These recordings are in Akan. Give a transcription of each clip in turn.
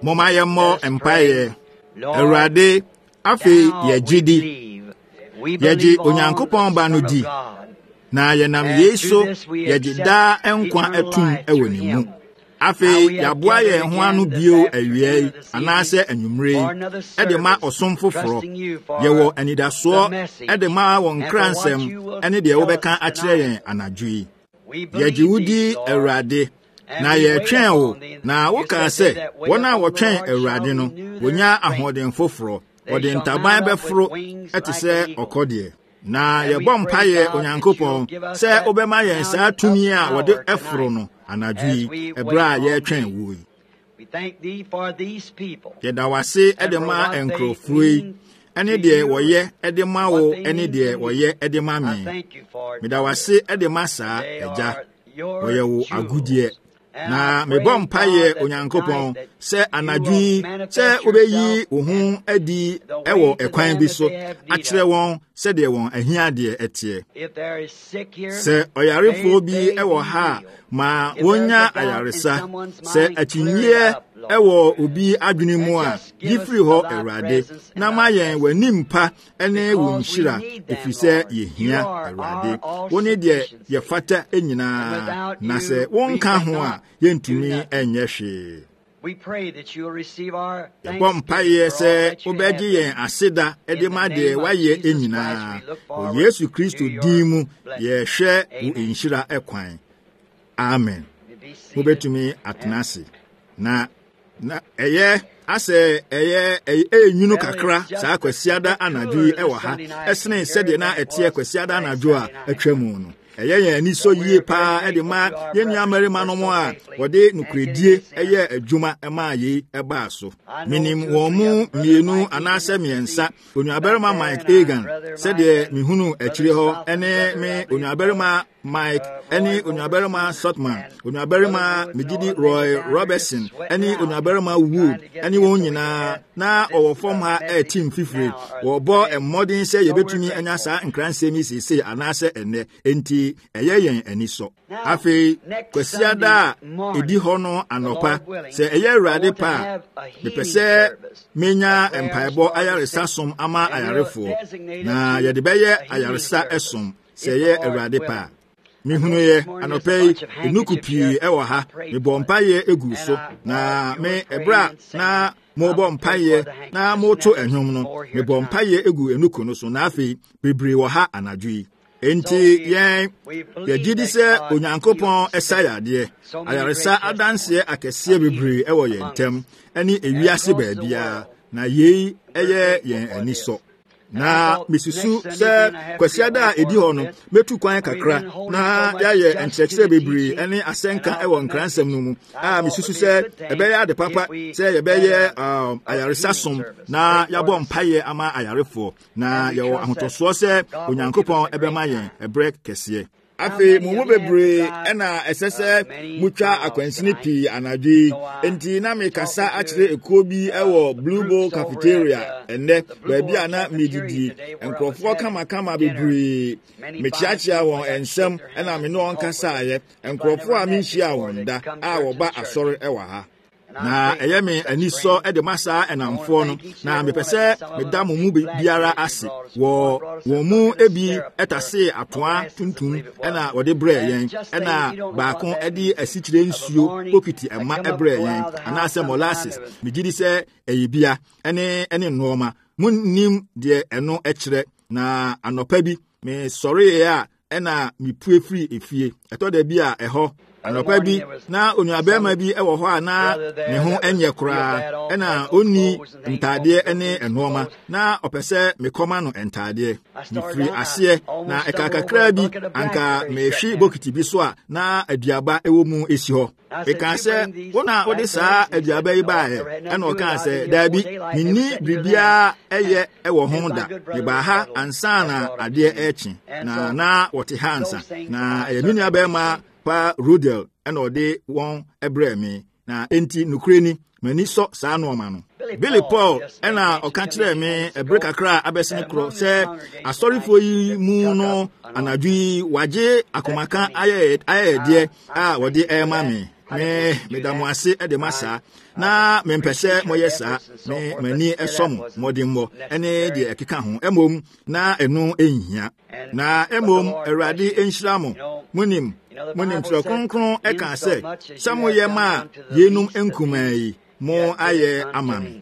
Moma yemo empire. Erade afi yejidi. Yeji onyankopon ba no di. Na yenam Yesu yejida enkwa etum ewo ne mu. Afi yaboa ye ho anu bio awie anase anwumre ede ma osomfoforo yewo anidaso ede ma won kransem ene de wo beka akire yen anadwi yeji wudi Awurade na ye twen wo na wo ka se wona wo twen Awurade no wonya ahoden foforo ode ntaban beforo etise okode na ye bom paye onyankopon se obema yen sa tumi a wode eforo no anadwi ebra ye twen wo. We thank thee for these people. Yeda wase edema enkrofui ene de woye edema wo ene de woye edema me. Meda wase edema sa eja woye wo agudie na me bom paye onyankopon se anadwi se obeyi ohun adi ewo ekwan bi so akire won se de won ahia de etie se oyarefo bi ewo ha ma wonya ayaresa se achinyie ewo obi adwene mu a gifri ho Awurade na ma yen wanimpa ene wonhyira efise yehia Awurade woni de ye fata enyina na se wonka ho a yentumi enye hwe. We pray that you will receive our Bompaye se obedi yen aseda edema de waye enyina o Yesu Kristo dimu ye hwe wo enhyira ekwan. Amen. Obetumi atenase na eye ase eye enyunu kakra saa kwasiada anadwo ewo ha esene sede na etie kwasiada anadwo a atwamu no eye yen ani so yie pa ede ma yeni amarima no mo a wode nukuredie eye adwuma ema yi eba so minim wo mu mienu anase miensa onuaberima Mike Egan sede mihunu akire ho ene me onuaberima Mike eni onuaberima Sotman onuaberima Mijidi Roy Robertson eni onuaberima Wood eni won nyina na owofom ha team fifre wo bo modern say yebetumi anya sa nkransemi sese anase ene enti eyeyen ani so afi kwasiada edi ho no anopa se eye Awurade pa de pese menya empaebo ayaresa som ama ayarefo na yede beye ayaresa esom se eye Awurade pa mihunu ye anopei enukupi ewo ha me bompaye egu so na me ebra na mo bompaye na moto ehwom no me bompaye egu enuku no so na afi bebre wo ha anadwi enti yen ye gidi se onyankopon esayade ayaresa adanse akese bebre ewo ye ntem eni ewiase baabia na yei eye yen aniso na misusu se kwasiada edi ho no metu kwan kakra na yaye enchekse bebri ene asenka ewo nkransem no mu misusu se ebeye ade papa se yebeye ayaresa som na yabo mpaye ama ayarefo na yawo ahotoso se onyankopon ebema yen ebre kese afi mumu bebre ena esese mutwa akwansini pi anadwi enti na me kasa akire ekuo bi ewo Blue Bowl Cafeteria enne baabi ana medidi enkrofo kama bebre mechiachia won ensem ena me no nkasa aye enkrofo a menhia won da a wo ba asori ewa ha na eyeme aniso ede masa enamfo no na mepese medam mu biara ase wo mu ebi etase atoa tuntum ena wode bre yen ena baako edi asikyire nsuo pokiti ema ebre yen anase molasses migidi se eyibia ene noma munnim de eno ekire na anopa bi me sori ya ena mipue free efie etoda bi a eho anopa bi na onuabema bi ewo ho ana ne ho enye kura ena onni ntade ene enoma na opese mekoma no ntade ni free ase na ekakakra bi anka mehwi bokiti bi so a na aduaba ewo mu esi ho eka se wona odi saa aduaba yi baaye ena oka se dabi minni bribia eye ewo ho da ni ba ha ansa na ade echi na wote hansa na emini abema pa Rudel ena ode won ebremi na enti nukreni mani so saa no ma no Billy Paul ena oka kire me ebreka kra abesene kro se asorifo yi mu no anadwi waje akomaka aye de a wode ema me me da mo ase de masa na me mpese moye sa me mani esom modimmo ene de ekeka ho emom na enu ehia na emom Awurade enhyira mo munim tro kronkron eka se samoye ma yenum enkumai mo aye amami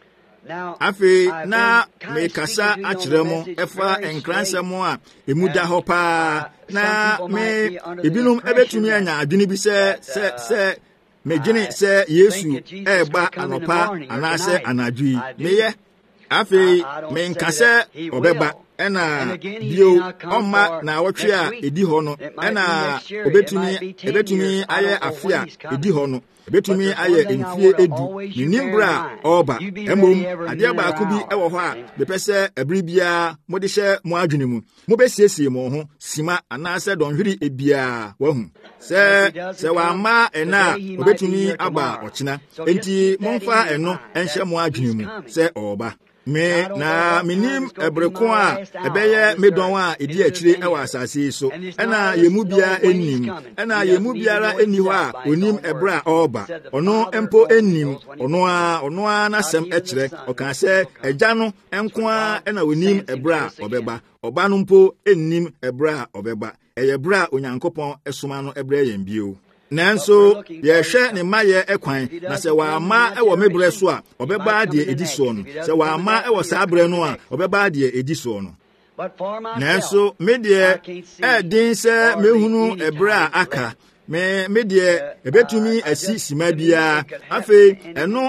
afi na me kasa akyerɛ mo ɛfa enkransɛmo a emuda hɔ pa na me ebinum ebetumi anya adwene bi sɛ medwene sɛ Yesu ɛba anopa anase anadwi meyɛ afi me nkasɛ obɛba ɛna bio ɔma na wɔtwe a edi hɔ no ɛna ebetumi ayɛ afi a edi hɔ no betumi ayɛ mfie edu nimbra ɔba emom adeɛ baako bi ɛwɔ hɔ a bepɛ sɛ abiri bia mode hyɛ mo adwene mu mobesiesie mo ho sima anaasɛ dɔnhwere ebia wahu sɛ wama ɛna obetumi aba ɔkyena enti momfa ɛno ɛnhyɛ mo adwene mu sɛ ɔba me na minim ebreko a ebeye medon a edi akire e wa asase so ena yemu bia enim ena yemu biara eni ho a onim ebra oba ono empo enim ono a na sem ekire oka se agya no enko a ena onim ebra obeba oba no mpo enim ebra obeba eye bra onyankopon esoma no ebra yen bio nanso yɛhwɛ ne mayɛ ekwan na sɛ waama ɛwɔ mebrɛ so a ɔbɛba deɛ edi so no sɛ waama ɛwɔ saa brɛ no a ɔbɛba deɛ edi so no nanso me deɛ ɛdin sɛ mehunu ɛbrɛ a aka me deɛ ebetumi asi sima bia afei ɛno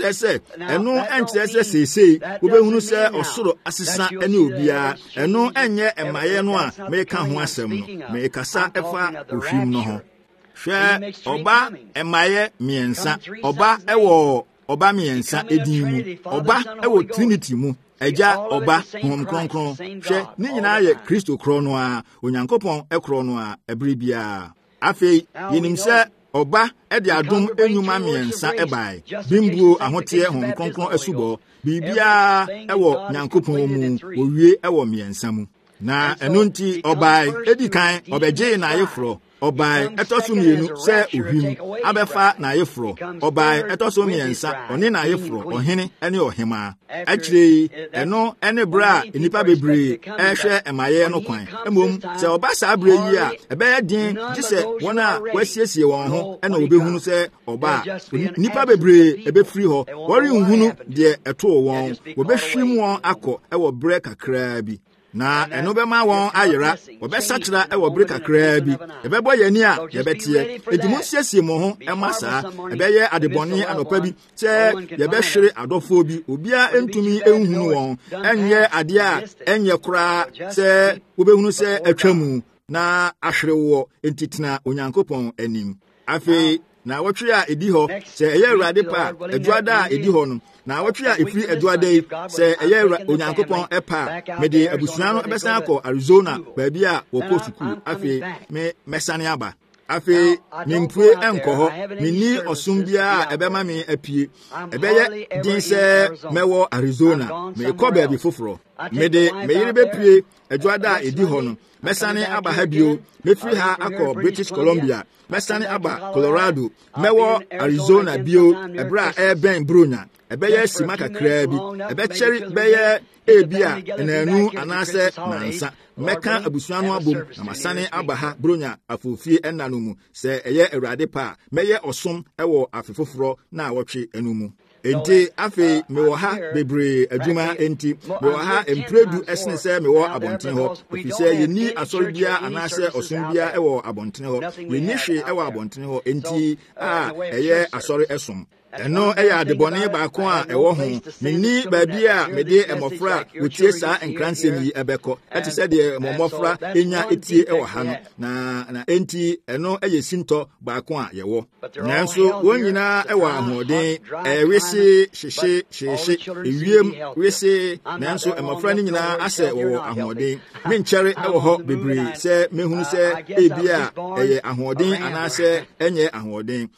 ɛnkyerɛ sɛ seesei wobɛhunu sɛ ɔsoro asesa ɛne obia ɛno ɛnyɛ ɛmayɛ no a meka ho asɛm no mekasa ɛfa ohwim no ho hwɛ ɔba ɛmayɛ miɛnsa ɔba ɛwɔ ɔba miɛnsa edin mu ɔba ɛwɔ Trinity mu agya ɔba honhom kronkron hwɛ ne nyinaa yɛ Kristo korɔ no a onyankopɔn ɛkorɔ no a ɛbere biara afei yenim sɛ ɔba ɛde adom enyuma miɛnsa ɛbae bimbuo ahoteɛ honhom kronkron asubɔ biribiara ɛwɔ nyankopɔn mu owie ɛwɔ miɛnsa mu na ɛno nti ɔbae edi kan ɔbɛgye na ayeforo ɔbae ɛtɔ so mmienu sɛ ohwim abɛfa na ayeforo ɔbae ɛtɔ so mmiɛnsa ɔne na ayeforo ɔhene ɛne ɔhema akyire ɛno ɛne berɛ a nnipa bebree ɛhwɛ ɛmayɛ no kwan mmom sɛ ɔba saa berɛ yi a ɛbɛyɛ den gye sɛ wɔn a wɔasiesie wɔn ho ɛna wɔbɛhunu sɛ ɔba a nnipa bebree ɛbɛfiri hɔ wɔrenhunu deɛ ɛtoo wɔn wɔbɛhwim wɔn akɔ ɛwɔ berɛ kakraa bi na ɛno bɛma wɔn ayera wɔbɛsakyera ɛwɔ bere kakraa bi ɛbɛbɔ yɛni a yɛbɛteɛ enti monsiesie mo ho ɛma saa ɛbɛyɛ adebɔne anɔpa bi sɛ yɛbɛhwere adɔfoɔ bi obiara ntumi nhunu wɔn ɛnyɛ adeɛ a ɛnyɛ koraa sɛ wobɛhunu sɛ atwa mu na ahwere wɔ enti tena onyankopɔn anim afei na wɔtwe a edi hɔ sɛ ɛyɛ Awurade pa adwada a edi hɔ no na wɔtwe a efiri adwada yi sɛ ɛyɛ onyankopɔn ɛpa mede abusua no ɛbɛsan akɔ Arizona baabi a wɔkɔ sukuu afei mɛsane aba afei mempue ɛnkɔ hɔ menni ɔsom biara a ɛbɛma me apie ɛbɛyɛ din sɛ mɛwɔ Arizona meekɔ baabi foforɔ mede meyere bɛpue adwada a edi hɔ no mɛsane aba ha bio mɛfiri ha akɔ British Columbia mɛsane aba Colorado mɛwɔ Arizona bio ɛberɛ a ɛbɛn bronya ɛbɛyɛ sima kakraa bi ɛbɛkyɛre bɛyɛ ebi a ɛnaanu anaasɛ nansa mɛka abusua no abom na masane aba ha bronya afofie ɛna no mu sɛ ɛyɛ Awurade pa a mɛyɛ ɔsom ɛwɔ afe foforɔ na wɔtwe ɛno mu enti afei mewɔ ha bebree adwuma enti mewɔ ha mpredu ɛsene sɛ mewɔ abɔnten hɔ efisɛ yɛnni asɔre biara anaasɛ ɔsom biara ɛwɔ abɔnten hɔ yɛnni hwee ɛwɔ abɔnten hɔ enti a ɛyɛ asɔre ɛsom ɛno ɛyɛ adebɔne baako a ɛwɔ ho menni baabi a mede mmɔfra a wɔtie saa nkransɛm yi ɛbɛkɔ ɛte sɛ deɛ mmɔfra ɛnya ɛtie ɛwɔ ha no na enti ɛno ɛyɛ sintɔ baako a yɛwɔ nanso wɔn nyinaa ɛwɔ ahoɔden ɛwese hyehye ewiem wese nanso mmɔfra no nyinaa asɛ wɔwɔ ahoɔden menkyɛre ɛwɔ hɔ bebree sɛ mehunu sɛ ebi a ɛyɛ ahoɔden anaasɛ ɛnyɛ ahoɔden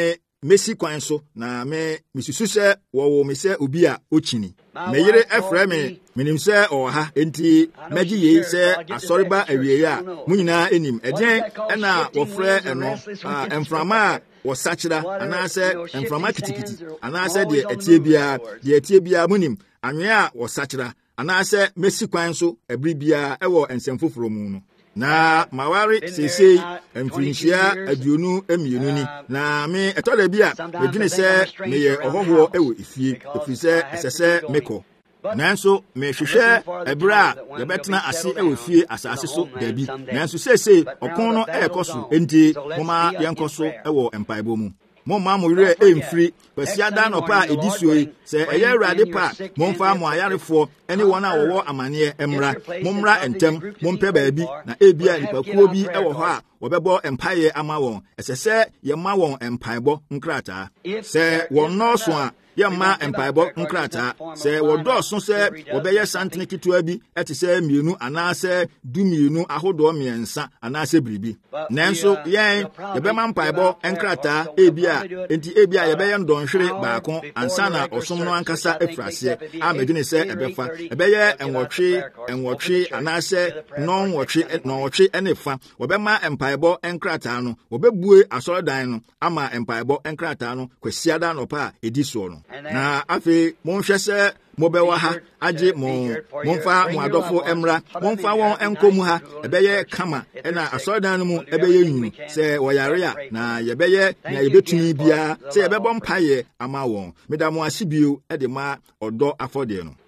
mesi kwan so na misusu sɛ wɔwɔ me sɛ obi a okyini meyere ɛfrɛ me menim sɛ ɔwɔ ha enti mɛgye yei sɛ asɔreba awiei a mu nyinaa enim ɛdeɛn ɛna wɔfrɛ ɛno ɛmframa a wɔsakyera anaasɛ mframa kitikiti anaasɛ deɛ etie bia munim anwea a wɔsakyera anaasɛ mesi kwan so abiri bia ɛwɔ nsɛm foforo mu no na maware seesei mfirinhyia 22 ni na me ɛtɔ da bi a medwene sɛ meyɛ ɔhɔhoɔ ɛwɔ efie ɛfiri sɛ ɛsɛ sɛ mekɔ nanso mehwehwɛ ɛberɛ a yɛbɛtena ase ɛwɔ fie asase so daabi nanso seesei ɔkon no ɛrekɔ so enti moma yɛnkɔ so ɛwɔ mpaebɔ mu momma mo werɛ ɛmfiri pasiada nɔpa a ɛdi suo yi sɛ ɛyɛ Awurade pa a momfa mo ayarefoɔ ne wɔn a wɔwɔ amanneɛ mommra ntɛm mompɛ baabi na ebia nipakuo bi ɛwɔ hɔ a wɔbɛbɔ mpaeɛ ama wɔn ɛsɛ sɛ yɛma wɔn mpaebɔ nkrataa sɛ wɔn nɔɔso a yɛmma mpaebɔ nkrataa sɛ wɔdɔɔso sɛ wɔbɛyɛ santene ketewa bi ɛte sɛ 2 anaasɛ 12 ahodoɔ 3 anaasɛ biribi nanso yɛn yɛbɛma mpaebɔ nkrataa ebia yɛbɛyɛ ndɔnhwere baako ansa na ɔsom no ankasa afiri aseɛ a medwene sɛ ɛbɛyɛ nwɔtwe anaasɛ nɔnwɔtwe ne fa wɔbɛma mpaebɔ nkrataa no wɔbɛbue asɔredan no ama mpaebɔ nkrataa no kwasiada nɔpa a ɛdi soɔ no na afei monhwɛ sɛ mobɛwɔ ha agye momfa mo adɔfo mmra momfa wɔn nkɔ mu ha ɛbɛyɛ kama ɛna asɔredan no mu ɛbɛyɛ nwunu sɛ wɔyare a na yɛbɛyɛ nea yɛbɛtumi biara sɛ yɛbɛbɔ mpaeɛ ama wɔn meda mo ase bio ɛde ma ɔdɔ afɔdeɛ no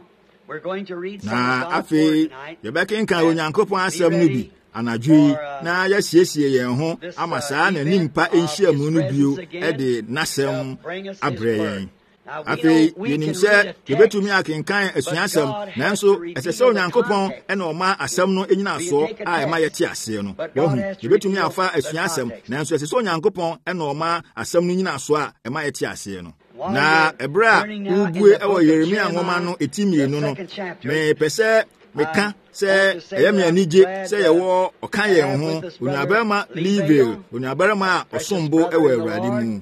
na afei yɛbɛkenkan Onyankopɔn asɛm no bi anadwo yi na yɛsiesie yɛn ho ama saa na nimpa nhyiamu no bio ɛde n'asɛm abrɛ yɛn afei yɛnim sɛ yɛbɛtumi akenkan asuasɛm nanso ɛsɛ sɛ Onyankopɔn ɛna ɔma asɛm no ɛnyinasoɔ a ɛma yɛte aseɛ no wahu yɛbɛtumi afa asuasɛm nanso ɛsɛ sɛ Onyankopɔn ɛna ɔma asɛm no nyinasoɔ a ɛma yɛte aseɛ no na ɛberɛ a wobue ɛwɔ Yeremia nwoma no 2 no mepɛ sɛ meka sɛ ɛyɛ me anigye sɛ yɛwɔ ɔka yɛn ho onuabarima Livia onuabarima a ɔsombo ɛwɔ Awurade mu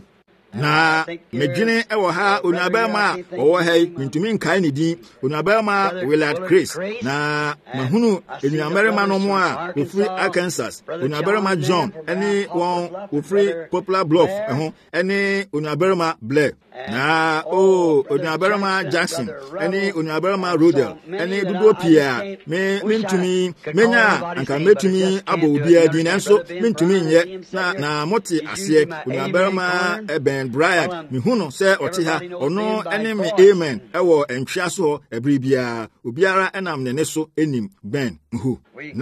na medwene ɛwɔ ha onuabarima a ɔwɔ ha yi mentumi nkae ne din onuabarima Willard Chris na mahunu enuabarima no mu a ofiri Arkansas onuabarima John ɛne wɔn ofiri Poplar Bluff ɛho ɛne onuabarima Blair na onuabarima Jackson ɛne onuabarima Rodel ɛne dodoɔ pii a mentumi menya anka metumi abɔ obiara din nanso mentumi nyɛ na mote aseɛ onuabarima Ben Brian mehunu sɛ ɔte ha ɔno ɛne me amen ɛwɔ ntwea so hɔ ɛbere biara obiara ɛnam ne so ɛnim Ben mhu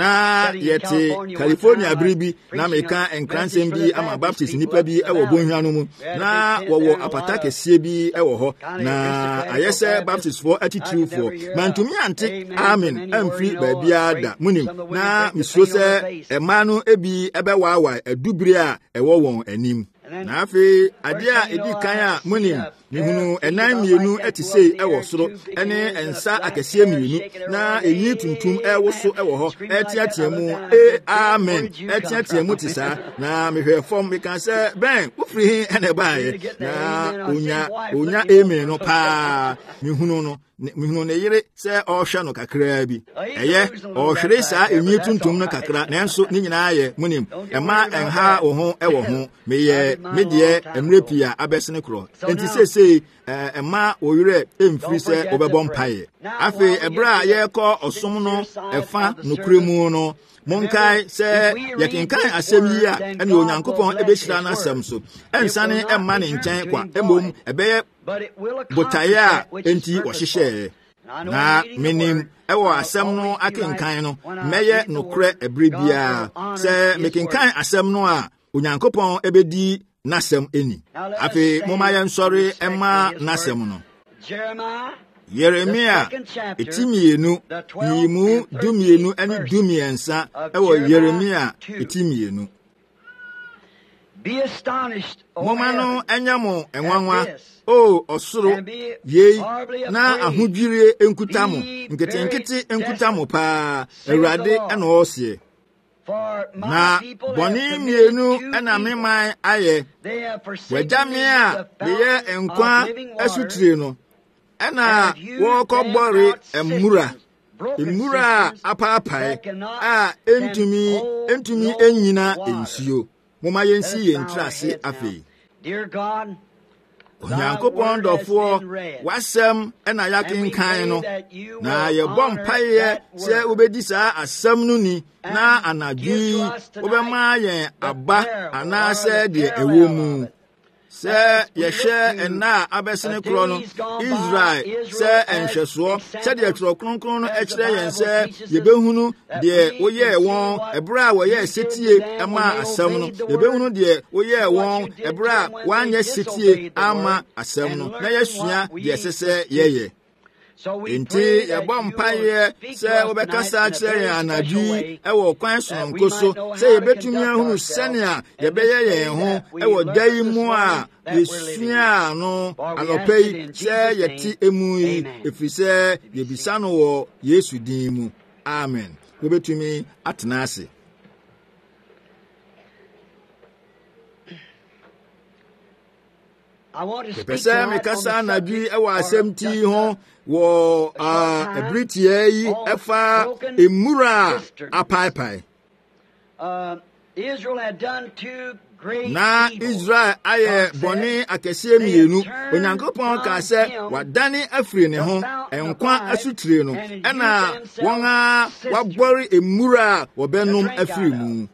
na yɛte California bere bi na meka nkransɛm bi ama Baptist nipa bi ɛwɔ bɔnhwa no mu na wɔwɔ apata kɛseɛ bi ɛwɔ hɔ na ayɛ sɛ Baptistfoɔ atitirifoɔ mantumi ante amen amfiri baabiara da munim na mesuro sɛ ɛma no ebi ɛbɛwaawae adubire a ɛwɔ wɔn anim na afei adeɛ a ɛdi kan a munim mehunu ɛnan 2 ɛte sei ɛwɔ soro ɛne nsa akɛseɛ 2 na ɛyi tuntum ɛwɔ so ɛwɔ hɔ ɛteatea mu amen ɛteatea mu te saa na mehwɛ fam meka sɛ bɛn wofiri he ɛna ɛbaeɛ na onya amen no paa mehunu ne yere sɛ ɔhwɛ no kakraa bi ɛyɛ ɔhwere saa ɛnyi tuntum no kakra nanso ne nyinaa yɛ munim ɛma ɛnha wo ho ɛwɔ ho medeɛ mmerɛ pii a abɛsene korɔ enti seesei ɛma wo werɛ ɛmfiri sɛ wobɛbɔ mpaeɛ afei ɛberɛ a yɛrekɔ ɔsom no ɛfa nokorɛ mu no monkae sɛ yɛkenkan asɛm yi a ɛne Onyankopɔn ɛbɛhyira no asɛm so ɛnsane ɛmma ne nkyɛn kwa mmom ɛbɛyɛ botaeɛ a enti wɔhyehyɛeɛ na menim ɛwɔ asɛm no akenkan no mɛyɛ nokorɛ ɛberɛ biara sɛ mekenkan asɛm no a Onyankopɔn ɛbɛdi n'asɛm ɛni afei momma yɛnsɔre ɛma n'asɛm no Yeremia 2:2 yimu 12 ɛne 13 ɛwɔ Yeremia 2:2 Moma no ɛnyɛ mo ɛnwanwa ɔsoro yei na ahodwire enkuta mo nketenkete enkuta mo paa Awurade ɛna ɔseɛ na bɔne 2 ɛna meman ayɛ wagya me a meyɛ nkwa asutire no ɛna wɔkɔbɔre mmura a apaapae a entumi enyina nsuo Moma yensi yentrase afi. Dear God, Onyankopɔn dɔfoɔ wasɛm ɛna yakenkan no na yɛbɔ mpaeɛ sɛ wobɛdi saa asɛm no ni na anadwo yi wobɛma yɛn aba anaasɛ deɛ ɛwɔ mu sɛ yɛhwɛ ɛna a abɛsene korɔ no Israel sɛ ɛnhwɛsoɔ sɛdeɛ twerɛ kronkron no ɛkyerɛ yɛn sɛ yɛbɛhunu deɛ woyɛɛ wɔn ɛberɛ a wɔyɛɛ setie ɛma asɛm no yɛbɛhunu deɛ woyɛɛ wɔn ɛberɛ a wɔanyɛ setie ama asɛm no na yɛasua deɛ ɛsɛ sɛ yɛyɛ. Enti yɛbɔ mpaeɛ sɛ wobɛkasa kyerɛ yɛn anadwo yi ɛwɔ kwan sononko so sɛ yɛbɛtumi ahunu sɛnea yɛbɛyɛ yɛn ho ɛwɔ da yi mu a yɛsua no anɔpa yi sɛ yɛte emu yi ɛfiri sɛ yɛbisa no wɔ Yesu din mu. Amen. Wobɛtumi atena ase. Pɛpɛ sɛ mekasa anadwo yi ɛwɔ asɛm ti ho wɔ abritia yi ɛfa emura apaapae. Na Israel ayɛ bɔne akɛseɛ mmienu. Onyankopɔn kaa sɛ wadane afiri ne ho nkwa asutire no ɛna wɔn a wabɔre emura a wɔbɛnom afiri mu.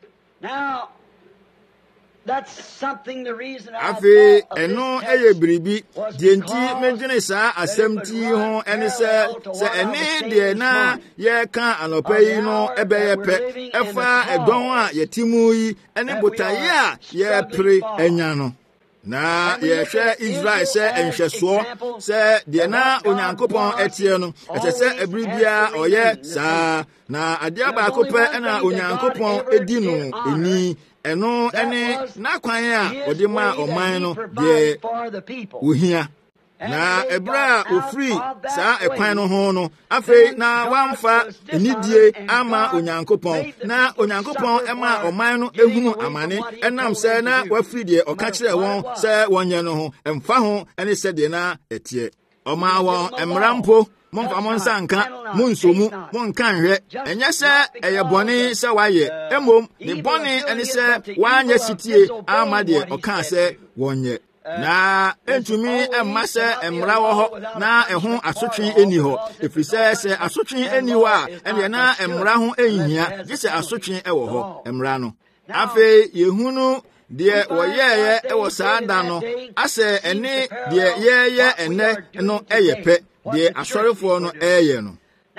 Afei ɛno ɛyɛ biribi deɛ nti medwene saa asɛm ti ho ɛne sɛ ɛne deɛ na yɛka anɔpa yi no ɛbɛyɛ pɛ ɛfa ɛdɔn a yɛte mu yi ɛne botaeɛ a yɛpere anya no. Na yɛhwɛ Israel sɛ ɛnhwɛsoɔ sɛ deɛ na Onyankopɔn ɛteɛ no ɛsɛ sɛ ɛbere biara ɔyɛ saa na adeɛ baako pɛ ɛna Onyankopɔn ɛdi no eni ɛno ɛne n'akwan a ɔde ma ɔman no deɛ ohia. Na ɛberɛ a ofiri saa ɛkwan no ho no afei na wamfa nidie ama Onyankopɔn na Onyankopɔn ɛma ɔman no ehunu amane ɛnam sɛ na wafiri deɛ ɔka kyerɛ wɔn sɛ wɔnyɛ no ho ɛmfa ho ɛne sɛdeɛ na ɛteɛ. Ɔma wɔn mmara mpo momfa mo nsa nka mo nsomu mo nka nhwɛ ɛnyɛ sɛ ɛyɛ bɔne sɛ wayɛ mmom ne bɔne ɛne sɛ woanyɛ sitie ama deɛ ɔkaa sɛ wɔnyɛ. Na entumi ɛmma sɛ mmara wɔ hɔ na ɛho asotwe ɛni hɔ ɛfiri sɛ asotwe ɛni hɔ a ɛneɛ na mmara ho ɛnhia gye sɛ asotwe ɛwɔ hɔ mmara no. Afei yɛhunu deɛ wɔyɛɛyɛ ɛwɔ saa da no asɛ ɛne deɛ yɛyɛ ɛnɛ no ɛyɛ pɛ deɛ asɔrefoɔ no ɛyɛ no.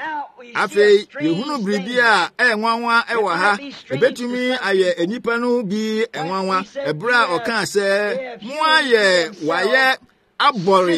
Afei yɛhunu biribi a ɛyɛ nwanwa ɛwɔ ha ɛbɛtumi ayɛ enipa no bi ɛnwanwa ɛberɛ a ɔkaa sɛ mo ayɛ wayɛ abɔre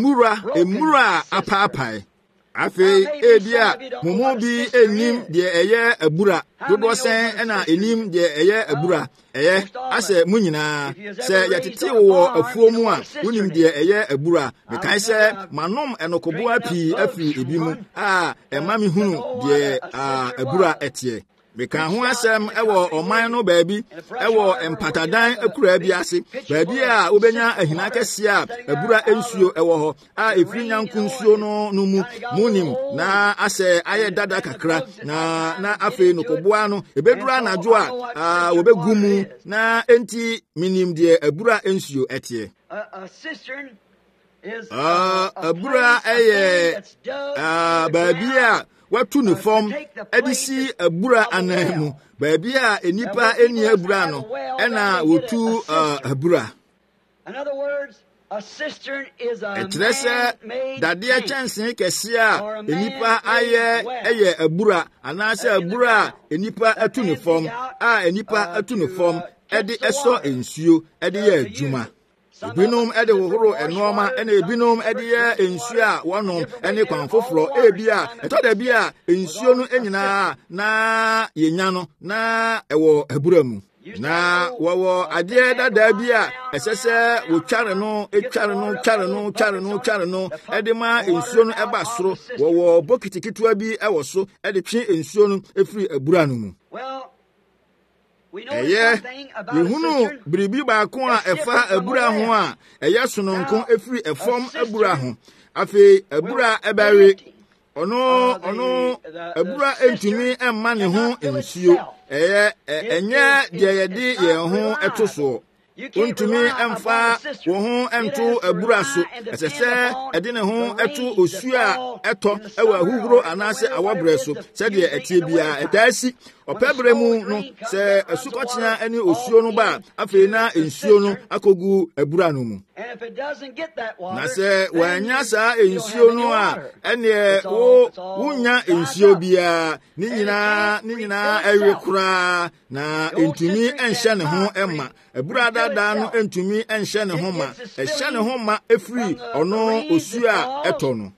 emura apaapae. Afei ebi a mo bi enim deɛ ɛyɛ abura dodoɔ sɛn ɛna enim deɛ ɛyɛ abura ɛyɛ asɛ mo nyinaa sɛ yɛtete wɔ afuo mu a wonim deɛ ɛyɛ abura mekae sɛ manom ɛnokoboa pii afiri ebi mu a ɛma me hunu deɛ abura ɛteɛ. Meka ho asɛm ɛwɔ ɔman no baabi ɛwɔ mpatadan akura bi ase baabi a wobɛnya ahina kɛseɛ a abura nsuo ɛwɔ hɔ a ɛfiri nyanko nsuo no mu munim na asɛ ayɛ dada kakra na afei nokoboa no ɛbɛduru anadwo a wɔbɛgu mu na enti minim deɛ abura nsuo ɛteɛ. Abura ɛyɛ baabi a watu ne fam ɛde si abura anan mu baabi a enipa eni abura no ɛna wotu abura. Ɛkyerɛ sɛ dadeɛ kyɛnsee kɛseɛ a enipa ayɛ ɛyɛ abura anaasɛ abura a enipa atu ne fam a enipa atu ne fam ɛde ɛsɔ nsuo ɛde yɛ adwuma. Ebinom ɛde hohoro ɛnoɔma ɛna ebinom ɛde yɛ nsuo a wɔnom ɛne kwan foforɔ ebi a ɛtɔ da bi a nsuo no nyinaa na yenya no na ɛwɔ abura mu. Na wɔwɔ adeɛ dada bi a ɛsɛ sɛ wotware no ɛde ma nsuo no ɛba soro. Wɔwɔ bokiti ketewa bi ɛwɔ so ɛde twe nsuo no efiri abura no mu. Ɛyɛ yɛhunu biribi baako a ɛfa abura ho a ɛyɛ sononko efiri ɛfam abura ho. Afei abura ɛbɛwe ono abura entumi emma ne ho ensuo enye de yede ye ho etoso untumi emfa wo ho ento abura so esese ede ne ho eto osuo a eto ewa huhuro anase awabre so se de etie bia edasi opebre mu no se asukọchia ene osuo no ba afei na ensuo no akogu abura no mu na se wanya sa ensuo no a ene wonya ensuo bia ni nyina ewe kura na entumi enhye ne ho emma abura dada no entumi enhye ne ho ma ehye ne ho ma efiri ono osuo a eto no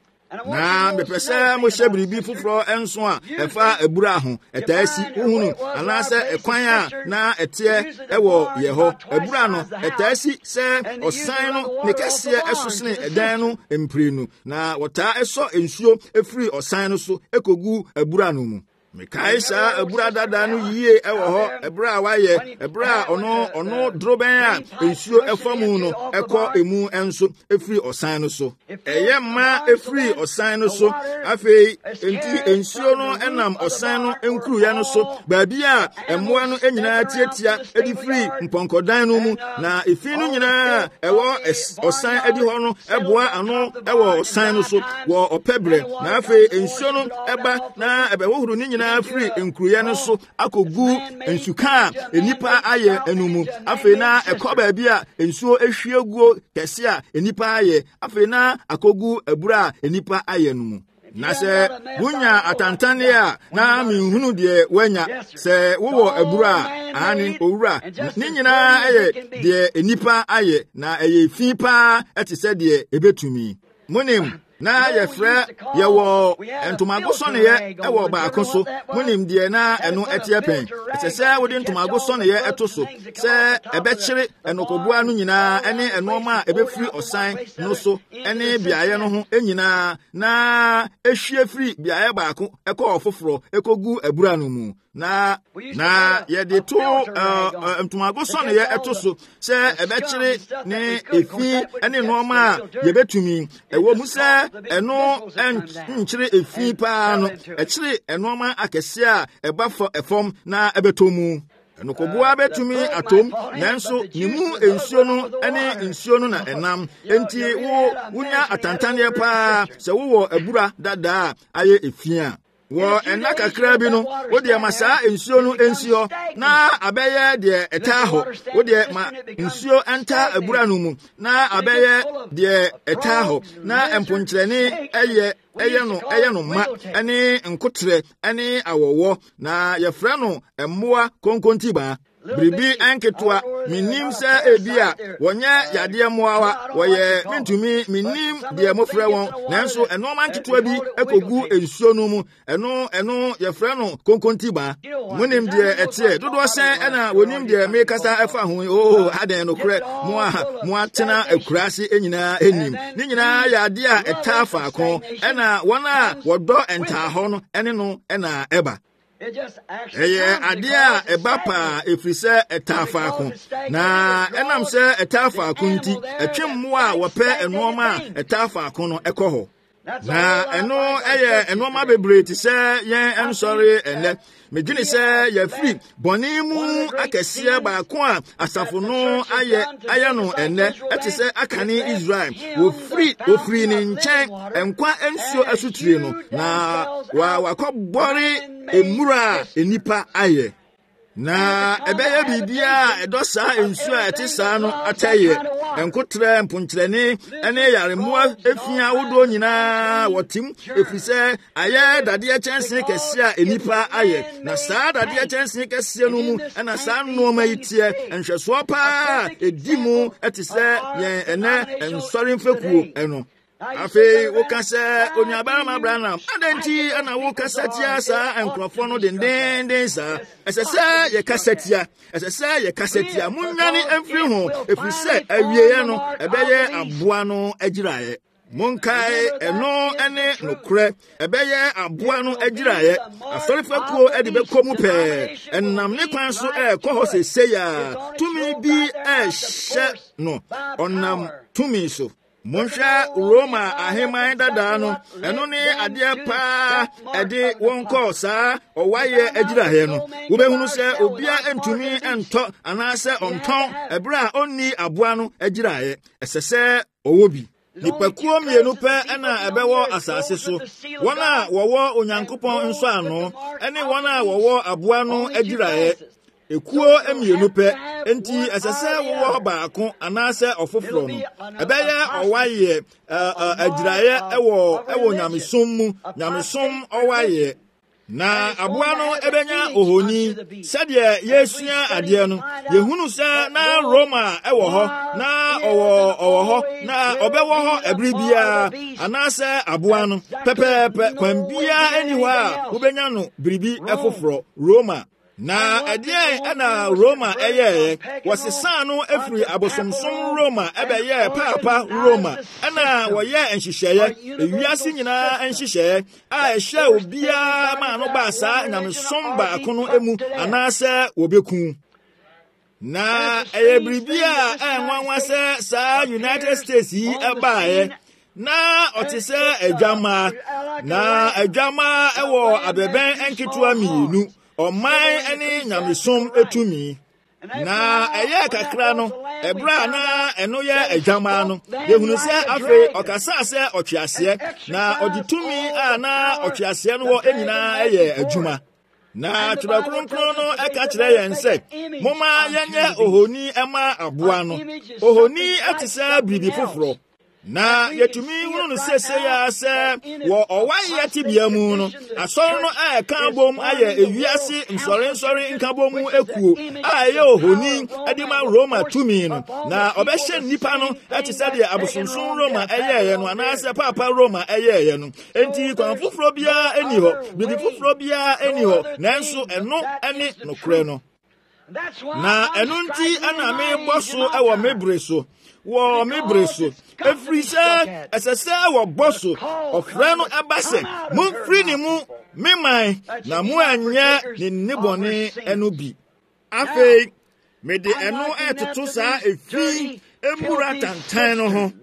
na mepese mo hyebiribi foforo enso a efa abura ho etasi uhunu anase ekwan a na etie ewo yeho abura no etasi se osan no ne kese esosene edan no emprenu na wota eso ensuo efiri osan no so ekogu abura no mu Mekaisa abura dada no yie ewo ho ebra waye ebra ono droben a ensuo efamu no ekọ emu enso efiri osan no so eyemma efiri osan no so afei enti ensuo no enam osan no enkuru ya no so baabi a emmoa no enyina tietia edi firi mponkodan no mu na efi no nyina ewo osan edi ho no eboa ano ewo osan no so wo opebre na afei ensuo no eba na ebewohuru ni na free enkruye no so akogu ensuka enipa aye enumu afei na ekoba bia ensuo ehwieguo kese a enipa aye afei na akogu abura enipa aye numu na se wunya atantane a na minhunu de wanya se wowo abura ani owura ni nyina eye de enipa aye na eye fi pa etise de ebetumi munim na yefre yewo entomago so ne ye ewo baako so munim de na eno etiepen sese wodi entomago so ne ye eto so se ebekire enokobua no nyina ene enoma ebefiri osan no so ene biaye no ho enyina na ehwie firi biaye baako ekọ ofoforo ekogu abura no mu na yede to entomago so ne ye eto so se ebekire ne efi ene noma yebetumi ewo mu se eno enchire efi pa no echire enoma akese a ebafo efom na ebetomu enokobua betumi atom nanso nimu ensuo no ene ensuo no na enam enti wunya atantane pa se wo abura dada aye efia wo enna kakra bi no wo de masa ensuo no ensio na abeye de eta ho wo de ma ensuo enta abura no mu na abeye de eta ho na emponkyerene eye no ma ene nkotre ene awowo na yefra no emmoa konkontiba bribi enketwa minim se ebia wonye yade moawa woye mentumi minim de mofra won nanso enoma nketwa bi ekogu ensuo no mu eno yefra no konkontiba munim de etie dodo se ena wonim de mekasa efa ho aden no kre mo atena akurase enyina enim ni nyina yade a etafa kon ena wona wodo enta ho no ene no ena eba adia ebapa efrise etafaako na enam se etafaako nti etwemmo a wope enoma etafaako no ekoho na eno enoma bebreti se yen ensori ene medwini se ya free bonimu akese baako a asafo no aye no ene etise akane Israel wo free ni nchen enkwa ensuo asutire no na wakobori emura enipa aye na ebeye bibia edosa ensuo etisa no ataye enkotre mponkyerene ene yaremua efia wodo nyina wotim efise aye dade chense kese a enipa aye na saa dade chense kese no mu na saa no ma yitie enhweso pa edimu etise yen ene ensori mfekuo eno afi wokase onyabara Abraham adanti ana wokasatia sa enkrofo no denden sa esese ye kasatia munyane emfiri ho efise awieye no ebeye aboa no agiraye monkai eno ene nokre ebeye aboa no agiraye asorifekuo ede bekomu pe ennam ne kwan so ekoho seseya tumi bi ehye no onam tumi so Monhwɛ Roma aheman dada no ɛno ne adeɛ paa ɛde wɔn kɔ saa ɔwayɛ agyiraeɛ no wobɛhunu sɛ obia ntumi ntɔ anaasɛ ɔntɔn ɛberɛ a ɔnni aboa no agyiraeɛ ɛsɛ sɛ ɔwɔ bi nipakuo mmienu pɛ ɛna ɛbɛwɔ asase so wɔn a wɔwɔ Onyankopɔn nso ano ɛne wɔn a wɔwɔ aboa no agyiraeɛ ekuo mmienu pɛ enti ɛsɛ sɛ wɔwɔ baako anaasɛ ɔfoforɔ no ɛbɛyɛ ɔwayɛ agyiraeɛ ɛwɔ nyamesom mu nyamesom ɔwayɛ na aboa no ɛbɛnya ohoni sɛdeɛ yɛsua adeɛ no yɛhunu sɛ na Roma ɛwɔ hɔ na ɔwɔ hɔ na ɔbɛwɔ hɔ ɛbere biara anaasɛ aboa no pɛpɛɛpɛ kwan biara ani hɔ a wobɛnya no biribi ɛfoforɔ Roma na ɛdeɛn ɛna Roma ɛyɛɛ wɔsesaa no afiri abosomsom Roma ɛbɛyɛ paapa Roma ɛna wɔyɛ nhyehyɛeɛ ewiase nyinaa nhyehyɛeɛ a ɛhyɛ obiara ma no baa saa nyamesom baako no emu anaasɛ wɔbɛku na ɛyɛ biribi a ɛnwanwa sɛ saa United States yi ɛbaeɛ na ɔte sɛ adwamaa na adwamaa ɛwɔ abɛbɛn nketewa mmienu ɔman ne nyamesom etumi na ɛyɛ kakra no ɛbra na ɛno yɛ adwamaa no yɛhunu sɛ afei ɔkasa sɛ ɔtweaseɛ na ɔde tumi a na ɔtweaseɛ no wɔ nyinaa ɛyɛ adwuma na Twerɛ Kronkron no ɛka kyerɛ yɛn sɛ momma yɛnyɛ ohoni ɛma aboa no ohoni ɛte sɛ biribi foforɔ na yɛtumi hunu no seesei sɛ wɔ ɔwayɛ tibea mu no asɔre no a ɛka bom ayɛ ewiase nsɔre nkabɔ mu ekuo a ɛyɛ ohoni ɛde ma Roma tumi no na ɔbɛhyɛ nnipa no ɛte sɛ deɛ abosomsom Roma ɛyɛɛyɛ no anaasɛ paapa Roma ɛyɛɛyɛ no enti kwan foforɔ biara ɛni hɔ biribi foforɔ biara ɛni hɔ nanso ɛno ɛne nokorɛ no na ɛno nti ɛna mebɔ so ɛwɔ me bere so wɔ me bere so ɛfiri sɛ ɛsɛ sɛ wɔbɔ so ɔfrɛ no ɛba sɛ momfiri ne mu meman na mo anyɛ ne nnebɔne ɛno bi afei mede ɛno ɛtoto saa ɛfiri mmura tantan no ho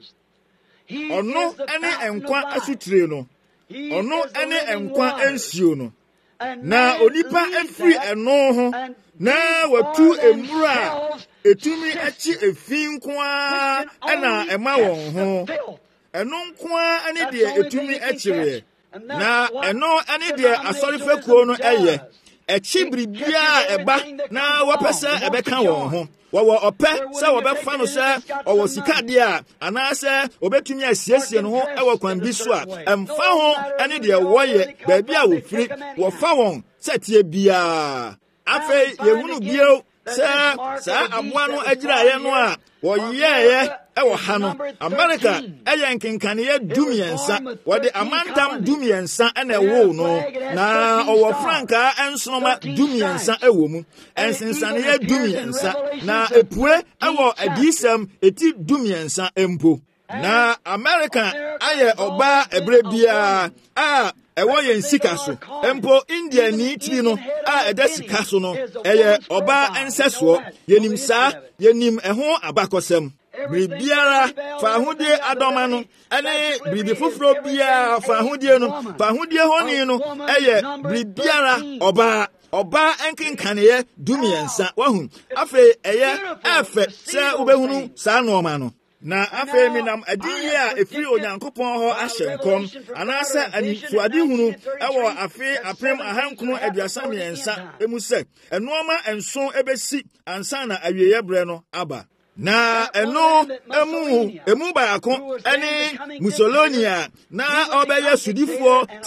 ɔno ɛne nkwa asutire no ɔno ɛne nkwa nsuo no na onipa afiri ɛno ho na watu mmura a etumi akyi efi nkoa ɛna ɛma wɔn ho ɛno nkoa ɛne deɛ etumi akyerɛ na ɛno ɛne deɛ asɔrefekuo no ɛyɛ ɛkyi biribia ɛba na wɔpɛ sɛ ɛbɛka wɔn ho wɔwɔ ɔpɛ sɛ wɔbɛfa no sɛ ɔwɔ sikadeɛ a anaasɛ wɔbɛtumi asiesie no ho ɛwɔ kwan bi so a ɛmfa ho ɛne deɛ wɔyɛ baabi a wɔfiri wɔfa wɔn sɛ tie biara afei yɛhunu bio sɛ saa aboa no agyiraeɛ no a wɔyɛɛyɛ ɛwɔ ha no Amerika ɛyɛ nkenkaneɛ 12 wɔde amantam 12 ɛna ɛwoo no na ɔwɔ frankaa ɛnsoroma 12 ɛwɔ mu ɛnsensaneɛ 12 na epue ɛwɔ adiyisɛm eti 12 mpo na Amerika ayɛ ɔbaa ɛberɛ biara a ɛwɔ yɛn sika so mpo India ni tiri no a ɛda sika so no ɛyɛ ɔbaa ɛnsɛsoɔ yɛnim saa yɛnim ɛho abakɔsɛm biribiara fa ahodie adɔma no ɛne biribi foforɔ biara fa ahodie no fa ahodie hɔni no ɛyɛ biribiara ɔbaa nkenkaneɛ 12 wahu afei ɛyɛ ɛfɛ sɛ wobɛhunu saa nɔɔma no na afei minam adinye a efiri Onyankopɔn hɔ ahyɛ nkɔm anaasɛ anisoade hunu ɛwɔ afe apem ahankunu aduasa mmiɛnsa emu sɛ ɛnoɔma nso ebesi ansa na awieyɛ brɛ no aba na ɛno emu baako ɛne Mussolini na ɔbɛyɛ sudifoɔ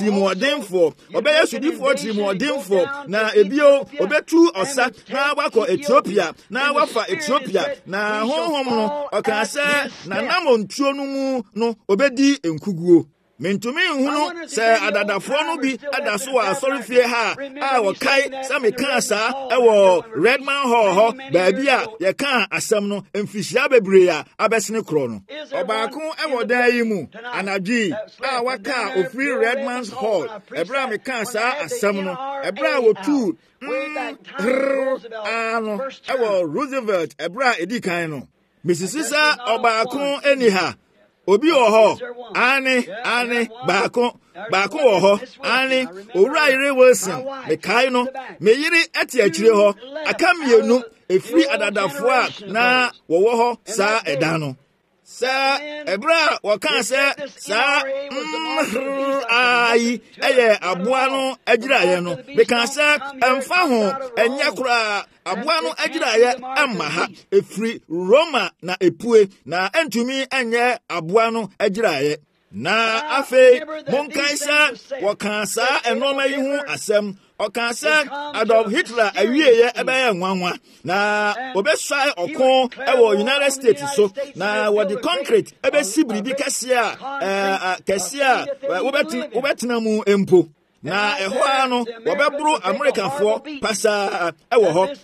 tirimɔdenfoɔ na ebio obetu ɔsa na wakɔ Ethiopia na wafa Ethiopia na honhom no ɔka sɛ na namontuo no mu no obedi nkuguo mentumi nhunu sɛ adadafoɔ no bi ada so wɔ asɔrefie ha a wɔkae sɛ mekaa saa ɛwɔ Redman Hall hɔ baabi a yɛkaa asɛm no mfihyia bebree a abɛsene korɔ no ɔbaako ɛwɔ dan yi mu anadwi a waka ofiri Redman Hall ɛberɛ a mekaa saa asɛm no ɛberɛ a wɔtuu no ɛwɔ Roosevelt ɛberɛ a ɛdi kan no mesisi sɛ ɔbaako ani ha obi oho ane baako oho ane owura ire Wilson me kai no me yiri eti akire ho aka mienu efiri adadafo a na wowo ho saa eda no sa ebra wakan se sa ai eye aboa no agiraye no me kan se emfa ho enye kura aboa no agiraye amma ha efiri Roma na epue na entumi enye aboa no agiraye na afe monkan se wakan sa enoma yi hu asem okan se Adolf Hitler awieye ebeye nwanwa na obesai okon ewo United States so na wodi concrete ebesi biribi kese a wobetena mu empo na eho ano wobeburu Americanfo pasa ewo ho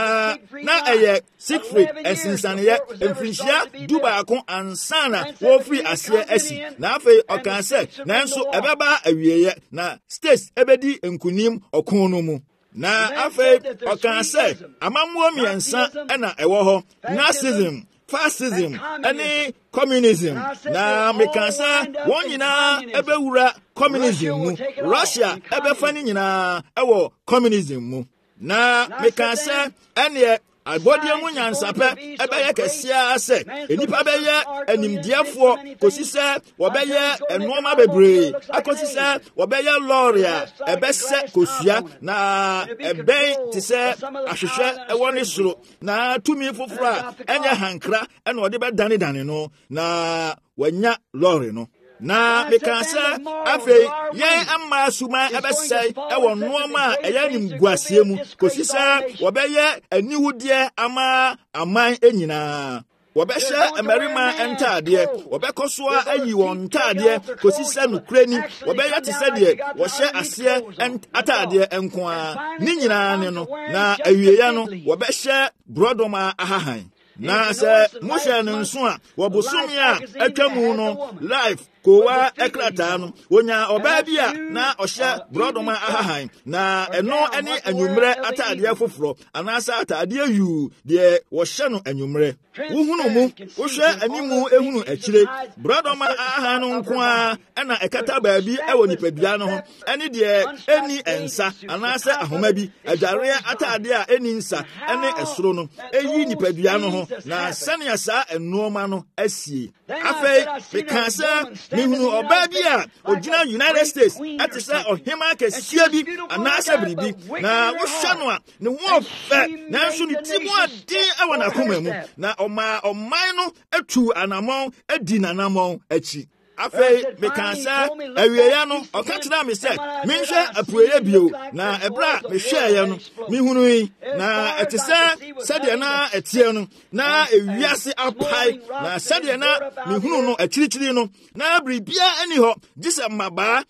na eye Siegfried esinsaneye emfinhia dubaako ansana wo free ase asi na afi okan se nanso ebeba awieye na states ebedi enkunim okon no mu na afi okan se amamwo miensa na ewo ho Nazism, fascism, any communism. Na mekansa wonyina ebewura communism mu. Russia ebefani nyina ewo communism mu. Na mekansa ene Agbodia mu nyansape ebeye kesia ase enipa beye animdiafo kosise wobeye enoma bebre akosise wobeye loria ebese kosua na eben tise ahwehwe ewoni soro na tumi fofora enye hankra ene ode bedane no na wanya lori no na mekansa afei yen amma suma ebesai ewo nooma eyanim guasie mu kosisa wobeye aniwudie ama aman enyina wobehye emerima entade wobekosoa ayi won ntade kosisa nukrani wobeye tisede wohye ase atade enkoa ni nyina ne no na awiyeya no wobehye brodoma ahahan na se musha nso a wobosumi a atwamu no life kowa ekrata no wonya oba bia na ohye brodoma ahahan na eno ene anwumre atade afoforo anasa atade ayu de wohye no anwumre wohunu mu wohwe animu ehunu akire brodoma ahahan no nko a na ekata baabi ewo nipadua no ho ene de eni ensa anasa ahoma bi adware atade a eni nsa ene esoro no eyi nipadua no ho na sania sa enoma no asie afei bekansa mihunu oba bia ogina United States atisa ohima kesia bi anasa bribi na wohwa no a ne ho ofe na nso ni timo adin ewo na koma mu na oman no atu anamon adi nanamon achi afei mekansa awiyeya no okatena me se menhwe apueye bio na ebra mehweye no mihunu yi na etise sede na etie no na ewiase apai na sede na mihunu no akirichiri no na bribia ani ho gise maba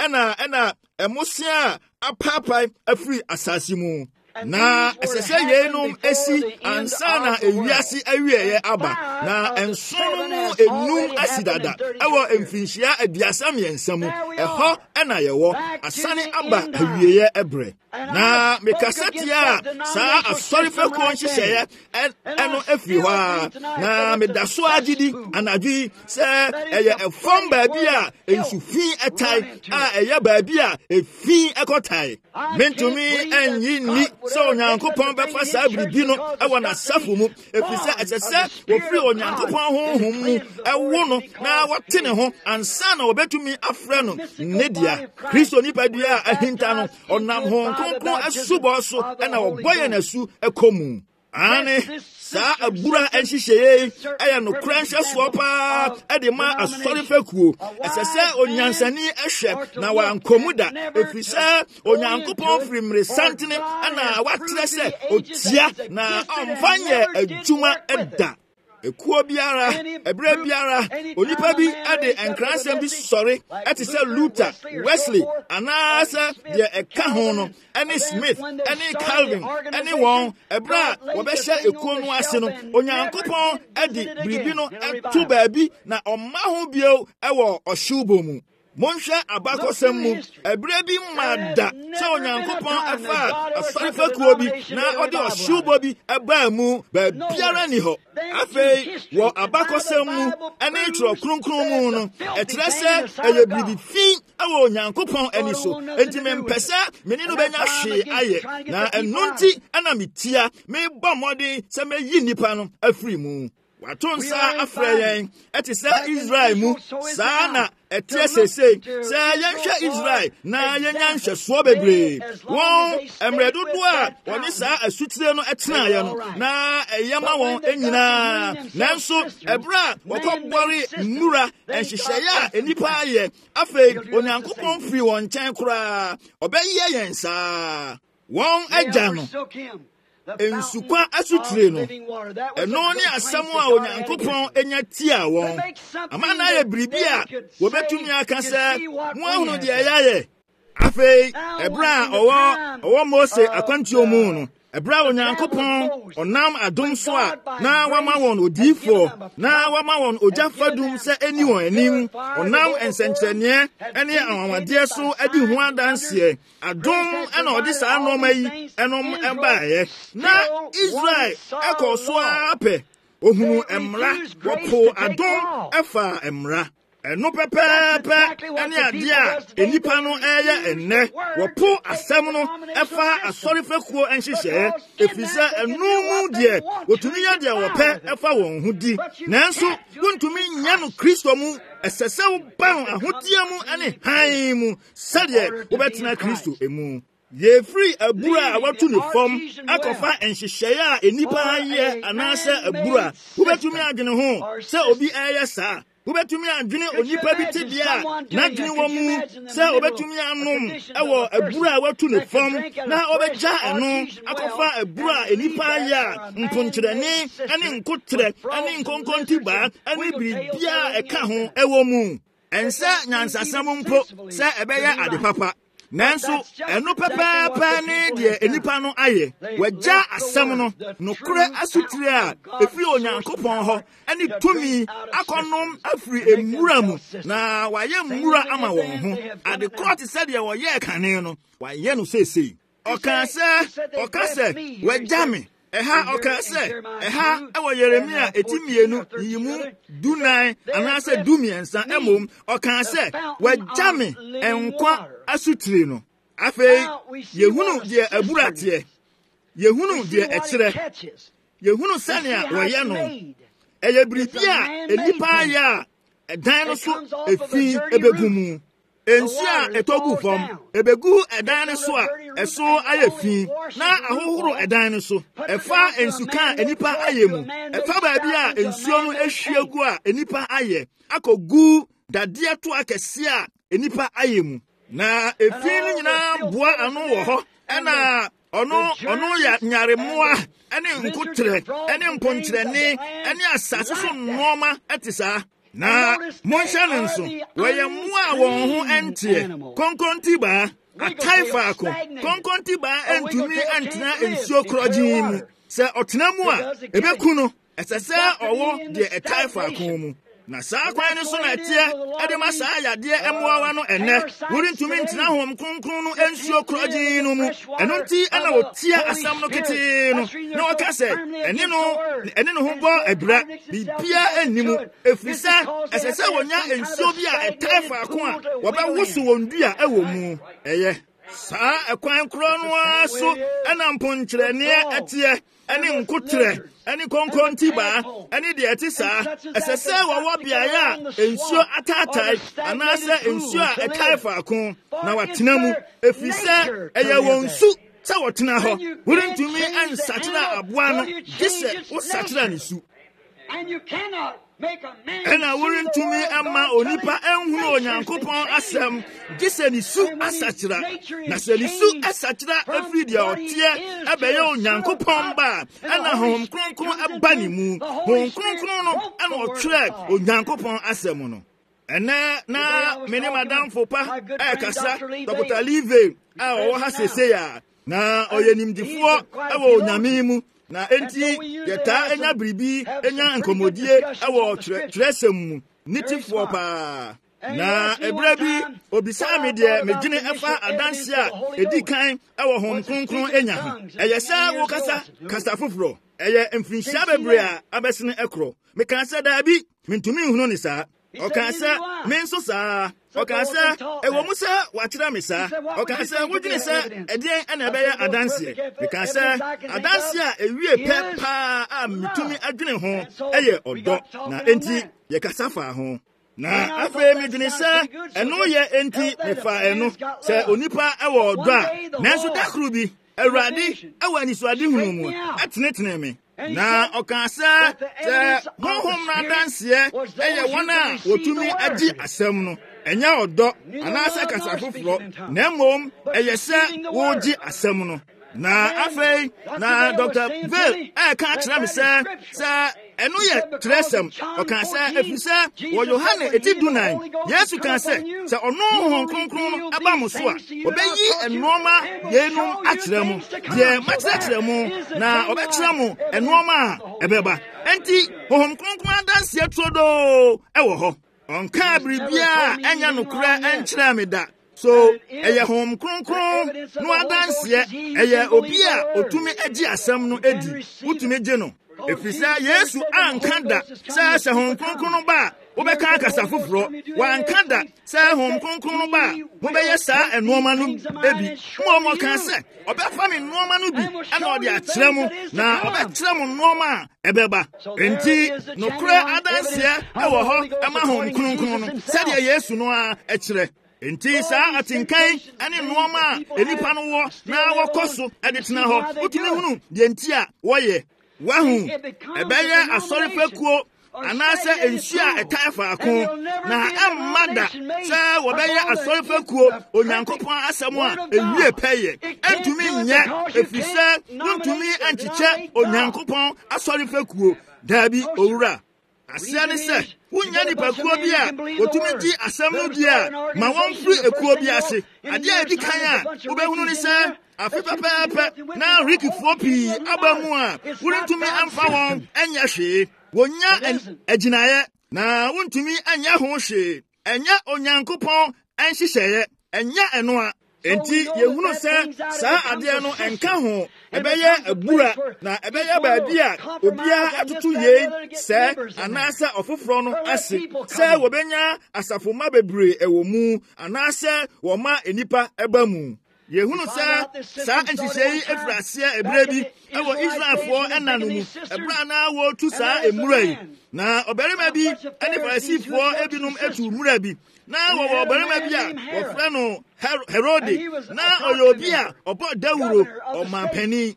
ana emosia apapai afri asasi mu na esese yenum esi ansana ewiase awieye aba na ensono mu enum asidada ewo emfinhia abiasa miensamu eho na yewo asane aba awieye ebre na mekasatia sa asori fe ko nhihye eno afiri ho na medaso agidi anadwi se eye efom baabi a ensufin etai a eye baabi a efin ekotai mentumi enyi ni so Onyankopon befa sa bribi no ewo na safo mu efise esese ofiri Onyankopon honhom mu ewo no na wote ne ho ansa na obetumi afre no nedia Kristo nipadua ahinta no onam ho konkron asubo so na oboye nasu ekomu ane sa abura enhihye eya no kranhye so pa ede ma asori fakuo esese onyansani ehwe na wankomuda efise Onyankopon frimre santene na watere se otia na omfanye adwuma eda ekuo biara ebre biara onipa bi ade enkransem bi sori etise Luther Wesley anasa de eka ho no any Smith any Calvin anyone ebra wobehye ekuo no ase no Onyankopon ade bribi no etu baabi na omma ho bio ewo ohwubo mu monhwɛ abakɔsɛm mu ɛbrɛ bi mada sɛ onyankopɔn afa asɔrefakuo bi na ɔde ɔhyewbɔ bi ɛbaa mu baabiara ni hɔ afei wɔ abakɔsɛm mu ɛne twerɛ kronkron mu no ɛkyerɛ sɛ ɛyɛ biribi fi ɛwɔ onyankopɔn ani so enti mempɛ sɛ mene no bɛnya hwee ayɛ na ɛno nti ɛna metia mebɔ mmɔden sɛ mɛyi nnipa no afiri mu wato nsa afrɛ yɛn ɛte sɛ Israel mu saa na ɛteɛ seesei sɛ yɛnhwɛ Israel na yɛnya nhwɛsoɔ bebree wɔn mmerɛ dodoɔ a wɔne saa asutire no ɛtenaeɛ no na ɛyɛ ma wɔn nyinaa nanso ɛberɛ a wɔkɔbɔre mmura nhyehyɛeɛ a nnipa ayɛ afei onyankopɔn firi wɔn nkyɛn koraa ɔbɛyɛ yɛn saa wɔn agya no nsukwa asutire no ɛno ne asɛm a onyankopɔn anya tia wɔn ama na ayɛ biribi a wɔbɛtumi aka sɛ mo ahunu deɛ ɛyɛ afei ɛberɛ a ɔwɔ Mose akwantuo mu no ɛberɛ a onyankopɔn ɔnam adom so a na wama wɔn odiyifoɔ na wama wɔn ogya fadum sɛ ɛni wɔn anim ɔnam nsɛnkyerɛnneɛ ne anwanwadeɛ so adi ho adanseɛ adom ɛna ɔde saa nneɛma yi ɛnom ɛbaeɛ na Israel ɛkɔɔ so apɛ ohunu mmara wɔpo adom ɛfa mmara ɛno pɛpɛɛpɛ ɛne adeɛ a nnipa no ɛyɛ ɛnnɛ wɔpo asɛm no ɛfa asɔrefakuo nhyehyɛeɛ ɛfiri sɛ ɛno mu deɛ wɔtumi yɛ deɛ wɔpɛ ɛfa wɔn ho di nanso wontumi nyɛ no Kristo mu ɛsɛ sɛ woba no ahoteɛ mu ne hann mu sɛdeɛ wobɛtena Kristo mu yɛfiri abura a watu ne fam akɔfa nhyehyɛeɛ a nnipa ayɛ anaasɛ abura wobɛtumi adwene ho sɛ obi ɛyɛ saa wobɛtumi adwene onipa bi te deɛ a n'adwene wɔ mu sɛ wobɛtumi anom ɛwɔ abura a watu ne fam na ɔbɛgya ɛno akɔfa abura a nnipa ayɛ a mponkyerɛne ne nkotrɛ ne nkonkontibaa ne biribiara a ɛka ho ɛwɔ mu ɛnsɛ nyansasɛm mpo sɛ ɛbɛyɛ ade papa nanso ɛno pɛpɛɛpɛ ne deɛ nnipa no ayɛ wɔagya asɛm no nokorɛ asutire a ɛfiri onyankopɔn hɔ ne tumi akɔnom afiri mmura mu na wɔayɛ mmura ama wɔn ho ade korɔ te sɛ deɛ wɔyɛɛ kane no wɔayɛ no seesei ɔka sɛ wɔagya me ɛha ɔka sɛ ɛha ɛwɔ Yeremia 2:2 14 anaasɛ 12 mmom ɔka sɛ wɔagya me nkwa asutire no afei yɛhunu deɛ abura teɛ yɛhunu deɛ ɛkyerɛ yɛhunu sɛnea wɔyɛ no ɛyɛ biribi a nnipa ayɛ a ɛdan no so efi ebegu mu ensu a ɛtɔgu fam ebegu ɛdan no so a ɛso ayɛ fi na ahohoro ɛdan no so ɛfa nsuka a nnipa ayɛ mu ɛfa baabi a nsuo no ahwie gu a nnipa ayɛ akɔgu dadeɛ to akɛse a nnipa ayɛ mu na efi no nyinaa boa ano wɔ hɔ ɛna ɔno yɛ nyaremoa ɛne nkotrɛ ɛne mponkyerɛne ɛne asase so nnoɔma ɛte saa na monhyɛ no nso wɔyɛ mmoa a wɔn ho ɛnteɛ konkontibaa atae faako konkontibaa ɛntumi ɛntena nsuo korɔgyee mu sɛ ɔtena mu a ɛbɛku no ɛsɛ sɛ ɔwɔ deɛ ɛtae faako mu na saa kwan no so na ɛteɛ ɛde ma saa yadeɛ ɛmmoawa no ɛnnɛ worentumi ntena hom kronkron no nsuo korɔgyee no mu ɛno nti ɛna wɔtia asɛm no ketee no na wɔka sɛ ɛne no ho bɔ abira biribia anni mu ɛfiri sɛ ɛsɛ sɛ wɔnya nsuo bi a ɛtae faako a wɔbɛwoso wɔn dua ɛwɔ mu ɛyɛ saa ɛkwan korɔ no ara so ɛna mponkyerɛneɛ ɛteɛ ɛne nkotrɛ ɛne konkontibaa ɛne deɛ ɛte saa ɛsɛ sɛ wɔwɔ beaeɛ a nsuo ataatae anaasɛ nsuo a ɛtae faako na watena mu ɛfiri sɛ ɛyɛ wɔn su sɛ wɔtena hɔ worentumi ansakyera aboa no gye sɛ wosakyera ne su ɛna worentumi ama onipa ɛnhunu onyankopɔn asɛm gye sɛ ne su asakyera na sɛ ne su asakyera afiri deɛ ɔteɛ ɛbɛyɛ onyankopɔn ba a ɛna honhom kronkron ɛba ne mu honhom kronkron no ɛna ɔtwerɛ onyankopɔn asɛm no ɛnɛ na mene madamfo pa ɛkasa Dr. Live a ɔwɔ ha sesei a na ɔyɛ nimdifoɔ ɛwɔ onyame mu na enti yɛtaa enya biribi enya nkɔmmɔdie ɛwɔ twerɛsɛm mu nitifoɔ paa na ebrabi obisa me de medwene efa adanse a edi kan ewo hom kronkron enya ho eyesa wo kasa foforo eye mfinhia bebre a abesene ekro me kan se da bi mentumi hunu ni sa o kan se me nso sa o kan se ewo mu se wa kira me sa o kan se wodwene se edien ena ebeye adanse me kan se adanse a ewie pepa a metumi adwene ho eye odo na enti ye kasa fa ho na afe medwene se eno ye enti me fa eno se onipa ewo odo a nanso dakru bi Awurade awani so ade hunu mu atenetene me na okansa te honhom na danse eye wona wotumi agi asem no enya odo anase kasa foforo na mmom eye se wogi asem no na afei na Dr. Veil ka kira me se enu ye tresem okansa efisa wo Yohane etidunan Yesu kan se ono hon kronkron aba mo so a obeyi enoma yenum akira mu ye makira mu na obekira mu enoma ebeba enti hon kronkron adanse trodo ewo ho onka bribia enya nokura enkira me da so eye hom kronkron no adanse eye obi a otumi agi asem no edi utumi gye no efisa Yesu ankanda se hom kronkron ba wobeka akasa foforo wankanda se hom kronkron ba wobeye sa enoma no ebi mo kan se obefa me enoma no bi ana ode akire mu na obekire mu enoma ebeba enti nokura adanse ewo ho ama hom kronkron no se de Yesu no a akire enti saa atinkan ane nooma enipa no wo na wakoso edetena ho utumi hunu de enti a woye wahu ebeye asori fekuo anase ensu a etaifa ako na amada se wobeye asori fekuo onyankopon asem a ewie peye entumi nye efise ntumi anchiche onyankopon asori fekuo dabi owura asia ne se wunya ni pakuo bi a otumi di asem no di a ma won firi ekuo bi ase ade a edi kan a wobehunu ne se afi papa na rikifo pi abamu a wuntumi amfa won enya hwe wonya aginaye na wuntumi anya ho hwe enya onyankopon anhyehyeye enya eno a enti yehunu se saa ade no enka ho ebeye abura na ebeye baabi a obia atutu ye se anasa ofoforo no ase se wobenya asafoma bebre ewo mu anasa wo ma enipa eba mu yehunu saa enhyehyei efrase ebrebi ewo Israelfo enanu mu ebra na wo tu saa emurai na oberema bi ene Farisifo ebinum etu mura bi na wo oberema bi a wofra no Herode na oyobi a obo Dawuro omampani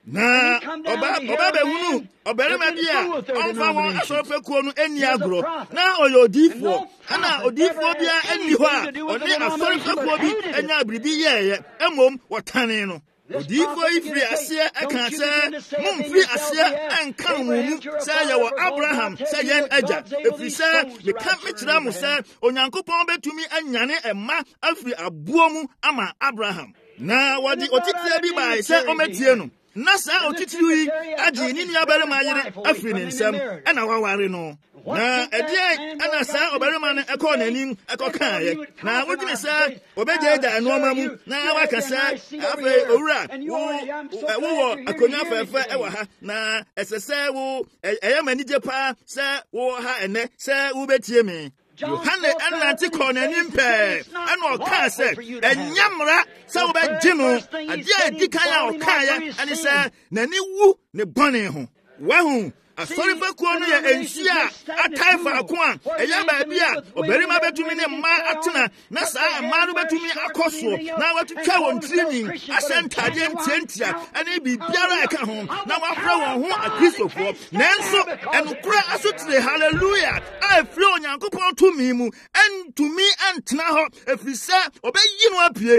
na oba behunu oberema bi a onfa won asofekuo no eni agro na oyodifo ana odifo bi a eni ho a oni asofekuo bi enya abribi yeye emom wotane no odifo ifri ase aka se mumfri ase anka mu se yewo Abraham se yen aja efrise me kan me kira mu se onyankopon betumi anyane emma afri abuo mu ama Abraham na wadi otitia bi bai se ometie no na saa otitiri agi ni ni abarema yire afri ne nsam ana waware no na edie ana saa obarema ne ekọ nanim ekoka ye na wodine saa obejeja enoma mu na wakasa afa owura wo akonya fefe ewa ha na esese wo eyamanije pa se wo ha ene se wo betie me Yohane ananti konanim pe ana oka se enyamra se wo begye no ade a dikan a oka ya ani se nani wu ne bone ho wahu asori fekuo no ye ensia atai faako a eya baabi a obarima betumi ne mma atena na saa mma no betumi akoso na watutwa won training asentade ntiantia ane bibiara eka ho na wafra won ho akristofo nanso enukura asotire hallelujah afri onyankopon tumi mu entumi antena ho efisa obeyi no apie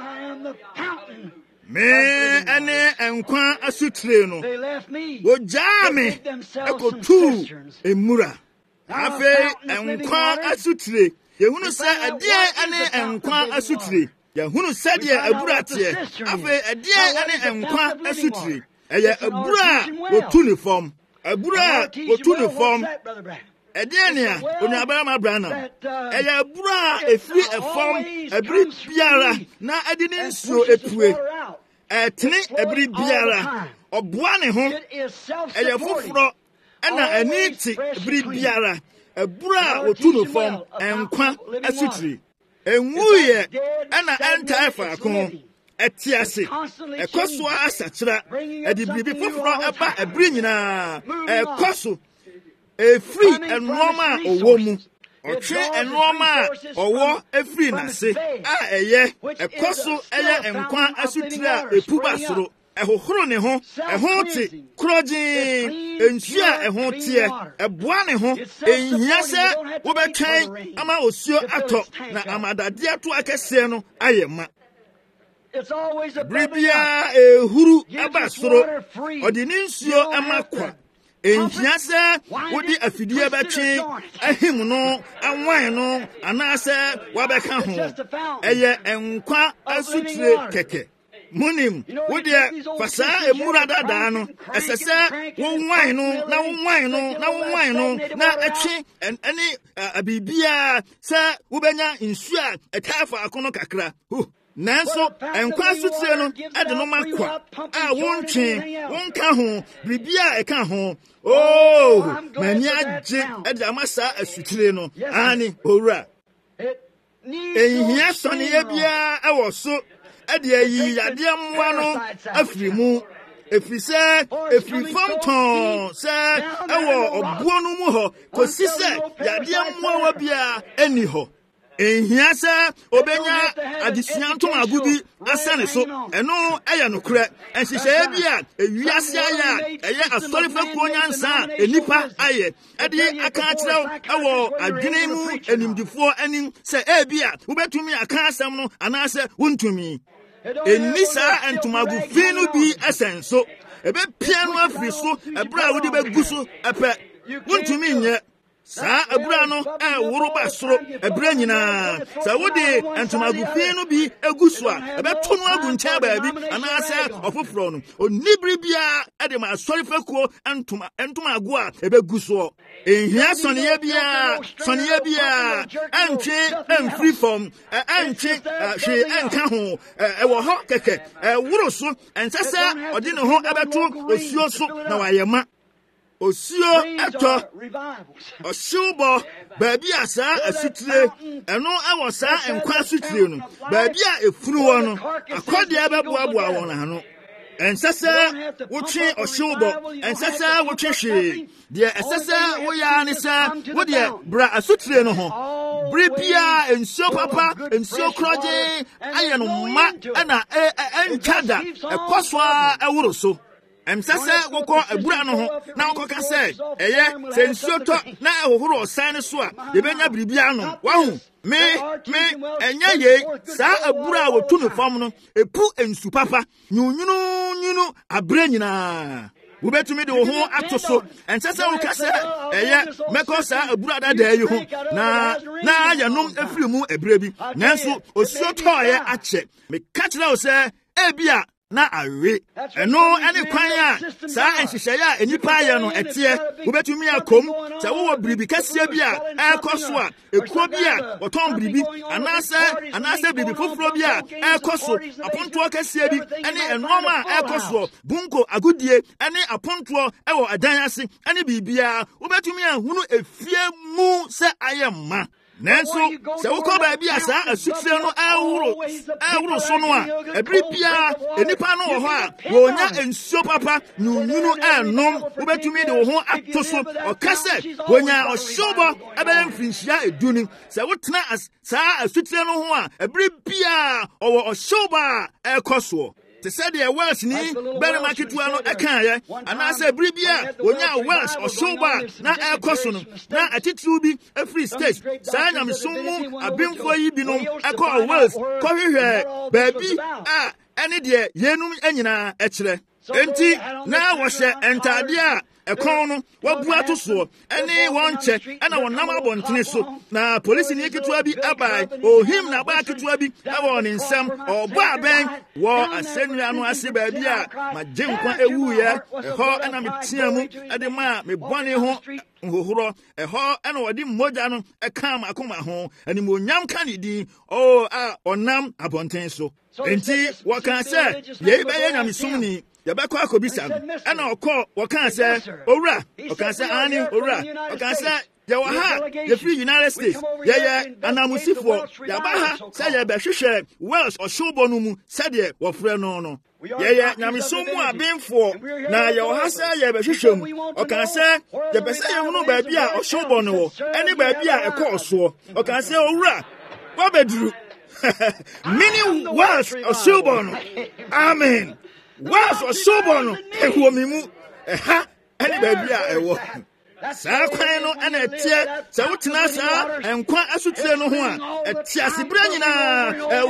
me ene enkwa asutire no ojame ekotu emura afe enkwa asutire yehunu se ade ene enkwa asutire yehunu se de aburate afe ade ene enkwa asutire eye abura otu ne form abura otu ne form Ediania, Unabarama Brana, Eya Bra, a free a form, a brief biara, na Edinin so a pue, a tini, a brief biara, or Buane home, Eya Fufro, and a neat brief biara, a bra or tuno form, and quan a sutri, and wooye, and an anti-facon. Etiasi, a Koswa Satra, a Dibi Fufro about a bringina, a Kosu. A free and normal or woman, or tree and normal or war a free nasi. Ah, a year, a cosso, a year and quan as you tell a pubasro, a horone home, a haunty, crudging, and share a hauntier, a buane home, and yasa, overcame, ama osio ato, na amada dia to akeseno, I am. It's always a Bribia, a huru, abasro, or the ninsio amakwa. Enhiasa wodi afidie bachi ahim no anwan no anase wabeka ho eye enkwa asutire keke munim wodi fasa emura dada no esese wonwan no na wonwan no na wonwan no na atwe ani abibia se wobenya nsu a etafa akono kakra nanso enkwa asutire no ade no makwa a wontwe wonka ho bibia eka ho. Oh, mania jig at the massa a sutire no, Annie, ora. Yes, Sonny, I was so at the Yadiam one a free moon. If we said, if we found Tom, sir, I were a bonumuho, because he said, Yadiam one will be anyhow. Enhiasa obenya adisian to magubi asane so eno eya no kre ensise bia ewiase aya eya asori fa konyansa enipa aye ede aka akireo ewo adwene mu enimdifo anim se bia ubetumi aka asem no anase wontumi enisa entumagu finu bi asenso ebe piano afri so ebra wodi be guso epe wontumi nye sa abura no woro ba soro abura nyina sa wode antumagu fie no bi eguso a ebeto no agu ncha ba bi anase ofoforo no onibri bia ede ma asori fakuo antumagu a ebeguso ehia sonye bia anche free form anche hwe anka ho ewo ho keke woro so ensasa ode ne ho ebeto osuo so na wayema osio eto oshubo baabi asa asutire eno awosa enkwa asutire no baabi a efuru wo no akode abeboaboa won hano ensasa wochi oshubo ensasa wochi hwe de esasa woya ne sa wode bra asutire no ho bribia ensio papa ensio kroje aye no ma na enchada ekoswa ewuro so emsese woko abura no ho na woko ka se eye sensuoto na ehohoro osan so a yebenya biribia no wahu me enya ye sa abura wotu no fam no epu ensu papa nyunyunu abra nyina wobetumi de wo ho atoso ensese wo ka se eye meko sa abura dada yi ho na yanom afiri mu abra bi nanso osuoto ye ache me ka kira wo se ebia na awe eno ene kwan a sa enhyehyɛ a enipa ayɛ no ɛteɛ wobetumi akom sɛ wo biribi kɛseɛ bi a ɛkɔ a ekuo bi a wɔtɔn biribi anase biribi foforo bi a ɛkɔ so apontoɔ kɛseɛ bi ene enoma a ɛkɔ so bunko agudie ene apontoɔ ɛwɔ adan ase ene biribia wobetumi ahunu efie mu sɛ ayɛ ma nanso sɛ wokɔ baabi a saa asutire no ɛworo so no a ɛbere bia enipa no wɔ hɔ a wɔnya nsuo papa nyunyunu ɛnom wobɛtumi de wo ho ato so ɔka sɛ wɔnya ɔhyewbɔ ɛbɛyɛ mfirinhyia eduni sɛ wotena saa asutire no ho a ɛbere bia ɔwɔ ɔhyewbɔ a ɛkɔ soɔ te sɛ deɛ Welsh ni bɛrima ketewa no ɛkaeɛ anaasɛ bere bi a wonya Welsh ɔhyewbɔ a na ɛkɔ so no na atitiriw bi afiri stage saa nyamesom mu abemfoɔ yi binom ɛkɔ Welsh kɔhwehwɛ baabi a ɛne deɛ yenum anyinaa ɛkyerɛ enti na wɔhyɛ ntade a ɛkɔn no wabu ato so ɛne wɔn kyɛ ɛna wɔnam abɔntene so na polisi ne ketewa bi abae ohim na ba ketewa bi ɛwɔ ne nsam ɔbɔ abɛn wɔ asɛnnua no ase baabi a magye nkwa ewuiɛ ɛhɔ ɛna metea mu ɛde ma me bɔne ho nhohoro ɛhɔ ɛna wɔde mmogya no ɛka makoma ho animonyam ka ne din a ɔnam abɔnten so enti wɔka sɛ yɛi bɛyɛ nyamesom yɛbɛkɔ akɔbisa no ɛna ɔkɔ wɔka sɛ owura ɔka sɛ ane owura ɔka sɛ yɛwɔ ha yɛfiri United States yɛyɛ anamusifoɔ yɛaba ha sɛ yɛbɛhwehwɛ Welsh ɔhyewbɔ no mu sɛdeɛ wɔfrɛ no yɛyɛ nyamesom mu abenfoɔ na yɛwɔ ha sɛ yɛbɛhwehwɛ mu ɔka sɛ yɛpɛ sɛ yɛhunu baabi a ɔhyewbɔ no wɔ ɛne baabi a ɛkɔɔ soɔ ɔka sɛ owura wɔbɛduru mini Welsh ɔhyewbɔ no amen Welsh ɔhyewbɔ no ɛwɔ me mu ɛha ɛne baabi a ɛwɔ saa kwan no ɛna ɛteɛ sɛ wotena saa nkwa asotire no ho a ɛte asebere nyinaa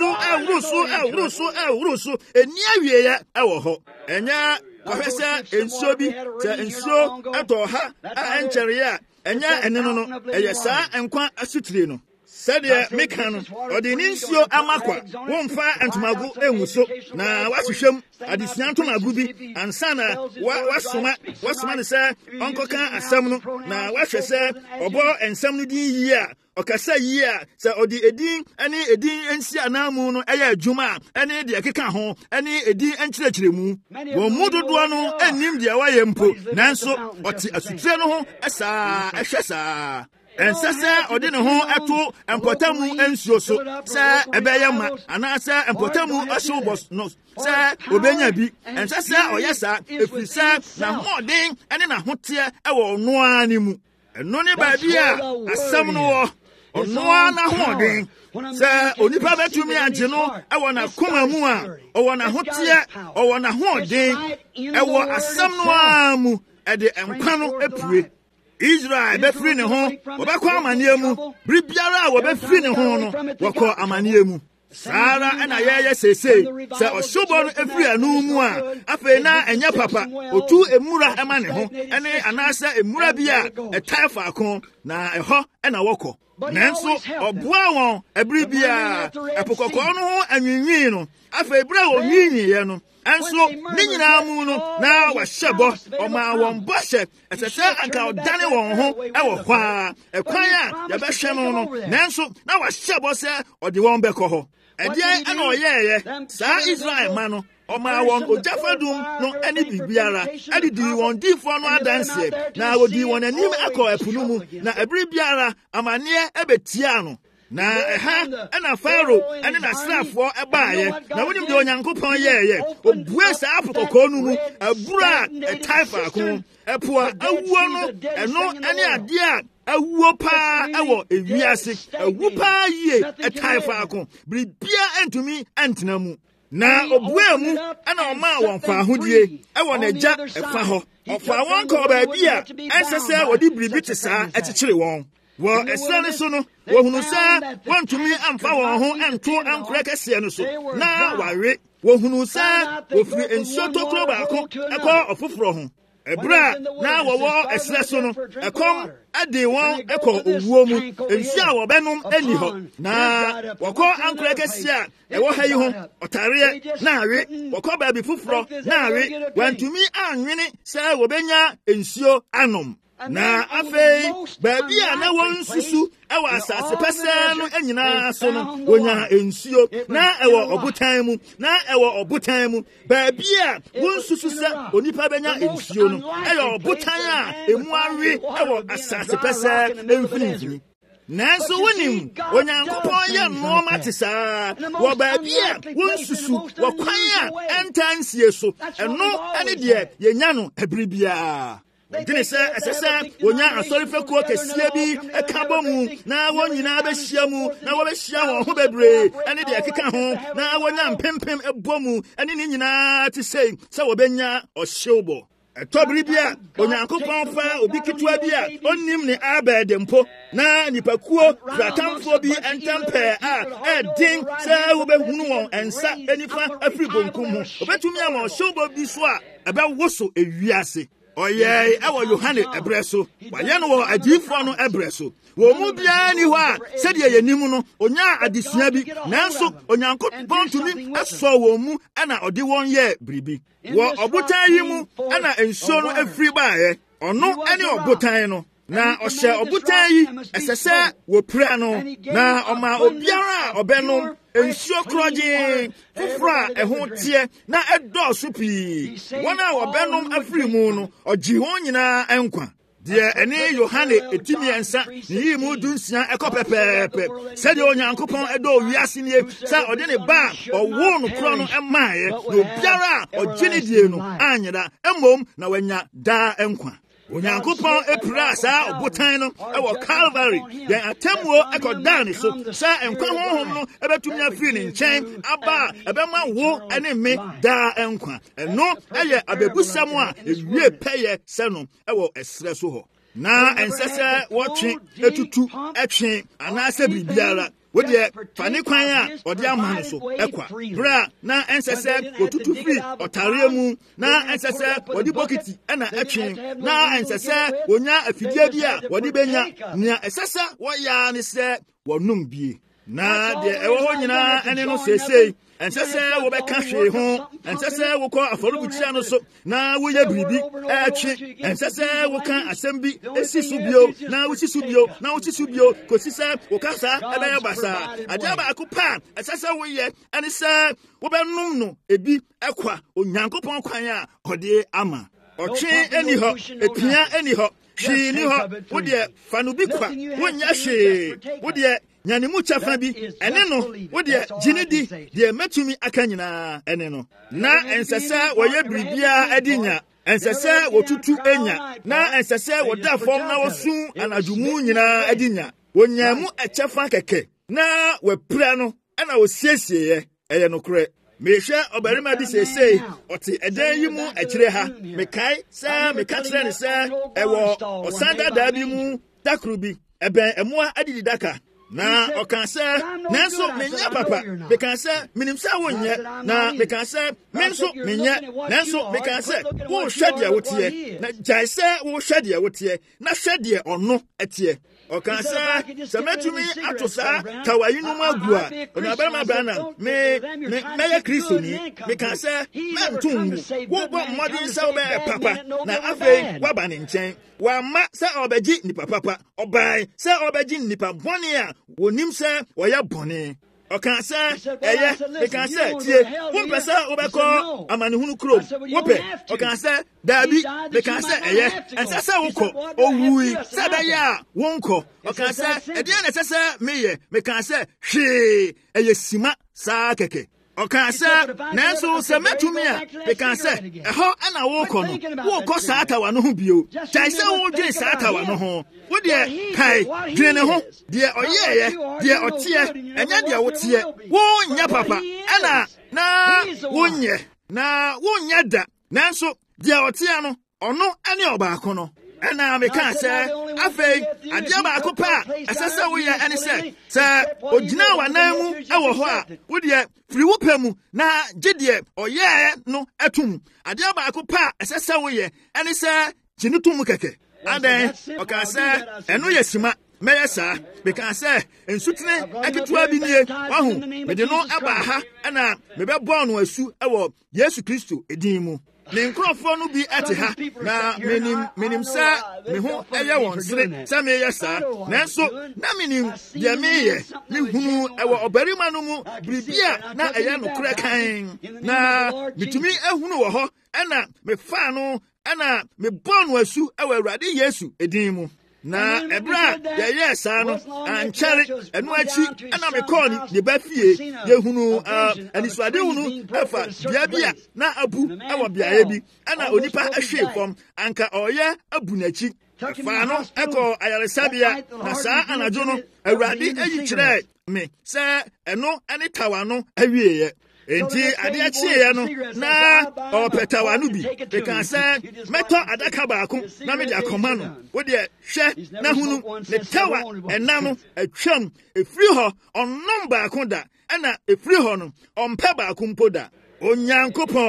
ɛworo so ɛni awieɛ ɛwɔ hɔ ɛnyɛ kɔhwɛ sɛ nsuo bi sɛ nsuo ɛtɔ ha a ɛnkyɛreɛ a ɛnyɛ ɛne no ɛyɛ saa nkwa asotire no sɛdeɛ meka no ɔde ne nsuo ama kwa womfa ntomago ɛngu so na wahwehwɛm adesua ntomago bi ansa na wasoma ne sɛ ɔnkɔka asɛm no na wahwɛ sɛ ɔbɔ nsɛm no din yie a ɔkasa yie a sɛ ɔde edin ɛne edin nsi anamu no ɛyɛ adwuma a ɛne deɛ keka ho ɛne edin nkyerɛkyerɛmu wɔn mu dodoɔ no ɛnnim deɛ wɔyɛ mpo nanso ɔte asutire no ho ɛsaa ɛhwɛ saa ɛnsɛ sɛ ɔde ne ho ɛto mpɔtamu nsuo so sɛ ɛbɛyɛ ma anaasɛ mpɔtamu ɔhyewbɔ no sɛ obɛnya bi ɛnsɛ sɛ ɔyɛ saa ɛfiri sɛ n'ahoɔden ɛne n'ahoteɛ ɛwɔ ɔnoa ne mu ɛno ne baabi a asɛm no wɔ ɔnoa n'ahoɔden sɛ onipa bɛtumi agye no ɛwɔ n'akoma mu a ɔwɔ n'ahoteɛ ɔwɔ n'ahoɔden ɛwɔ asɛm no a mu ɛde nkwa no apue Israel bɛfiri ne ho wɔbɛkɔ amanneɛ mu bere biara a wɔbɛfiri ne ho no wɔkɔ amanneɛ mu saa ara ɛna yɛyɛ seesei sɛ ɔhyewbɔ no ɛfiri ano mu a afei na ɛnyɛ papa otu emura ɛma ne ho ɛne anaasɛ emura bi a ɛtae faako na ɛhɔ ɛna wɔkɔ nanso ɔboa wɔn ɛbere biara ɛpo kɔkɔɔ no ho anwiinwii no afei bere a wɔnwiinwiiɛ no ɛnso ne nyinaa mu no na wahyɛ bɔ ɔmaa wɔn bɔhyɛ ɛsɛ sɛ anka ɔdane wɔn ho ɛwɔ hɔ a ɛkwan a yɛbɛhwɛ no no nanso na wahyɛ bɔ sɛ ɔde wɔn bɛkɔ hɔ ɛdeɛn ɛna ɔyɛɛyɛ saa Israel ma no ɔmaa wɔn ogyafadum no ɛne biribiara ɛde dii wɔn diifoɔ no adanseɛ na wɔdii wɔn anim akɔ ɛpo no mu na ɛbere biara amanneɛ ɛbɛtia no na ɛha ɛna Faro ɛne n'asraafoɔ ɛbaeɛ na wonim deɛ Onyankopɔn yɛɛyɛ obue saa po kɔkɔɔ no mu aburo a ɛtae faako ɛpo a awuo no ɛno ɛne adeɛ a awuo paa ɛwɔ ewiase awu paa yie ɛtae faako biribia ɛntumi ɛntena mu na obue mu ɛna ɔmaa wɔn faahodie ɛwɔ n'agya ɛfa hɔ ɔfaa wɔn kɔɔ baabi a ɛnsɛ sɛ wɔde biribi te saa ɛkyekyere wɔn wɔ ɛsɛ no so no wɔhunu sɛ wɔntumi amfa wɔn ho ɛnto ankorɛ kɛseɛ no so na wawe wɔhunu sɛ wɔfiri nsuo tokuro baako ɛkɔ ɔfoforɔ ho ɛberɛ a na wɔwɔ ɛserɛ so no ɛkɔm ade wɔn ɛkɔ owuo mu nsuo a wɔbɛnom ani hɔ na wɔkɔ ankorɛ kɛseɛ a ɛwɔ ha yi ho ɔtareɛ na awe wɔkɔ baabi foforɔ na awe wɔantumi anwene sɛ wɔbɛnya nsuo anom na afei baabi a na wɔn nsusu ɛwɔ asase pɛsɛɛ no nyinaa so no wɔnya nsuo na ɛwɔ ɔbotan mu baabi a wɔn nsusu sɛ onipa bɛnya nsuo no ɛyɛ ɔbotan a emu awe ɛwɔ asase pɛsɛɛ mfimfini nanso wonim Onyankopɔn yɛ nnoɔma te saa wɔ baabi a wɔn nsusu wɔ kwan a ɛnta nsie so ɛno ɛne deɛ yɛnya no ɛbere biara Dine sɛ ɛsɛ sɛ wonya asɔrefekuo kɛseɛ bi ɛka bɔ mu na wɔn nyinaa bɛhyia mu na wɔbɛhyia wɔn ho bebree ɛne deɛ ɛkeka ho na wɔnya mpempem ɛbɔ mu ɛne ne nyinaa te sɛ wɔbɛnya ɔhyewbɔ ɛtɔbere bi a Onyankopɔn fa obi ketewa bi a onnim ne abɛɛde mpo na nipakuo fratamfoɔ bi ɛntɛmpɛɛ a ɛden sɛ wobɛhunu wɔn ɛnsa anifa afiri bonkum ho obɛtumi ama ɔhyewbɔ bi so a ɛbɛwo so ewiase ɔyɛ ɛwɔ Yohane ɛbrɛ so wayɛ no wɔ adiyifoɔ no ɛbrɛ so wɔ mu biara ni hɔ a sɛdeɛ yɛnim no onyaa adesua bi nanso Onyankopɔn tumi ɛsɔ wɔn mu ɛna ɔde wɔn yɛ biribi wɔ ɔbotan yi mu ɛna nsuo no afiri baeɛ ɔno ɛne ɔbotan no na ɔhyɛ ɔbotan yi ɛsɛ sɛ wɔpira no na ɔma obiara a ɔbɛnom nsuo korɔgye foforɔ a ɛho teɛ na ɛdɔɔso pii wɔn a wɔbɛnom afiri mu no ɔgye wɔn nyinaa nkwa deɛ ɛne Yohane etimiɛnsa ne yi mu 16 ɛkɔ pɛpɛɛpɛ sɛdeɛ Onyankopɔn ɛdɔ wiase nie sɛ ɔde ne ba ɔwoo no korɔ no ɛmaeɛ na obiara a ɔgye ne die no anyera mmom na wanya daa nkwa Onyankopɔn epira saa ɔbotan no ɛwɔ Calvary yɛn atemmuo ɛkɔdaa ne so sɛ nkwa honhom no ɛbɛtumi afiri ne nkyɛn aba ɛbɛma wo ɛne me daa nkwa ɛno ɛyɛ abɛbusɛm a ewie pɛyɛ sɛ no ɛwɔ ɛsrɛ so hɔ na ɛnsɛ sɛ wɔtwe etutu ɛtwe anaasɛ biribiara wodeɛ fa ne kwan a ɔde ama no so ɛkwa berɛ a na ɛnsɛ sɛ wɔtutu firi ɔtareɛ mu na ɛnsɛ sɛ wɔde bokiti ɛna ɛtwe na ɛnsɛ sɛ wɔnya afidie bi a wɔde bɛnya nea ɛsɛ sɛ wɔyɛ ne sɛ wɔnom bie na deɛ ɛwɔ hɔ nyinaa ɛne no seesei ɛnsɛ sɛ wɔbɛka hwee ho ɛnsɛ sɛ wokɔ afɔrebukyia no so na woyɛ biribi ɛtwe ɛnsɛ sɛ woka asɛm bi esi so bio na wosi so bio na wosi so bio kosi sɛ woka saa ɛbɛyɛ basaa adeɛ baako pa ɛsɛ sɛ woyɛ ɛne sɛ wobɛnom no ebi ɛkwa Onyankopɔn kwan a ɔde ama ɔtwe ɛni hɔ epia ɛni hɔ hwee ni hɔ wodeɛ fa no bi kwa wonyɛ hwee wodeɛ nyane mu kyɛfa bi ɛne no wodeɛ gyene di deɛ mɛtumi aka nyinaa ɛne no na ɛnsɛ sɛ wɔyɛ biribiara adi nya ɛnsɛ sɛ wɔtutu anya na ɛnsɛ sɛ wɔda fam na wɔso anadwo mu nyinaa adi nya wɔnyaa mu ɛkyɛfa kɛkɛ na wɔapira no ɛna wɔsiesieɛ ɛyɛ nokorɛ mehwɛ ɔbarima bi seesei ɔte ɛdan yi mu akyire ha mekae sɛ meka kyerɛ ne sɛ ɛwɔ ɔsan dadaa bi mu dakoro bi ɛbɛn ɛmoa adidi daka na ɔka sɛ nanso menyɛ papa meka sɛ menim sɛ wonyɛ na meka sɛ me nso menyɛ nanso meka sɛ wohwɛ deɛ woteɛ na gyae sɛ wohwɛ deɛ woteɛ na hwɛ deɛ ɔno ɛteɛ ɔka sɛ mɛtumi ato saa tawayi no mu agu a ɔnabarima Branham mɛyɛ kristoni meka sɛ mɛnto ngu wobɔ mmɔden sɛ wobɛyɛ papa na afei woaba ne nkyɛn wamma sɛ ɔbɛgye nnipa papa ɔbae sɛ ɔbɛgye nnipa bɔne a wɔnim sɛ wɔyɛ bɔne ɔka sɛ ɛyɛ meka sɛ tie wompɛ sɛ wobɛkɔ amanehunu kurom wopɛ ɔka sɛ daabi meka sɛ ɛyɛ ɛnsɛ sɛ wokɔ owui sɛ ɛbɛyɛ a wonkɔ ɔka sɛ ɛdeɛ na ɛsɛ sɛ meyɛ meka sɛ hwee ɛyɛ sima saa kɛkɛ ɔka sɛ nanso sɛ mɛtumi a meka sɛ ɛhɔ ɛna wokɔ no wokɔ saa tawa no ho bio gyae sɛ wodwene saa tawa no ho wodeɛ kae dwene ne ho deɛ ɔyɛɛyɛ deɛ ɔteɛ ɛnyɛ deɛ woteɛ wonyɛ papa ɛna na wonyɛ da nanso deɛ ɔteɛ no ɔno ɛne ɔbaako no ɛna meka sɛ afei adeɛ baako pa a ɛsɛ sɛ woyɛ ɛne sɛ ogyina w'anan mu ɛwɔ hɔ a wodeɛ firi wo pɛ mu na gye deɛ ɔyɛɛ no ɛtom adeɛ baako pa a ɛsɛ sɛ woyɛ ɛne sɛ gye no tom kɛkɛ adɛn ɔka sɛ ɛno yɛ sima mɛyɛ saa meka sɛ nsutene aketewa bi nie wahu mede no ɛba ha ɛna mebɛbɔɔ no asu ɛwɔ Yesu Kristo edin mu ne nkurɔfoɔ no bi ɛte ha na menim sɛ me ho ɛyɛ wɔn sere sɛ meyɛ saa nanso na menim deɛ meyɛ mehunu ɛwɔ ɔbarima no mu biribi a na ɛyɛ nokorɛ kan na metumi ahunu wɔ hɔ ɛna mefaa no ɛna mebɔɔ no asu ɛwɔ Awurade Yesu edin mu na ɛberɛ a yɛyɛɛ saa no ankyɛre ɛno akyi ɛna mekɔɔ ne ba fie yɛhunu anisuadehu no ɛfa bea bi a na abu ɛwɔ beaeɛ bi ɛna onipa ahwee fam anka ɔyɛ abu n'akyi ɛfaa no ɛkɔ ayaresabea na saa anadwo no Awurade ayi kyerɛɛ me sɛ ɛno ɛne tawa no awieeɛ enti adeɛ kyeeɛ no na ɔpɛ tawa no bi meka sɛ mɛtɔ adaka baako na mede akɔma no wodeɛ hwɛ na hunu ne tawa ɛna no atwam ɛfiri hɔ ɔnom baako da ɛna ɛfiri hɔ no ɔmpɛ baako mpo da Onyankopɔn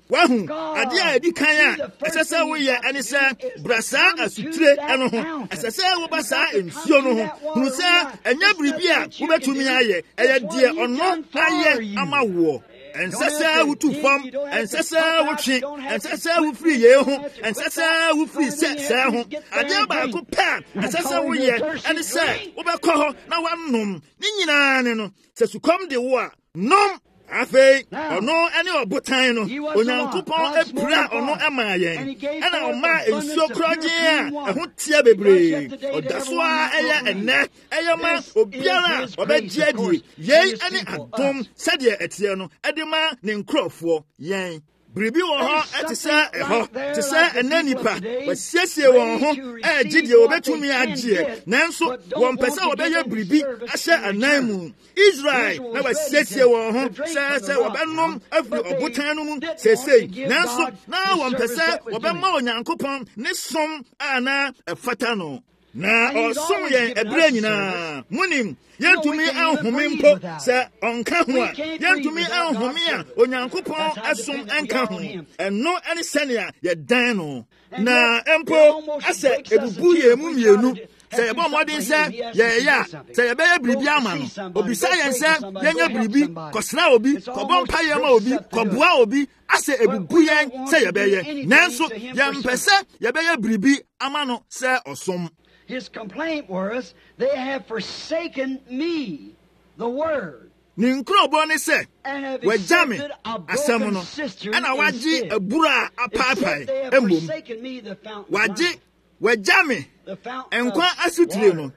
wahu ade a edi kan a ɛsɛ woyɛ ɛne sɛ brasa asutire ɛno ho ɛsɛ sɛ woba saa nsuo no ho hu sɛ ɛnyɛ biribi a wobɛtumi ayɛ ɛyɛ deɛ ɔno ayɛ ama woɔ ɛnsɛ sɛ wotu fam ɛnsɛ sɛ wotwe ɛnsɛ sɛ wofiri yei ho ɛnsɛ sɛ wofiri sɛ ho adeɛ baako pɛ a ɛsɛ sɛ woyɛ ɛne sɛ wobɛkɔ hɔ na woanom ne nyinaa ne no sɛ sukɔm de wo a nom afei ɔno ɛne ɔbotan no onyankopɔn apira ɔno ɛmaa yɛn ɛna ɔmaa nsuo korɔgyen a ɛho tia bebree ɔda so a ɛyɛ ɛnɛ ɛyɛ ma obiara a ɔbɛgye adie yei ɛne adom sɛdeɛ ɛteɛ no ɛde ma ne nkurɔfoɔ yɛn biribi wɔ hɔ ɛte sɛ ɛhɔ te sɛ ɛnɛ nipa wɔasiesie wɔn ho ɛgye deɛ wɔbɛtumi agyeɛ nanso wɔmpɛ sɛ wɔbɛyɛ biribi ahyɛ anan mu Israel na wɔasiesie wɔn ho sɛ wɔbɛnom afiri ɔbotan no mu seesei nanso na wɔmpɛ sɛ wɔbɛma Onyankopɔn ne som a na ɛfata no na ɔsom yɛn ɛberɛ nyinaa munim yɛntumi anhome mpo sɛ ɔnka ho a yɛntumi anhome a Onyankopɔn asom ɛnka ho ɛno ɛne sɛnea yɛdan no na mpo asɛ ebubu yɛn mu mmienu sɛ yɛbɔ mmɔden sɛ yɛyɛ a sɛ yɛbɛyɛ biribi ama no obisa yɛn sɛ yɛnyɛ biribi kɔsra obi kɔbɔ mpayɛ ma obi kɔboa obi asɛ ebubu yɛn sɛ yɛbɛyɛ nanso yɛmpɛ sɛ yɛbɛyɛ biribi ama no sɛ ɔsom. His complaint was, they have forsaken me, the word. Ne nkurɔbɔ ne sɛ wɔagya me asɛm no ɛna wɔagye abura a apaapae mmom wɔagya me nkwa asutire no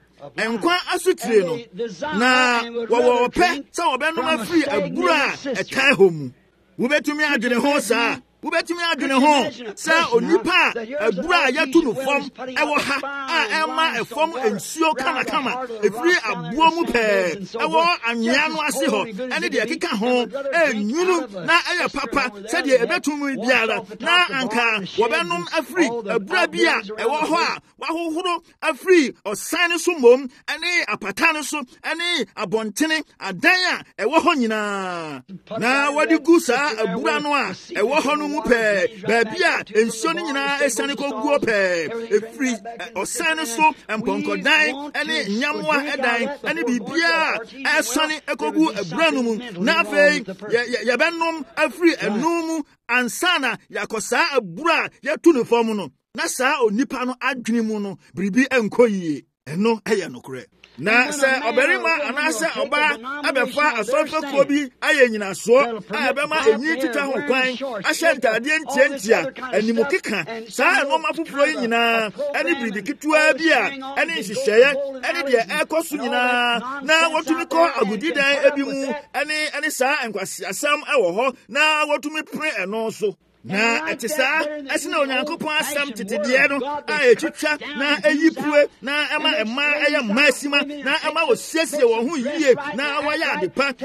na wɔwɔ ɔpɛ sɛ wɔbɛnom afiri abura a ɛtae hɔ mu wobɛtumi adwene ho saa wobɛtumi adwene ho sɛ onipa a abura a yɛto no fam ɛwɔ ha a ɛma ɛfam nsuo kamakama ɛfiri aboɔ mu pɛɛ ɛwɔ anwea no ase hɔ ɛne deɛ ɛkeka ho ɛnwunu na ɛyɛ papa sɛdeɛ ɛbɛtumi biara na anka wɔbɛnom afiri abura bi a ɛwɔ hɔ a wahohoro afiri ɔsan no so mmom ɛne apata no so ɛne abɔntene adan a ɛwɔ hɔ nyinaa na wɔde gu saa abura no a ɛwɔ hɔ no mu pɛɛ baabi a nsuo no nyinaa ɛsiane kɔguo pɛɛ ɛfiri ɔsan no so mpɔnkɔdan ɛne nyammoa ɛdan ɛne biribiaa ɛsane ɛkɔgu abura no mu na afei yɛbɛnom afiri ɛno mu ansa na yɛakɔ saa abura a yɛto no fam no na saa onipa no adwene mu no biribi ɛnkɔ yie ɛno ɛyɛ nokorɛ na sɛ ɔbarima anaasɛ ɔbaa abɛfa asɔrefakuo bi ayɛ nyinasoɔ a ɛbɛma ɛnyi tita ho kwan ahyɛ ntadeɛ ntiantia animu keka saa ɛnɔma foforɔ yi nyinaa ɛne biribi ketewaa bi a ɛne nhyehyɛeɛ ɛne deɛ ɛkɔ so nyinaa na wɔtumi kɔ agodidan ebi mu ɛne saa nkwaseasɛm ɛwɔ hɔ na wɔtumi pere ɛno so na ɛte saa ɛsena Onyankopɔn asɛm tetedeɛ no a ɛtwitwa na ɛyi pue na ɛma ɛma ɛyɛ mma asima na ɛma wɔsiesie wɔn ho yie na wɔyɛ adepa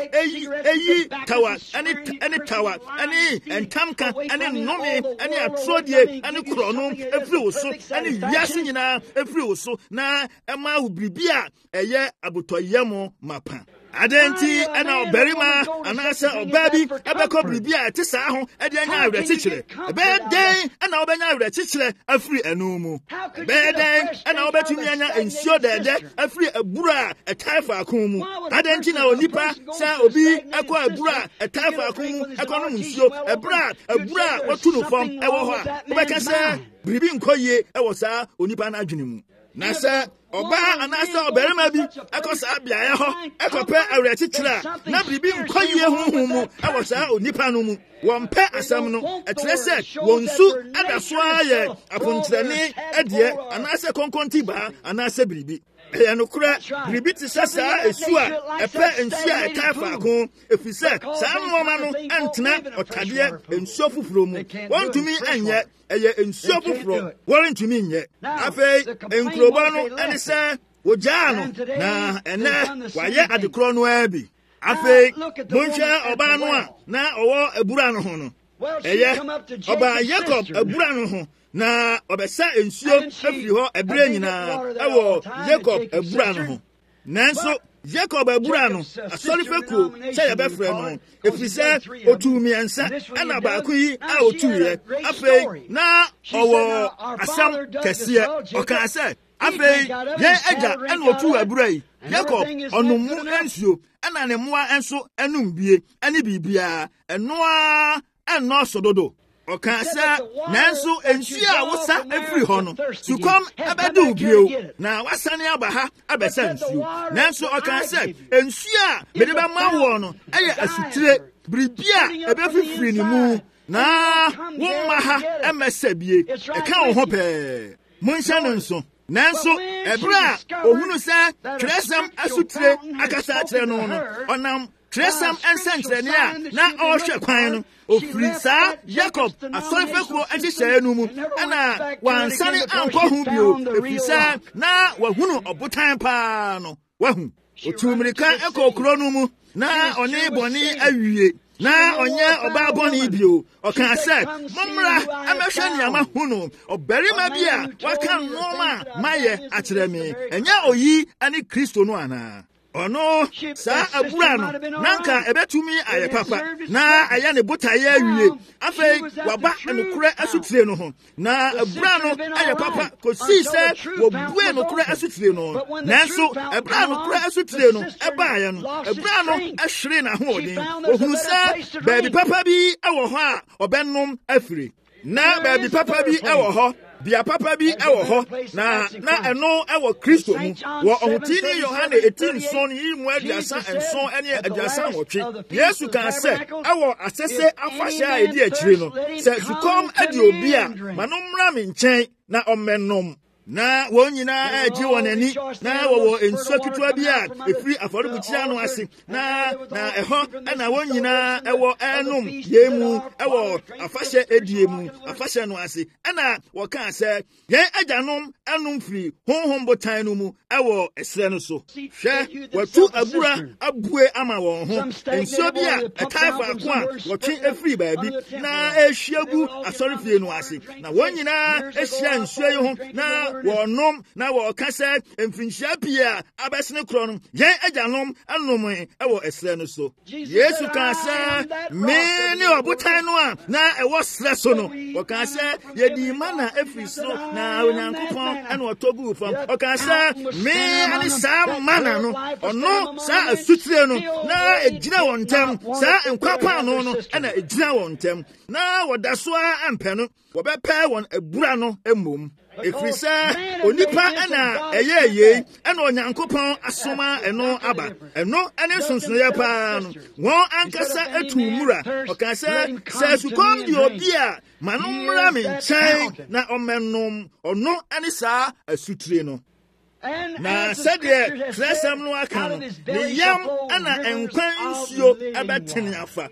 ɛyi tawa ɛne tawa ɛne ɛntamka ɛne nnome ɛne atorɔdeɛ ɛne korɔno ɛfiri wo so ɛne wiase nyinaa ɛfiri wo so na ɛma wo biribi a ɛyɛ abotɔyɛmo mapa adenti ɛna ɔbarima anaasɛ ɔbaa bi ɛbɛkɔ biribi a ɛte saa ho ɛde anya awerɛkyekyerɛ ɛbɛyɛ dɛn ɛna wobɛnya awerɛkyekyerɛ afiri ɛno mu ɛbɛyɛ dɛn ɛna wobɛtumi anya nsuo dɛɛdɛ afiri abura a ɛtae faako mu adenti na onipa sɛ obi ɛkɔ abura a ɛtae faako mu ɛkɔ nom nsuo abura a wɔto no fam ɛwɔ hɔ a wobɛka sɛ biribi nkɔ yie ɛwɔ saa onipa no adwene mu na sɛ ɔbaa anaasɛ ɔbarima bi ɛkɔ saa beaeɛ hɔ ɛkɔpɛ awerɛkyekyerɛ a na biribi nkɔ yie honhom mu ɛwɔ saa onipa no mu wɔmpɛ asɛm no ɛkyerɛ sɛ wɔn su ada so ara yɛ aponkyerɛne ɛdeɛ anaasɛ kɔnkɔnti baa anaasɛ biribi ɛyɛ nokorɛ biribi te sɛ saa esu a ɛpɛ nsuo a ɛtae faako ɛfiri sɛ saa nnoɔma no ɛntena ɔtadeɛ nsuo foforɔ mu wɔntumi anyɛ ɛyɛ nsuo foforɔ wɔrentumi nyɛ afei nkurobɔ no ɛne sɛ wogyaa no na ɛnɛ wayɛ adekorɔ no ara bi afei monhwɛ ɔbaa no a na ɔwɔ abura no ho no ɛyɛ ɔbaa Yakob abura no ho na ɔbɛsa nsuo afiri hɔ ɛberɛ nyinaa ɛwɔ Yakob abura no ho nanso Jacob abura no asori fekuo se ye befre no efise otu miensa ana ba ko yi a otu ye afei na owo asam kese oka se afei ye eja ana otu abura yi Jacob onumu ensuo ana ne moa enso enum bie ani bibia enoa enno sododo oka se nanso ensu a wosa efiri ho no sukom abedu bio na wasane abaha abesa ensu nanso oka se ensu a mede ba ma wo no eye asutire bribia ebefifiri ni mu na wo ma ha emesa bie eka wo ho pe munhya no nso nanso ebra ohunu se tresam asutire akasa akire no no onam tresam ensentrene a na ohwe kwan no ofiri saa Jacob asɔrefekuo ahyehyɛ no mu ana wansane ankɔ ho bio efisa na wahunu ɔbotan paa no wahu otumirika ɛkɔ kuro no mu na ɔne bɔne awie na ɔnyɛ ɔbaa bɔne bio ɔka sɛ mommra amɛhwɛ nneɛma hu no ɔbarima bi a waka nnoɔma a mayɛ akyerɛ me ɛnyɛ oyi ane Kristo no anaa ono saa abura no nanka ebetumi aye papa na aya ne botaye awie afei waba enokure asutire no ho na abura no aye papa kosi se wobue enokure asutire no nanso abura enokure asutire no ebaaye no abura no ahwere na hoodin ohunu se baabi papa bi ewo ho a obennom afiri na baabi papa bi ewo ho bia papa bi ewo ho na eno ewo Kristo mu wo ohutini Yohane 18 yi mu aduasa enson ene aduasa nwotwe Yesu kan se ewo asese afahye a edi akire no se sukom adi obi a manomra me nkyɛn na ɔmɛnom na wɔn nyinaa agye wɔn ani na wɔwɔ nsuo ketewa bi a efiri afɔrebukyia no ase na ɛhɔ ɛna wɔn nyinaa ɛwɔ ɛnom yemu ɛwɔ afahyɛ edie mu afahyɛ no ase ɛna wɔka sɛ yɛn agyanom ɛnom firi honhom botan no mu ɛwɔ ɛsrɛ no so hwɛ wɔtu abura abue ama wɔn ho nsuo bi a ɛtae faako a wɔtwe efiri baabi na ehyia gu asɔrefie no ase na wɔn nyinaa ehyia nsuo yi ho na wɔnom na wɔka sɛ mfinhyia pii a abɛsene korɔ no yɛn agyanom anom ɛwɔ ɛsrɛ no so Yesu ka sɛ me ne ɔbotan no a na ɛwɔ srɛ so no wɔka sɛ yɛdi mana efiri so na Onyankopɔn ɛna ɔtɔ gu fam ɔka sɛ me ane saa mana no ɔno saa asutire no na egyina wɔn ntam saa nkwa paano no ɛna egyina wɔn ntam na wɔda so a ampɛ no wɔbɛpɛ wɔn abura no mmom efiri sɛ onipa ɛna ɛyɛ yei ɛna Onyankopɔn asoma ɛno aba ɛno ɛne nsonsonoyɛ paa no wɔn ankasa atu mmura ɔka sɛ sukɔm de obi a ma no mmra me nkyɛn na ɔmɛnom ɔno ɛne saa asutire no na sɛdeɛ trɛsɛm no aka no ne yam ɛna nkwan nsuo ɛbɛtene afa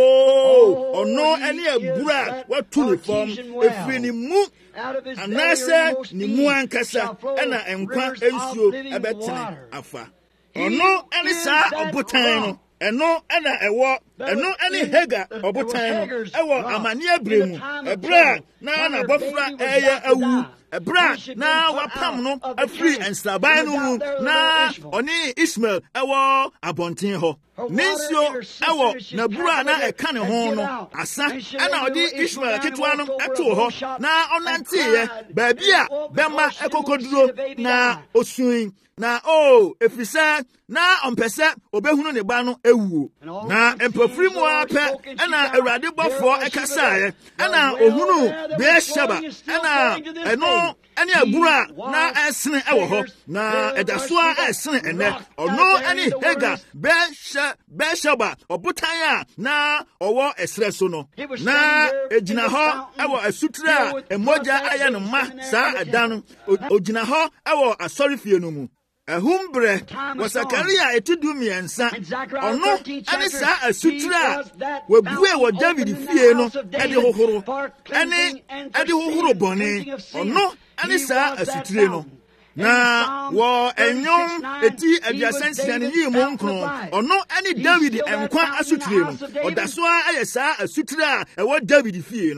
ɔno ɛne abura a watu ne fam efiri ne mu anaasɛ ne mu ankasa ɛna nkwa nsuo ɛbɛtene afa ɔno ɛne saa ɔbotan no ɛno ɛna ɛwɔ ɛno ɛne Hagar ɔbotan no ɛwɔ amanneɛ bere mu ɛberɛ a na n'abɔfra ɛyɛ awu ɛberɛ a na wapam no afiri nsraban no mu na ɔne Ismael ɛwɔ abɔnten hɔ ne nsuo ɛwɔ n'abura a na ɛka ne ho no asa ɛna ɔde Ismael ketewa no ɛtoo hɔ na ɔnanteeɛ baabi a bɛma ɛkɔkɔduro na osui na efiri sɛ na ɔmpɛ sɛ obɛhunu ne ba no ewuo na mpɔfiri mu a pɛ ɛna Awurade bɔfoɔ ɛkasaeɛ ɛna ohunu Beersheba ɛna ɛno ɛne abura na ɛsene ɛwɔ hɔ na ɛda so a ɛsene ɛnɛ ɔno ɛne Hagar Beersheba ɔbotan a na ɔwɔ ɛsrɛ so no na egyina hɔ ɛwɔ asutire a mmogya ayɛ no ma saa ɛda no ogyina hɔ ɛwɔ asɔrefie no mu ɛhumbrɛ wɔ Sakaria etudu mmiɛnsa ɔno ɛne saa asutire a wabue wɔ David fie no ɛde hohoro bɔne ɔno ɛne saa asutire no na wɔ ɛnyɔm eti aduasa nsia ne yie mu nkron ɔno ɛne David nkwa asutire no ɔda so a ɛyɛ saa asutire a ɛwɔ David fie no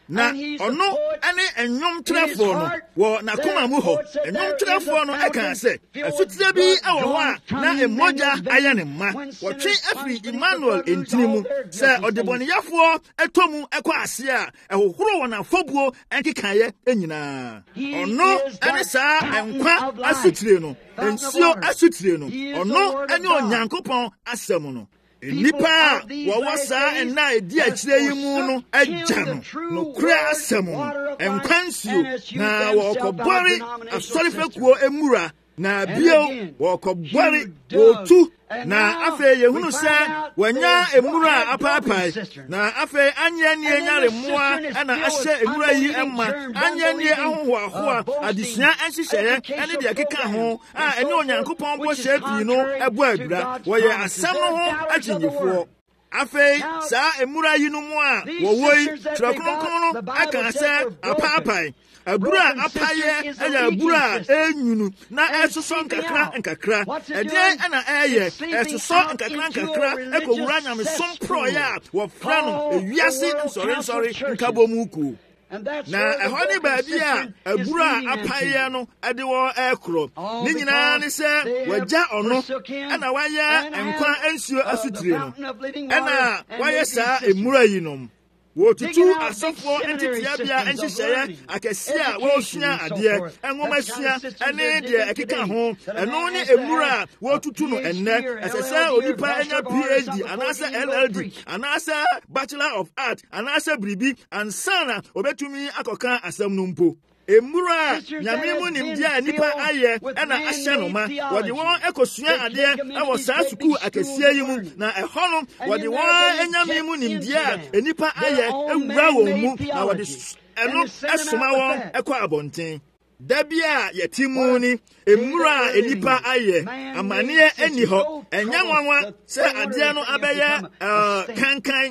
na ono ane enyom trafo no wo na koma mu ho enyom trafo no eka se asutire bi awo ho a na emoja aye ne mma wo twe afri Emmanuel entinimu se odeboneyafo etomu ekọ ase a ehohoro wona fobuo enkekaye enyina ono ane sa enkwa asutire no ensio asutire no ono ane onyankopon asem no nipa wawasa ena edi akire yi mu no agya no kura asem no enkwansio na wokobori asorifekuo emura na bio wokobori otu na afe yehunu se wanya emura apapai na afe anyanie nyare moa ana ahye emura yi emma anyanie ahohoahoa adesua anhyehyeye ene de akeka ho a ene onyankopɔn bɔ hye pii no ɛbɔ adura wɔyɛ asɛm no ho akyinyifoɔ afei saa emura yi no mu a wɔwoi trakronkron no aka sɛ apapai abura apaye ɛyɛ abura enyunu na ɛsoso nkakra ɛdeɛ ɛna ɛyɛ ɛsoso nkakra ɛkɔwura nyamesom prɔyɛ a wɔfra no ewiase nsɔre nkabomuku na ɛhɔ ne baabi a abura apaye no ɛde wɔ ɛkorɔ ne nyinaa ne sɛ wɔagya ɔno ɛna wayɛ nkwa nsuo asutire no ɛna wayɛ saa emura yi nom wotutu asɔfoɔ ntitiabea nhyehyɛeɛ akɛse a wɔresua adeɛ nwoma sua ne deɛ ɛkeka ho ɛno ne emura a wotutu no ɛnnɛ ɛsɛ sɛ onipa anya PhD anaasɛ LLD anaasɛ Bachelor of Art anaasɛ biribi ansa na obɛtumi akɔka asɛm no mpo emura nyame mu nimdeɛ a nipa ayɛ ɛna ahyɛ no ma wɔde wɔn ekosua adeɛ ɛwɔ saa sukuu akɛseɛ yi mu na ɛhɔ no wɔde wɔn enyame mu nimdeɛ a nipa ayɛ ewura wɔn mu na wɔde ɛno ɛsoma wɔn ɛkɔ abɔnten dabi a yɛte mu ni emura a nipa ayɛ amaneɛ ɛni hɔ ɛnyɛ nwanwa sɛ adeɛ no abɛyɛ kankan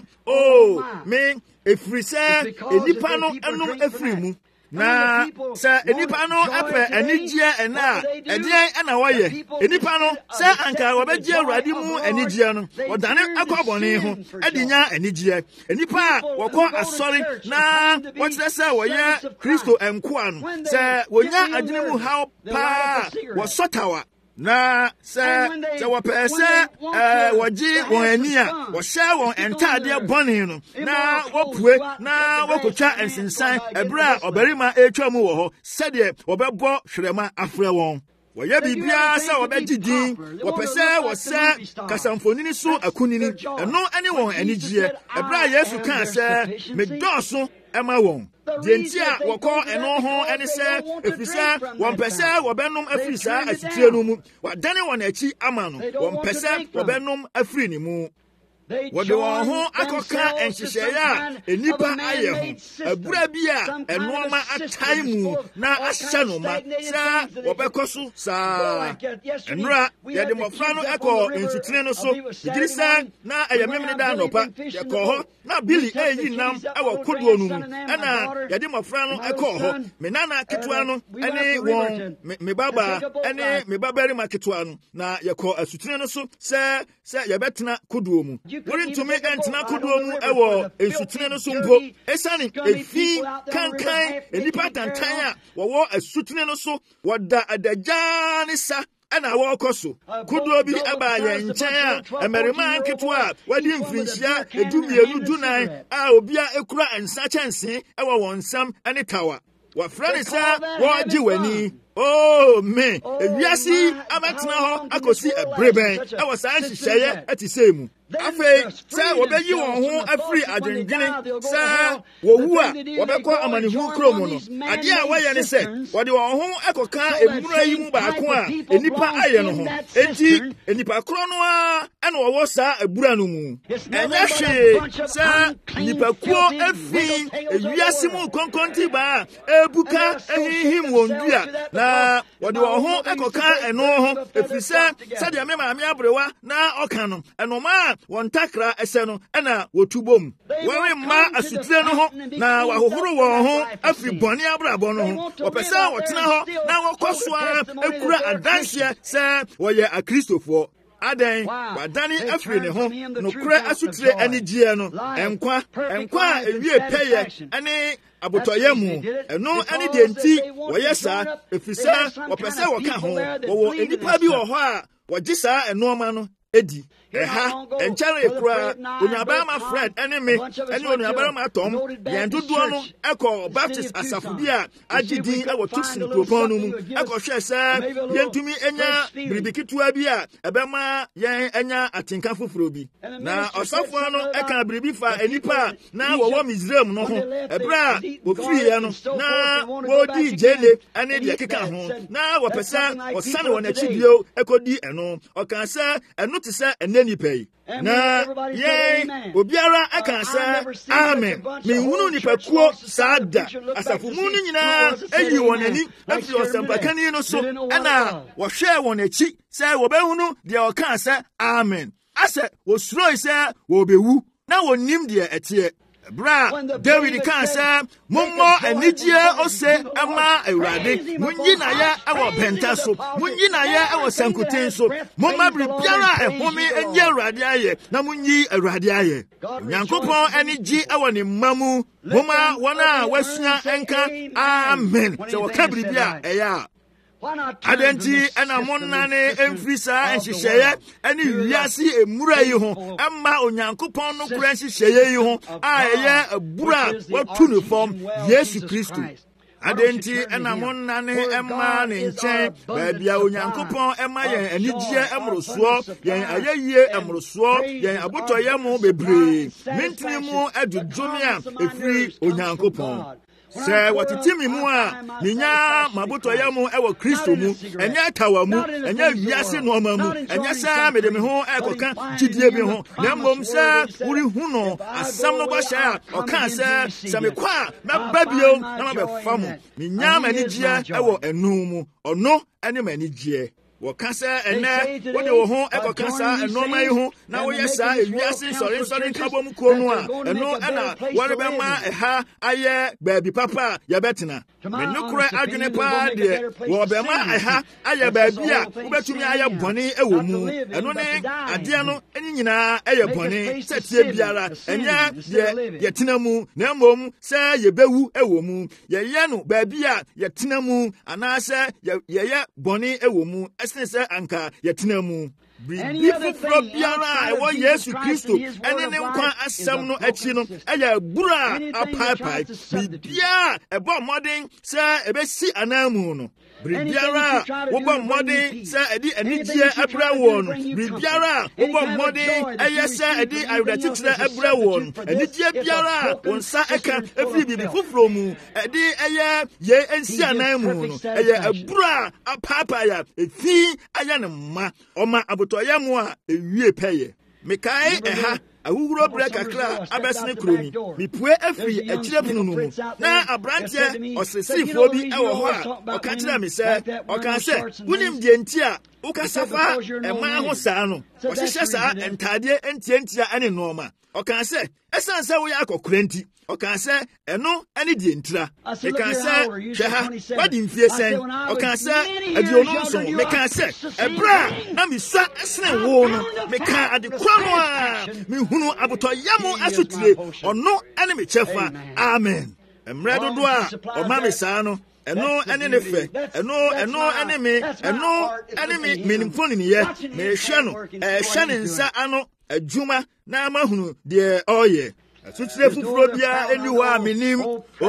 me efiri sɛ nipa no ɛnom efiri mu na sɛ enipa no apɛ anigyeɛ ɛna a ɛdeɛn ɛna wɔyɛ enipa no sɛ anka wɔbɛgye awurade mu anigyeɛ no wɔdane akɔ bɔne ho ɛde nya anigyeɛ enipa a wɔkɔ asɔre na wɔkyerɛ sɛ wɔyɛ Kristo nkoa no sɛ wɔnya adwene mu haw paa wɔsɔ tawa na sɛ wɔpɛ sɛ wɔgye wɔn ani a wɔhyɛ wɔn ntaadeɛ bɔne no na wɔpue na wɔkotwa nsensan ɛberɛ a ɔbarima ɛretwa mu wɔ hɔ sɛdeɛ wɔbɛbɔ hwerɛma afrɛ wɔn wɔyɛ biribiara sɛ wɔbɛgye din wɔpɛ sɛ wɔsɛ kasamfonini so akunini ɛno ne wɔn anigyeɛ ɛberɛ a Yesu kaa sɛ medɔɔso ɛma wɔn deɛ nti a wɔkɔ ɛno ho ɛne sɛ ɛfiri sɛ wɔmpɛ sɛ wɔbɛnom afiri saa asutire no mu wɔadane wɔn akyi ama no wɔmpɛ sɛ wɔbɛnom afiri ne mu wɔde wɔn ho akɔka nhyehyɛeɛ a enipa ayɛ ho abura bi a ɛnoɔma atae mu na ahyɛ no ma sɛ wɔbɛkɔ so saa ɛnora yɛde mmɔfra no ɛkɔ nsutene no so gyiri sɛ na ɛyɛ memene da anɔpa yɛkɔɔ hɔ na Billy ɛyi nam ɛwɔ kodoɔ no mu ɛna yɛde mmɔfra no ɛkɔɔ hɔ me nana ketewa no ɛne wɔn me babaa ɛne me babarima ketewa no na yɛkɔ asutene no so sɛ yɛbɛtena kodoɔ mu worintumi ɛntena kodoɔ mu ɛwɔ nsutene no so mpo ɛsiane efi kankan enipa tantan a wɔwɔ asutene no so wɔda adagyaa ne sa ɛna wɔrekɔ so kodoɔ bi ɛbaa yɛn nkyɛn a mmarima nketewa a wɔde mfirinhyia 12-14 a obia ekura nsa kyɛnsee ɛwɔ wɔn nsam ɛne tawa wɔfrɛ ne sɛ wɔregye w'ani me ewiase abɛtena hɔ akɔsi ɛberɛ bɛn ɛwɔ saa nhyehyɛeɛ ɛte sɛ mu afei sɛ wɔbɛyi wɔn ho afiri adwendwene sɛ wɔwu a wɔbɛkɔ amanehunu kurom no adeɛ a wɔyɛ ne sɛ wɔde wɔn ho ɛkɔka emura yi mu baako a enipa ayɛ no ho enti enipa korɔ no a ɛna wɔwɔ saa abura no mu ɛnyɛ hwee sɛ nipakuo afi ewiase mu kɔnkɔnti baa ebuka ehihim wɔn dua na wɔde wɔn ho ɛkɔka ɛno ho ɛfiri sɛdeɛ me maame aberewa na ɔka no ɛnoma a wɔn ntakra ɛsɛ no ɛna wɔtu bom wɔremma asutire no ho na wɔahohoro wɔn ho afiri bɔne abrabɔ no ho wɔpɛ sɛ wɔtena hɔ na wɔkɔ so ara akura adanseɛ sɛ wɔyɛ akristofoɔ adan wadane afiri ne ho nokora asutire anigye no enkwa a ewie pɛyɛ ane abotoyɛ mu ɛno ane deɛ nti wɔyɛ saa efisa wɔpɛ sɛ wɔka ho wɔwɔ enipa bi wɔ hɔ a wɔgye saa ɛnoɔma no edi ɛha ɛnkyɛre ekura onuabarima Fred ɛne me ɛne onuabarima Tom yɛn dodoɔ no ɛkɔ Baptist asafo bi a agye din ɛwɔ Tucson kuropɔn no mu ɛkɔhwɛ sɛ yɛntumi enya biribi ketewa bi a ɛbɛma yɛn enya atenka foforɔ bi na ɔsɔfoɔ no ɛka biribi fa enipa a na wɔwɔ Misraim no ho ɛberɛ a wɔfiriɛ no na wɔdi gyele ɛne deɛ keka ho na wɔpɛ sɛ wɔsane wɔn akyi bio ɛkɔdi ɛno ɔka sɛ ɛno te sɛ nipa yi na yɛn obiara aka sɛ amen menhunu nipakuo saa da asafo mu no nyinaa ayi wɔn ani afiri ɔsɛmpakani no so ɛna wɔhwɛɛ wɔn akyi sɛ wɔbɛhunu deɛ ɔkaa sɛ amen asɛ wɔsuroi sɛ wɔbɛwu na wɔnnim deɛ ɛteɛ Bra, David kan sɛ mommɔ anigyeɛ ose ama Awurade munyi na yɛ ɛwɔ bɛnta so munyi na yɛ ɛwɔ sankuten so momma biribiara a ɛhome ɛnyɛ Awurade ayɛ na munyi Awurade ayɛ Nyankopɔn ani gye ɛwɔ ne mma mu momma wɔn a wɔasua ɛnka amen sɛ wɔka biribi a ɛyɛ a Adenti ɛna monnane ɛmfiri saa nhyehyɛeɛ ɛne wiase emura yi ho ɛma Onyankopɔn no kora nhyehyɛeɛ yi ho a ɛyɛ abura wɔtu ne fam Yesu Kristo Adenti ɛna monnane ɛma ne nkyɛn baabi a Onyankopɔn ɛma yɛn anigyeɛ ɛmorosoɔ yɛn ayɛyie ɛmorosoɔ yɛn abotɔyɛ mu bebree mentini mu adwodwome a ɛfiri Onyankopɔn sɛ wɔtete me mu a menya mabotɔyɛ mu ɛwɔ Kristo mu ɛnyɛ tawa mu ɛnyɛ wiase nɔɔma mu ɛnyɛ sɛ mede me ho ɛkɔka gyidie bi ho na mmom sɛ worehu no asɛm no bɔhyɛ a ɔkaa sɛ mekɔ a mɛba bio na mabɛfa mo menya m'anigyeɛ ɛwɔ ɛno mu ɔno ɛne m'anigyeɛ wɔka sɛ ɛnɛ wode wo ho ɛkɔka saa ɛnɔɔma yi ho na woyɛ saa ewiase nsɔre nkabɔ mu kuo no a ɛno ɛna wɔrebɛma ɛha ayɛ baabi papa a yɛbɛtena me nokorɛ adwene paa deɛ wɔbɛma ɛha ayɛ baabi a wobɛtumi ayɛ bɔne ɛwɔ mu ɛno ne adeɛ no ɛne nyinaa ɛyɛ bɔne sɛ tie biara ɛnyɛ deɛ yɛtena mu na mmom sɛ yɛbɛwu ɛwɔ mu yɛyɛ no baabi a yɛtena mu anaasɛ yɛyɛ bɔne ɛwɔ mu ɛsene sɛ anka yɛtena mu biribi foforɔ biara a ɛwɔ Yesu Kristo ɛne ne nkwa asɛm no akyi no ɛyɛ abura a apaapae biribiara ɛbɔ mmɔden sɛ ɛbɛsi anan mu no biribiara a wobɔ mmɔden sɛ ɛde anigyeɛ abrɛ wɔ no biribiara a wobɔ mmɔden ɛyɛ sɛ ɛde awerɛkyekyerɛ abrɛ wɔ no anigyeɛ biara a wo nsa ɛka ɛfiri biribi foforɔ mu ɛde ɛyɛ yɛ ansi anan mu no ɛyɛ abura a apaapae a ɛfi ayɛ ne mma ɔma abotɔyɛ mu a ɛwie pɛyɛ mekae ɛha awuwuro brɛ kakra abɛsene kuromi mipue afiri akyire pono no mu na aberanteɛ ɔsesifoɔ bi ɛwɔ hɔ a ɔka kyerɛ me sɛ ɔka sɛ wonim deɛ nti a wokasa fa ɛma ho saa no ɔhyehyɛ saa ntadeɛ ntiantia ne nnoɔma ɔka sɛ ɛsiane sɛ woyɛ akɔkora nti ɔka sɛ ɛno ne deɛ ntira meka sɛ hwɛ ha wade mfie sɛn ɔka sɛ aduonu nson meka sɛ ɛberɛ a na mesua sene wo no meka adekora no a mehunu abotɔyɛ mo asotire ɔno ne me kyɛfa amen mmerɛ dodo a ɔma me saa no ɛno ɛne ne fɛ ɛno ɛne me ɛno ɛne me menimfo niniyɛ mehwɛ no ɛhyɛ ne nsa ano adwuma na mahunu deɛ ɔyɛ asutire foforɔ biara ɛni hɔ a menim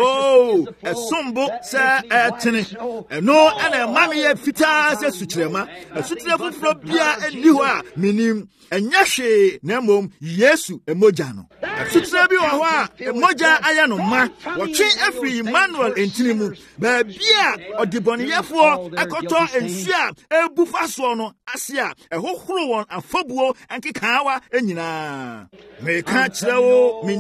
ɛsombo sɛ ɛtene ɛno ɛna ɛma meyɛ fitaa sɛ sukyerɛma asutire foforɔ biara ɛni hɔ a menim ɛnyɛ hwee na mmom Yesu mmogya no asutire bi wɔ hɔ a mmogya ayɛ no ma wɔtwe afiri Emmanuel ntini mu baabi a ɔde bɔneyɛfoɔ ɛkɔtɔ nsu a ɛbu fa soɔ no ase a ɛhohoro wɔn afabuo nkekaawa nyinaa meka kyerɛ wo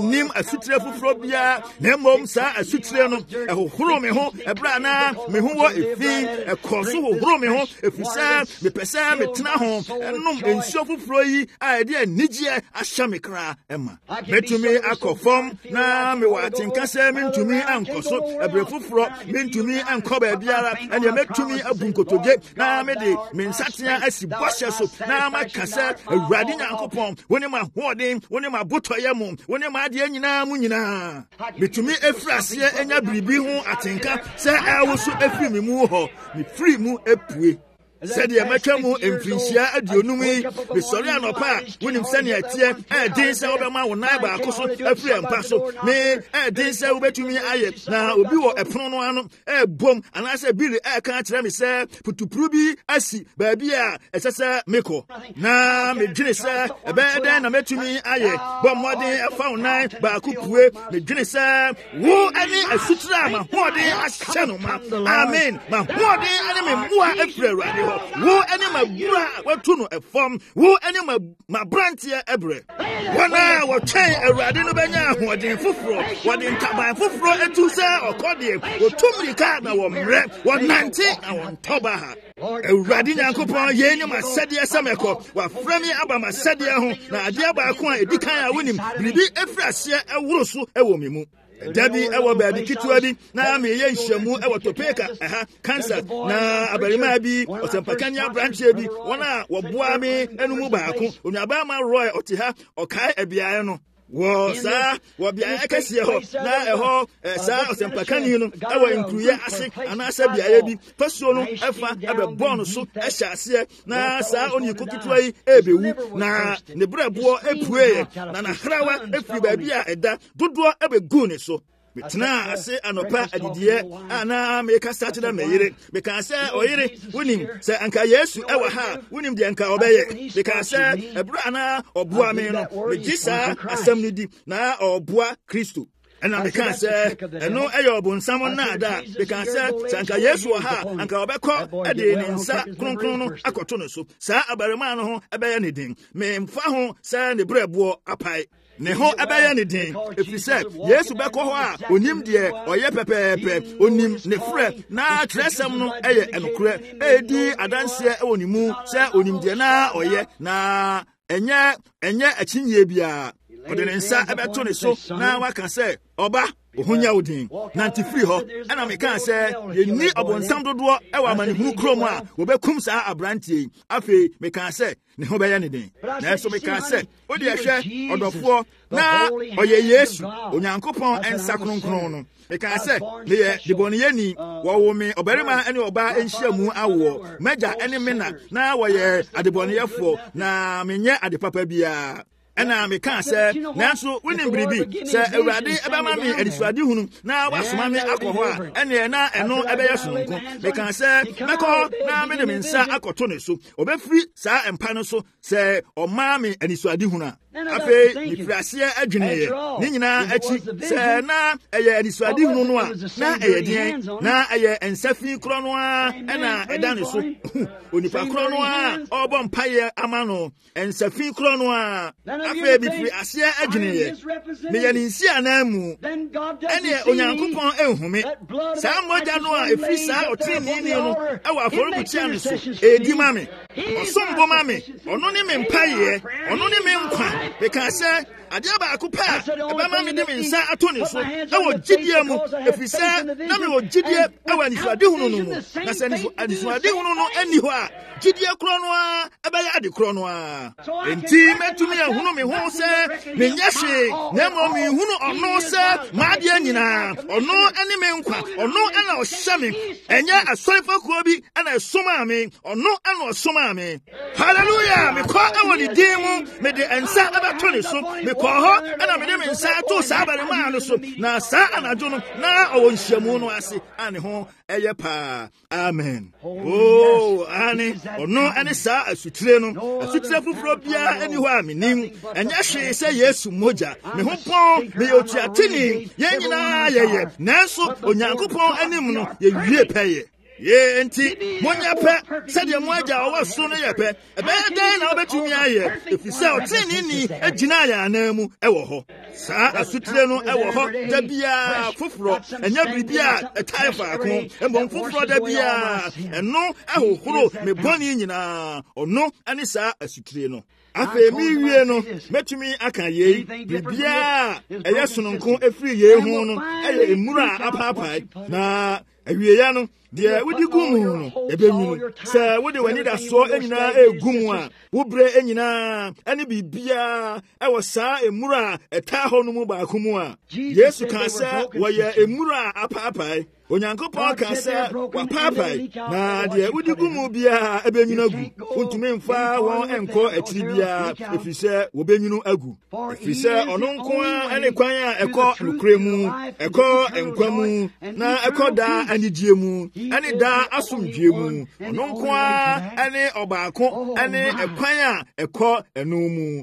mennim asutire foforo bia na mmom saa asutire no ɛhohoro me ho ɛbra na me ho wɔ efi ɛkɔso hohoro me ho efisa mepɛsɛ metena ho ɛnom nsuo foforo yi a ɛde anigye ahyɛ me kra ɛma metumi akɔ fam na me wɔ atenka sɛ mentumi ankɔso ɛbrɛ foforo mentumi ankɔ baabiara ɛne metumi abu nkotodwe na mede me nsatea asi bɔhyɛ so na maka sɛ Awurade Nyankopɔn wone ma hoɔden wone ma botɔyɛ mu wone ma adeɛ nyinaa mu nyinaa metumi efiri aseɛ enya biribi ho atenka sɛ ɛwo so efiri me mu hɔ me firi mu epue sɛdeɛ mɛtwa mu mfirinhyia aduonum yi mesɔre anɔpa a wonim sɛnea ɛteɛ ɛden sɛ wobɛma wo nan baako so afiri mpa so me ɛden sɛ wobɛtumi ayɛ na obi wɔ ɛpono no ano ɛbom anaasɛ biri ɛka kyerɛ me sɛ putupuru bi asi baabi a ɛsɛ sɛ mekɔ na medwene sɛ ɛbɛyɛ dɛn na mɛtumi ayɛ bɔ mmɔden ɛfa wo nan baako pue medwene sɛ wo ane asutire a mahoɔden ahyɛ no ma amen mahoɔden ane me mmoa afiri Awurade wo ene mabura watu no efom wo ene mabrantie ebre wana wo twen Awurade no benya ahoden foforo wode ntaban foforo etu se okode wo tumrika na wo mre wo nante na wo ntoba ha Awurade Nyankopɔn ye nyam asade asameko wa frami aba masade ho na ade abaako a edikan a wonim biribi efrase eworo so ewo memu Dabi ewo baabi kitwa bi na me ye nhyamu ewo topeka cancer na abarima bi osempakania branch bi wona woboa me enumu baako onuaba ma Roy otiha okai abiaye no wo sa wo bia akasie ho na eho sa osempakani no ewo nkruye ase anasa biaye bi pasuo no efa ebebɔ no so ehya ase na sa oni kokitwa yi ebewu na ne brɛboɔ epue na na hrawa efiri baabi a ɛda dodoɔ ebegu ne so metena ase anopa adidiye ana meka sate da meyire meka sɛ oyire wonim sɛ anka Yesu ɛwɔ ha wonim de anka ɔbɛyɛ meka sɛ ebra na ɔboa me no megisa asɛm no di na ɔboa Kristo ɛna meka sɛ ɛno ɛyɛ ɔbonsam na ada meka sɛ anka Yesu wɔ ha anka ɔbɛkɔ ɛde ne nsa kronkron no akɔto no so saa abarima no ho ɛbɛyɛ ne den memfa ho sɛ ne brɛboɔ apae ne ho ɛbɛyɛ ne den efiri sɛ Yesu bɛkɔ hɔ a onim deɛ ɔyɛ pɛpɛɛpɛ onim ne frɛ na kyerɛsɛm no ɛyɛ ɛnokorɛ ɛdi adanseɛ ɛwɔ ne mu sɛ onim deɛ na ɔyɛ na ɛnyɛ akyinnyɛ biara ɔde ne nsa ɛbɛto ne so na waka sɛ ɔba ohunya udin nanti free ho ɛna meka sɛ yɛni ɔbonsam dodoɔ ɛwɔ amanehunu kurom a wɔbɛkum saa abrantie afei meka sɛ ne ho bɛyɛ ne den na ɛso meka sɛ wode ɛhwɛ ɔdɔfoɔ na ɔyɛ Yesu Onyankopɔn ɛnsa kronkron no meka sɛ meyɛ debɔneyɛni wɔwo me ɔbarima ɛne ɔbaa ɛnhyia mu awoɔ magya ɛne me na wɔyɛ adebɔneyɛfoɔ na menyɛ ade papa biara ɛna meka sɛ nanso wonim biribi sɛ Awurade ɛbɛma me adisuade hunu na wasoma me akɔ hɔ a ɛne na ɛno ɛbɛyɛ sononko meka sɛ mɛkɔ na mede me nsa akɔto ne so ɔbɛfiri saa mpa no so sɛ ɔmaa me adisuade hunu a afei nifiri aseɛ adweneeɛ ne nyinaa akyi sɛ na ɛyɛ adisuade hunu no a na ɛyɛ deɛn na ɛyɛ nsafi korɔ no a ɛna ɛda ne so onipa korɔ no a ɔbɔ mpayɛ ama no nsafi korɔ no a afei bifiri aseɛ adweneeɛ meyɛ ne nsi anan mu ɛne Onyankopɔn ɛnhome saa mmɔgya no a ɛfiri saa ɔteneeni no ɛwɔ afɔrebukyia no so ɛdi ma me ɔsombo ma me ɔno ne me mpayɛ ɔno ne me nkwa meka sɛ adeɛ baako pɛ a ɛbɛma me de me nsa ato ne so ɛwɔ gyidie mu ɛfiri sɛ na mewɔ gyidie ɛwɔ anisoadehunu no mu na sɛ anisoadehunu no ani hɔ a gyidie korɔ no a ɛbɛyɛ ade korɔ no a enti mɛtumi ahunu me ho sɛ menyɛ hwee na mmom mehunu ɔno sɛ maadeɛ nyinaa ɔno ne me nkwa ɔno ɛna ɔhyɛ me ɛnyɛ asɔrefakuo bi ɛna ɛsomaa me ɔno ɛna ɔsomaa me hallelujah mekɔ ɛwɔ ne din mu mede nsa ɛbɛto ne so mekɔ hɔ ɛna mede me nsa to saa barimaa no so na saa anadwo no na ɔwɔ nhyiamu no ase a ne ho ɛyɛ paa amen ane ɔno ɛne saa asutire no asutire foforɔ biara ɛni hɔ a menim ɛnyɛ hwee sɛ Yesu mogya me ho pɔn meyɛ otuateni yɛn nyinaa yɛyɛ nanso Onyankopɔn anim no yɛwie pɛyɛ ye enti monya pɛ sɛ de mo agya ɔwɔ so no yɛ pɛ ɛbɛyɛ dɛn na wobɛtumi ayɛ efisɛ ɔtene ni agyina yɛ anan mu ɛwɔ hɔ saa asutire no ɛwɔ hɔ da biara foforɔ ɛnyɛ biribi a ɛtae faako mmom foforɔ da biara ɛno ɛhohoro me bɔne nyinaa ɔno ɛne saa asutire no afei mi wie no metumi aka yei biribiara ɛyɛ sononko efiri yei ho no ɛyɛ emura apaapae na awieya no deɛ wodi gu mu no ɛbɛnwunu sɛ wode w'ani da soɔ nyinaa egu mu a wobrɛ nyinaa ɛne biribiara ɛwɔ saa emura a ɛtaa hɔ no mu baako mu a yesu kaa sɛ wɔyɛ emura apaapae onyankopɔn ka sɛ wapaapae na deɛ wodi gu mu biara ɛbɛnwunu agu wontumi mfa wɔn ɛnkɔ akyiri biara ɛfiri sɛ wɔbɛnwunu agu ɛfiri sɛ ɔno nko a ɛne kwan a ɛkɔ nokorɛ mu ɛkɔ nkwa mu na ɛkɔ daa anigye mu ɛne daa asomdwie mu ɔno nko a ɛne ɔbaako ɛne ɛkwan a ɛkɔ ɛno mu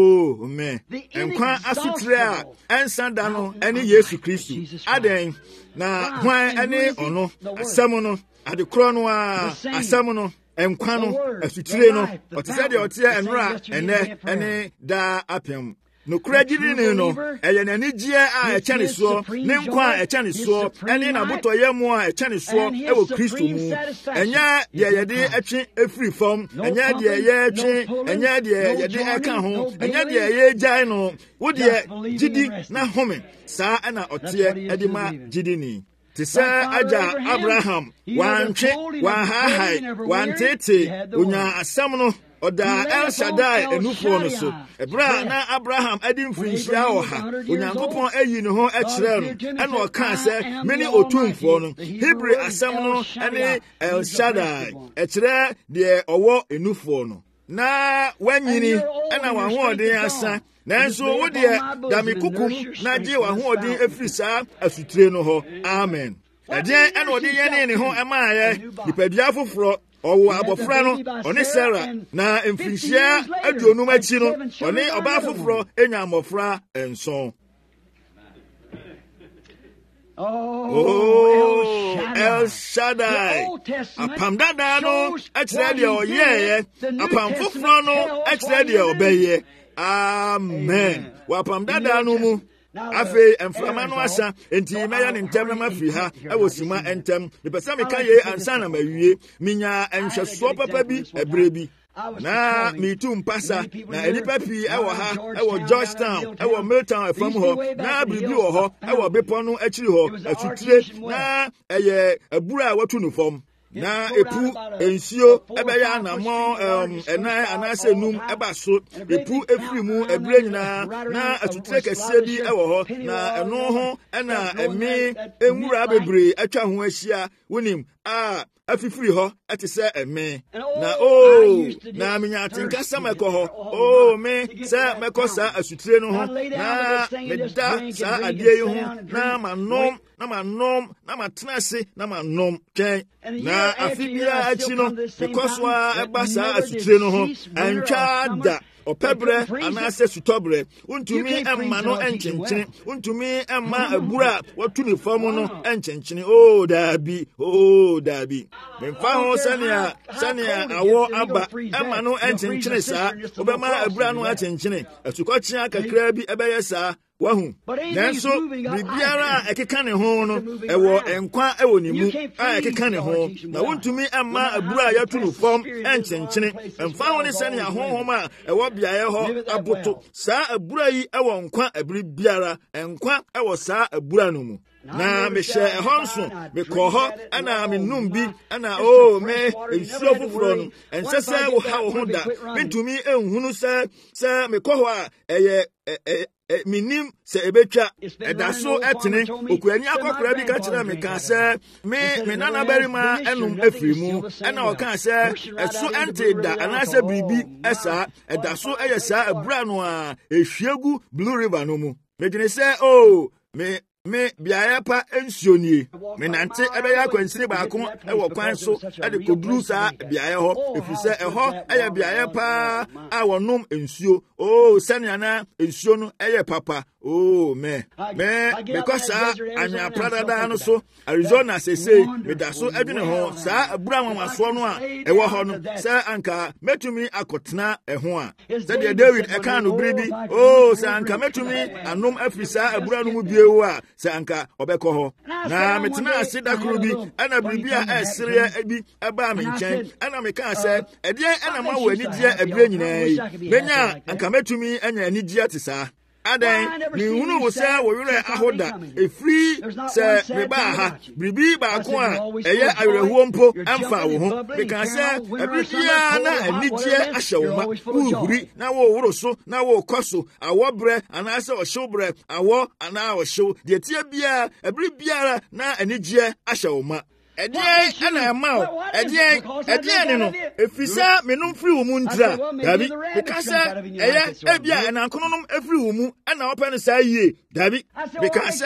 o mɛ nkwa asotire a ɛnsa da no ɛne yesu kristo adɛn na hwan ɛne ɔno asɛm no adekorɔ no a asɛm no nkwa no asutire no ɔte sɛ deɛ ɔteɛ ɛnora ɛnɛ ɛne daa apem nokora gyidini no ɛyɛ n'anigyeɛ a ɛkyɛ ne soɔ ne nkwa a ɛkyɛ ne soɔ ɛne n'abotɔyɛ mu a ɛkyɛ ne soɔ ɛwɔ kristo mu ɛnyɛ deɛ yɛde ɛtwe efiri fam ɛnyɛ deɛ yɛtwe ɛnyɛ deɛ yɛde ɛka ho ɛnyɛ deɛ yɛgyae no wodeɛ gyidi na home saa ɛna ɔteɛ ɛde ma gyidini te sɛ agya abraham wantwe wanhahae wantete onya asɛm no ɔda El Shaddai enufoɔ no so ɛberɛ a na Abraham adi mfirinhyia ɔha onyankopɔn ayi ne ho ɛkyerɛ no ɛna ɔkaa sɛ mene otumfoɔ no Hebrew asɛm no ɛne El Shaddai ɛkyerɛ deɛ ɔwɔ enufoɔ no na wanyini ɛna w'ahoɔden asa nanso wodeɛ dame kukum na gye w'ahoɔden efiri saa asutire no hɔ amen ɛdeɛn ɛna ɔde yɛne ne ho ɛmaayɛ nipadua foforɔ ɔwɔ abɔfra no ɔne Sarah na mfirinhyia aduonum akyi no ɔne ɔbaa foforɔ enya mmɔfra nson El Shaddai apam dada no ɛkyerɛ deɛ ɔyɛɛyɛ apam foforɔ no ɛkyerɛ deɛ ɔbɛyɛ amen wɔ apam dada no mu afei mframa no asa enti mɛyɛ ne ntɛm na mafiri ha ɛwɔ sima ntɛm mepɛ sɛ meka yei ansa na mawie menya nhwɛsoɔ papa bi ɛberɛ bi na mitu mpasa na enipa pii ɛwɔ ha ɛwɔ Georgetown ɛwɔ Milltown ɛfam hɔ na biribi wɔ hɔ ɛwɔ bepɔ no akyiri hɔ asutire na ɛyɛ abura a watu no fam na epu nsuo ɛbɛyɛ anammɔ ɛnan anaasɛ num ɛba so epu efiri mu ebire nyinaa na asutire kɛseɛ bi ɛwɔ hɔ na ɛno ho ɛna ɛme nwura bebree atwa ho ahyia wonim a afifiri hɔ ɛte sɛ ɛme na na menya atenkasɛm ɛkɔ hɔ me sɛ mɛkɔ saa asutire no ho na meda saa adeɛ yi ho na manom na matena ase na manom twɛn na afi biara akyi no mekɔ so a ɛba saa asutire no ho antwa da ɔpɛbrɛ anaasɛ sutɔbrɛ wontumi ɛmma no ɛnkyenkyene wontumi ɛmma abura a watu ne fam no ɛnkyenkyene daabi memfa ho sɛnea awɔ aba ɛmma no ɛnkyenkyene saa wobɛma abura no akyenkyene asukɔkyea kakraa bi ɛbɛyɛ saa wahu nanso biribiara a ɛkeka ne ho no ɛwɔ nkwa ɛwɔ ne mu a ɛkeka ne ho na wontumi ɛmma abura a yɛatu no fam ɛnkyenkyene ɛmfa ho ne sɛnea honhom a ɛwɔ beaeɛ hɔ aboto saa abura yi ɛwɔ nkwa abiri biara nkwa ɛwɔ saa abura no mu na mehyɛ ɛhɔ nso mekɔɔ hɔ ɛna menom bi ɛna me nsuo foforɔ no ɛnsɛ sɛ woha wo ho da mentumi nhunu sɛ mekɔ hɔ a ɛyɛ minim sɛ ebetwa ɛda so ɛtene okuani akɔkora bi ka kyerɛ me ka sɛ me nana barima ɛnom afiri mu ɛna ɔka sɛ ɛso ɛnte da anaasɛ biribi ɛsaa ɛda so ɛyɛ saa abura no a ehwie gu Blue River no mu medwene sɛ me biaeɛ pa nsuo nie menante ɛbɛyɛ akwansini baako ɛwɔ kwan so ɛde koduru saa biaeɛ hɔ ɛfiri sɛ ɛhɔ ɛyɛ biaeɛ paa a wɔnom nsuo sɛnea na nsuo no ɛyɛ papa Oh, me because anya Prada no so Arizona say me da so adwene ho saa abura mamaso no a ewo ho no sa anka metumi akotena eho a say de David eka no biribi oh sa anka metumi anom afisa abura no mu biewo a sa anka obekọ ho na metena asida kro bi ana biribi a esere abi aba me nchen ana me ka say ede ana ma wo anigye abire nyina yi benya anka metumi anya anigye atisa adan ni hunu wo say wo yure ahoda efri say meba ha biribi ba ko a eye ayerehuo mpo amfa wo ho because ebibia na anigye ahye wo ma uhuri na wo woro so na wo koso awobre ana se o showbre awo ana o show de tie bia ebibia na anigye ahye wo ma Ediye ana ma ediye ne no efisa menum free wo mu ntira dabi because eye ebia enankononum efri wo mu ana open sa yie dabi because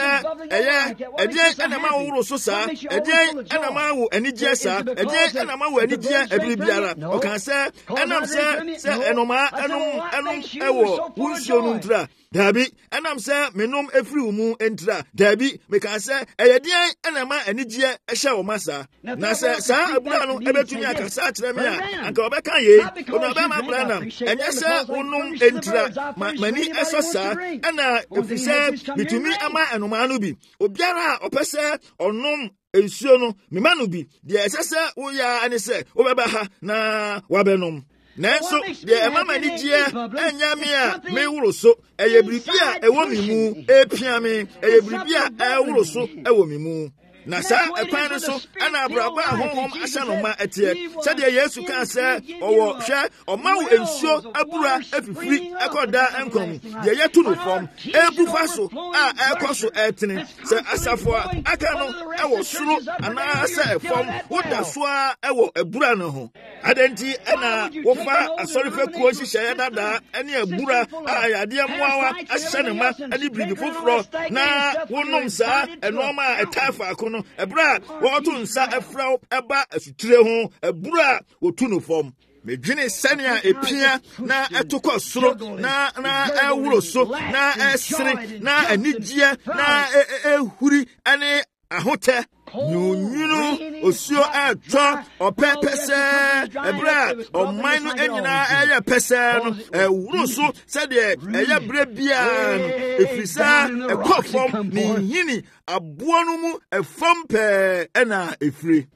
ediye ana ma wo so sa ediye ana ma wo anigye sa ediye ana ma wo anigye ebibiara o kan say enam say enoma enum ewo wunsuo no ntira dabi enam say menum efri wo mu ntira dabi because eyedien ana ma anigye ehye wo masa na say sa abura no ebetumi akasa kire me a anka obeka ye ono ba ma brana enye say unum ntira mani esosa ana efisa bitumi ama enoma no bi obiara opese onum ensuo no memanu bi de esese wo ya ani say obeba ha na wabenom nanso de emama ni gie enya me a me wuro so eye bribia ewo mi mu epia me eye bribia ewuro so ewo mi mu na sa ekwan no so ana abraba ahonhom ahya no ma etie sade Yesu kan se owo hwe omawo ensuo abura afifiri ekoda enkom de yetu no fom ebufa so a ekoso etene se asafo aka no ewo suru ana se efom woda so a ewo abura no ho adenti ana wofa asorife kuo hihye dada ene abura a yade moawa ahye ne ma ani bribi foforo na wonom sa enoma etafa akono ebra wotu nsa efraw eba asutire ho ebura wotu no fom medwene sania epia na etokọ soro na ewuro so na esere na anigye na ehuri ane ahote nyunyunu osio atwa opepese ebra oman no enyina eye pese no ewuro so sede eye bre bia no efisa ekofom ni hini abo no mu efom pe ena efiri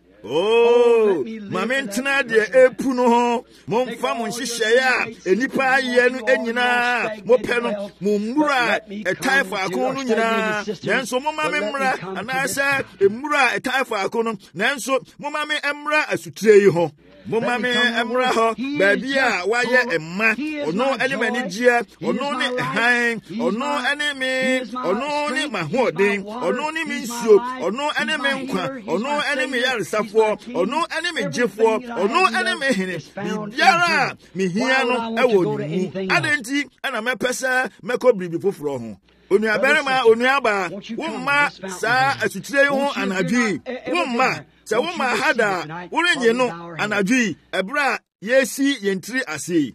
oh mame ntena de epu no ho momfa mo nhihye a enipa aye no enyina mopɛ no mummura etaifa akon no nyina nanso momame mmra anasa emmura etaifa akon no nanso momame emmra asutire yi ho momame emmra ho baabi a waye emma ono elemani gie ono ne han ono eneme ono ne mahoden ono ne minsuo ono eneme nkwa ono eneme yaresafo ono eneme jefo ono eneme hene biara mihia no ewo ni mu adenti ana mepese meko bribi foforo ho onuabarema onuaba womma saa asutire ho anadwi womma se womma hada worenye no anadwi ebra yesi yentiri ase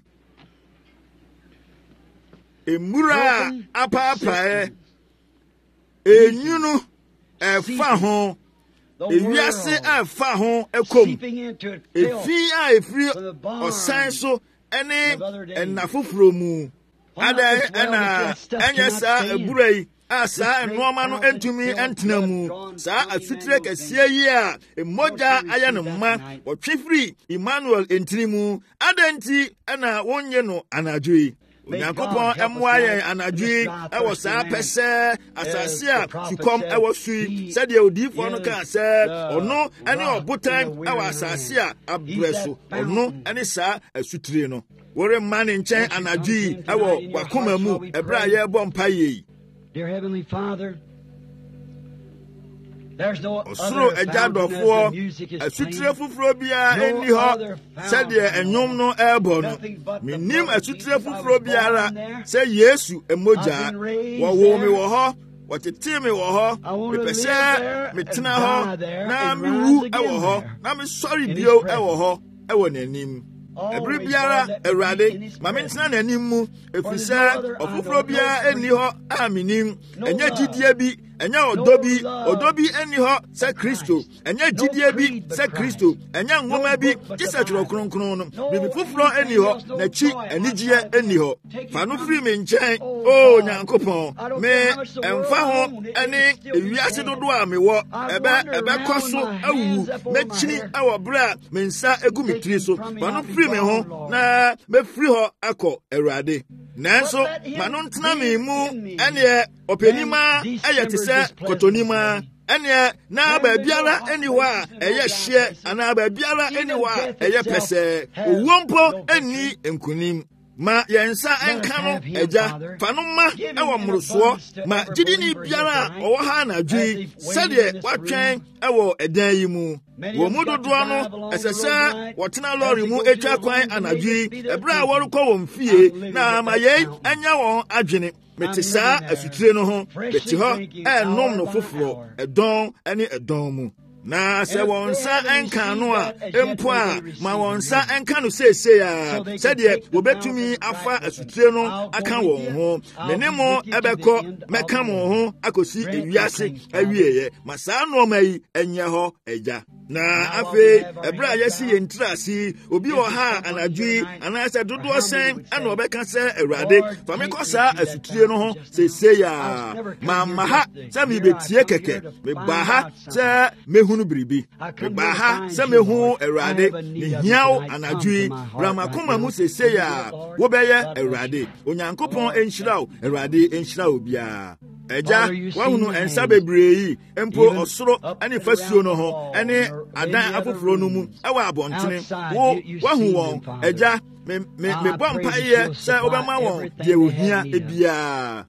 emura apapa enyunu efa ho ewiase afa ho ekom efi a efiri osan so ene enafoforo mu ada ena enyesa eburai asa enoma no entumi entena mu sa asutire kese yi a emoja aya no ma otwefiri Emmanuel entirimu adenti ena wonye no anadwi Onyankopɔn ɛmoa yɛn anadwi ɛwɔ saa pɛsɛ asase a sukom ɛwɔ sui sɛdeɛ odiyifoɔ no kaa sɛ ɔno ɛne ɔbotan ɛwɔ asase a abrɛ so ɔno ɛne saa asutire no wɔremma ne nkyɛn anadwi ɛwɔ wakoma mu ɛberɛ a yɛrebɔ mpa yei osuro agya dɔfoɔ asutire foforo biara ɛnni hɔ sɛdeɛ ɛnwom no ɛrebɔ no menim asutire foforo biara sɛ Yesu mmogya wɔwoo me wɔ hɔ wɔtetee me wɔ hɔ mepɛ sɛ metena hɔ na mewu ɛwɔ hɔ na mesɔre bio ɛwɔ hɔ ɛwɔ n'anim Every biara Erade, Mamintana Nanimu, if we say of Ufrobia anyhow, Aminim, and yet GDB, and now Odobi anyhow, say Christo, and yet GDB, say Christo, and young woman be just at your cron, be Fufro anyhow, Nachi, and Nigia anyhow. Fanu free me chain, oh, Yankopon, me, and Faho, and we asked to do me what about Cosso, Mechi, our bra, Mensa, a gumitriso, Fanu free me home, na me free her ako Erade. Nanso, Manuntna me mu, and ye, Openima, Ayatisa, Cotonima. Anya na ba biara anywhere eye hye ana ba biara anywhere eye pese owompo ani enkunim ma yensa enka no eja fanoma ewo mroso ma gidini biara owo ha na dwi sede watwen ewo edan yi mu wo mudodo no esese wotena lorry mu etwa kwan anadwi ebra worukọ wo mfie na ma ye anya won adwene metisa asutire no ho beti ho enom no foforo edon ani edon mu na se wonsa enka no a empo a ma wonsa enka no sese ya sede wobetumi afa asutire no aka won ho menemo ebekọ meka mo ho akosi ewiase awieye ma saa no mai enye ho eja na afe ebra yesi yentrasi obi o ha anadwi anase dodo sen ana obeka se Erade famikosa asutire no ho sese ya ma ha se mi betie keke me ba ha se mehunu biribi me ba ha se mehu Erade ni hiawo anadwi bramakoma mu sese ya wo beye Erade onyankopon enhyirawo Erade enhyirawo bia eja wahunu ensa bebree empo osoro ani fasuo no ho ani adan afoforo no mu ewa abontene wo wahu won eja me bompa ye se obema won de ohia ebia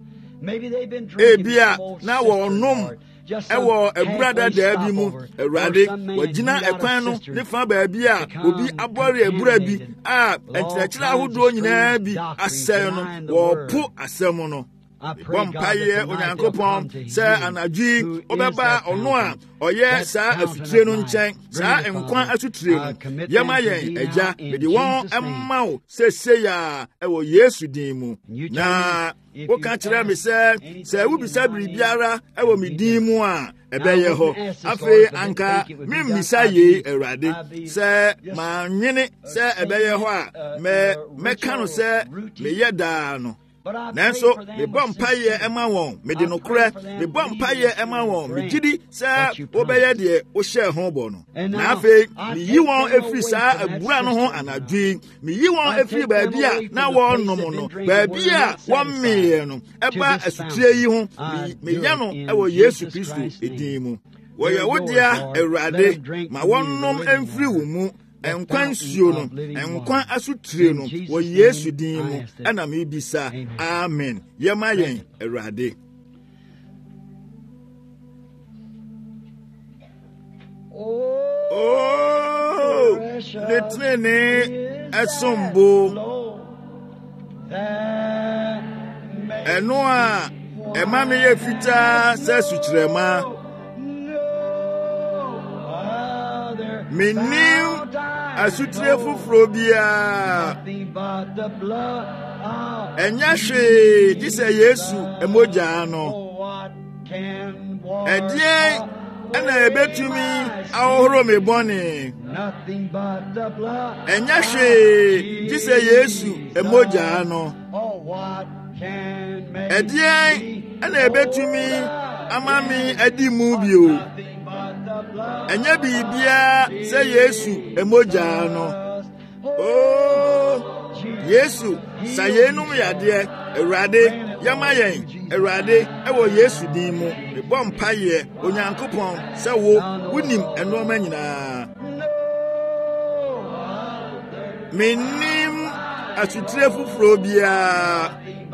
na wonom ewo eburada da bi mu Erade wagina ekwan no ne fa ba bi a obi abore ebura bi a enkyerɛkyerɛ ahodo nyinaa bi asɛn no wo po asɛm no Wampaye onyankopon se anadwi obeba ono a oye saa asutire no nkyɛn saa enkwa asutire no yema yɛn agya mede wɔn emmaw sese ya ewo Yesu din mu na woka kyerɛ me sɛ wubisa biribiara ewo me din mu a ebɛyɛ hɔ afi anka mimmisa ye Erade sɛ manwene sɛ ebɛyɛ hɔ a mɛka no sɛ meyɛ daa no nanso me bompaye ema won me de nokore me bompaye ema won me gidi sa obeye de o hye ho bo no na afi me yi won efiri sa abura no ho anadwi me yi won efiri ba bia na won nom no ba bia won me no eba asutire yi ho me ya no ewo Yesu Kristo edin mu wo ye wodia Erade ma won nom emfiri wo mu enkwan suo no enkwan asutire no wo Yesu din mu ana me bisa amen yema yen Erade oh letrene esombo eno a ema me ye fita se sutrema menim asutire fufuro bia enya hwe dise Yesu emoja no edie ana ebetumi ahohoro me bone enya hwe dise Yesu emoja no edie ana ebetumi amami adimu bio enye bibia se Yesu emoja no oh Yesu sayenum yade Erade yama yen Erade ewo Yesu din mu me bompaye onyankopon se wo wunim enoma nyina menim asutire fufuro bia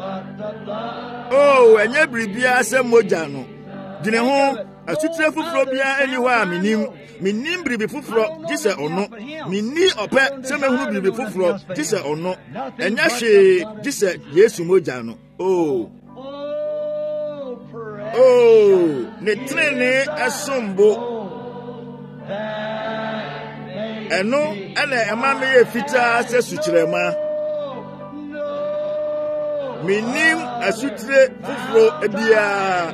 oh enye bribia se moja no dine ho asutire fufuro bia eniwa minim bribi fufuro gise ono minni ope se mehunu bribi fufuro gise ono enya hwe gise Yesu moja no ne trene asombo eno ele emame ye fita se sukyerema minim asutire fufuro ebia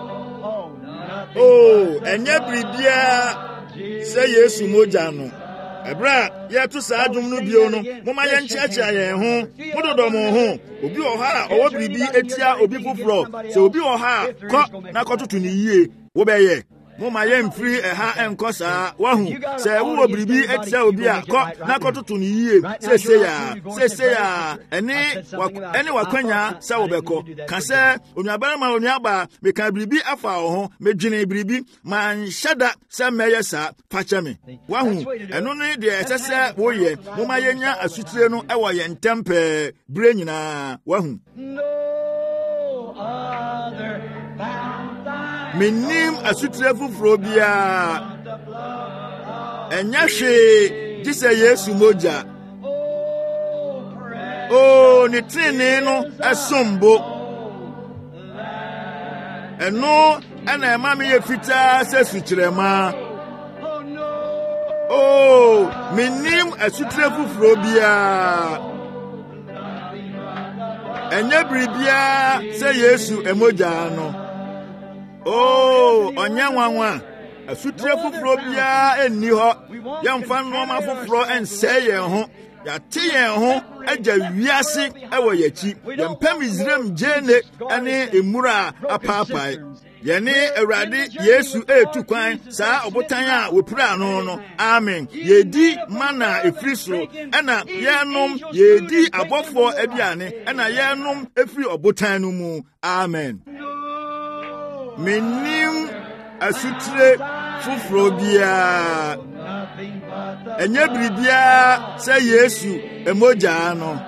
enye bribia se Yesu moja no ebra ye to sa adwum no bio no moma ye nchiacha ye ho mododo mo ho obi oha owo bribi etia obi fufuro se obi oha ko na kototo ni yie wo be ye moma ye mfiri eha enkosa wahu se wo bribi etia obi a ko na kototo ni yie se ya ene wakwanya se wo beko ka se onuabara ma onuaba me ka bribi afa ho medwene bribi man shada se meye sa pacha me wahu eno ne de esese wo ye moma ye nya asutire no ewo ye ntempe bre nyina wahu minim asutire fufuro bia enya hwe gise Yesu moja ni trene no esombo eno ana emame ye fita se sukyerema minim asutire fufuro bia enya bribia se Yesu emoja no onye nwanwa asutire fufuro bia enni ho yamfa noma fufuro ense ye ho yate ye ho agya wiase ewo yachi yampam Israel jene ane emura apapai yene Awurade Yesu etu kwan saa obotan a wopura no no amen yedi mana efrisro ena yenom yedi abofo aduane ena yenom efri obotan no mu amen menim asutire fufuro bia enye bribia se Yesu emoja no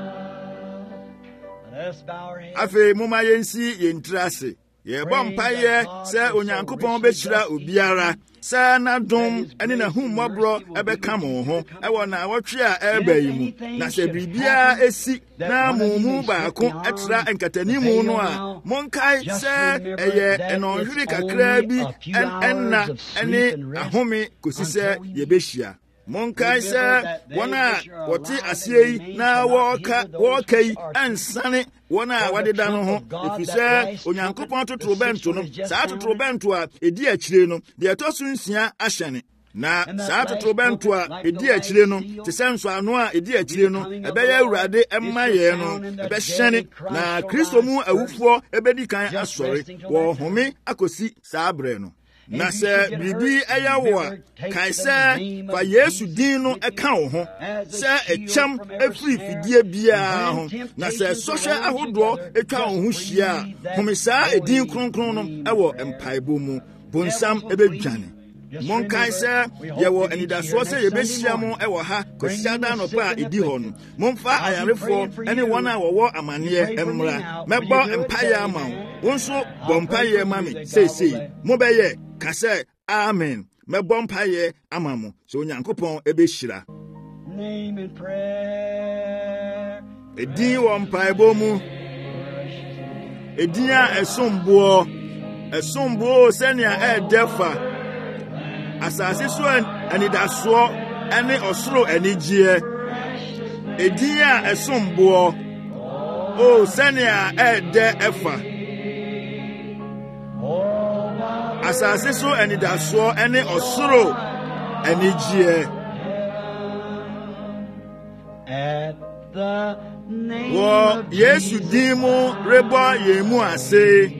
afi muma yensi yentrase ye bompaye se onyankopon behyira obiara sa na dom ene na hummobro ebeka mo ho ewo na wotwe a eba yi mu na se bribia esi na mumu baako etra enkatanimu no a monkai se eye enonhwiri kakra bi enna ene ahome kosise ye behia monkai se wona woti asiei na wokai ansane wona wadeda no ho efise onyankopon totoro bento no saa totoro bento a edi akire no de etosu nsia ahyene na saa totoro bento a edi akire no te senso ano a edi akire no ebeye Awurade emma ye no ebehyene na Kristo mu awufo ebedi kan asore wo home akosi saa bre no na se bibi ayawo a kai se fa Yesu din no eka wo ho se echam efiri fidie bia ho na se sohwe ahodo etwa wo ho hia homisa edin kronkron no ewo empaibo mu bonsam ebedwane monkai se yewo anidaso se yebehia mo ewo ha kosiada no pa edi ho no momfa ayarefo ene wona wowo amane emra mebo empaye ama wonso bompaye mame sei mo beye kase amen mebo mpaye ama mo so onyankopon ebehira name and prayer edi wo mpaibo mu edia esombo senia edefa asase so anidaso ene osoro anigye edin a esombo senia ede efa asase so anidaso ene osoro anigye wo Yesu dimo rebo yemu ase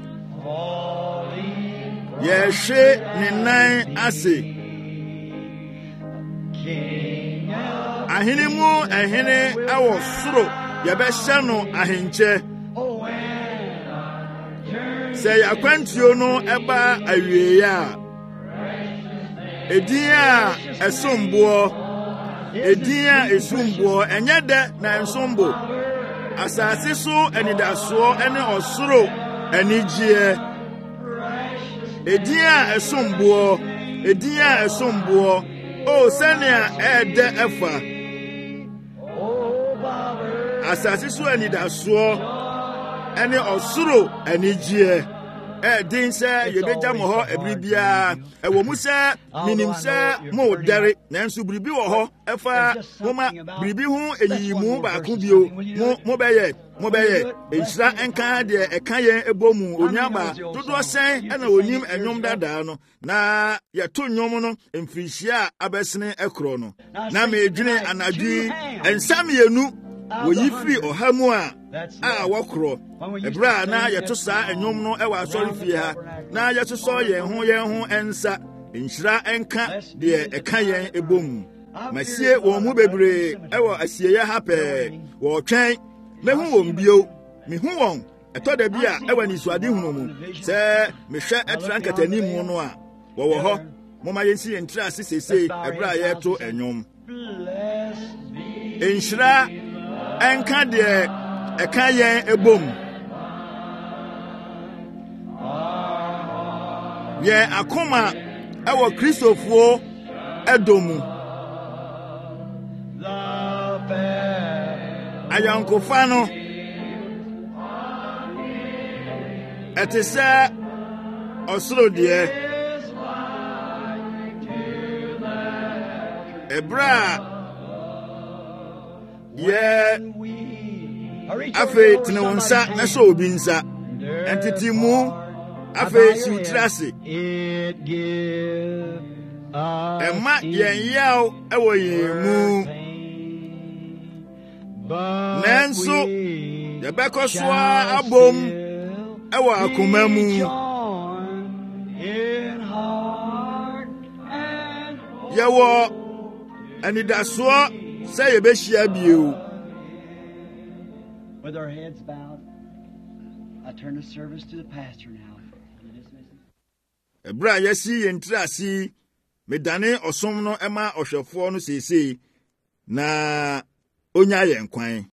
yeshe ninan ase ahene mu ahene awo soro yebehye no ahenche se yakwantio no eba awie a edin a esombo enye de na ensombo asase so anidaso ene osoro anigye edin a esombo senia ede efa asase so anidaso ene osoro anigye din say yebeja mo ho ebribia e wo mu say minim say mo dere nanso bribi wo ho efa moma bribi hu eyimu ba ko bio mo beye enhira enka de eka yen ebomu onyaba dodo sen na onim enyom dada no na ye to nyom no emfirihia abesene ekro no na me dwene anadwi ensam yenu wo yifri ohamu a wakro ebra na yeto saa enyom no ewa asori fie ha na yeto so yen ho ensa enhira enka de eka yen ebom masie wo mu bebre ewo asie ya hape wo twen mehu wo mbio mehu won etoda bi a ewa ni suade hunu mu se mehwe etrankatani mu no a wo ho moma yensi entra asesese ebra yeto enyom enhira enka de eka yen ebom ye akoma ewo Kristofo edomu ayankofa no etese osoro de ebra ye afe tinwonsa na so obi nsa entity mu afe siutrase ema yen yaw ewo yemu nanso yebeko so abom ewo akomamu yewo anidaso say yebehia bio. With our heads bowed, I turn the service to the pastor now. Ebra yesi yentrasi medane osom no ema ohwefo no sesei na onya yenkwan.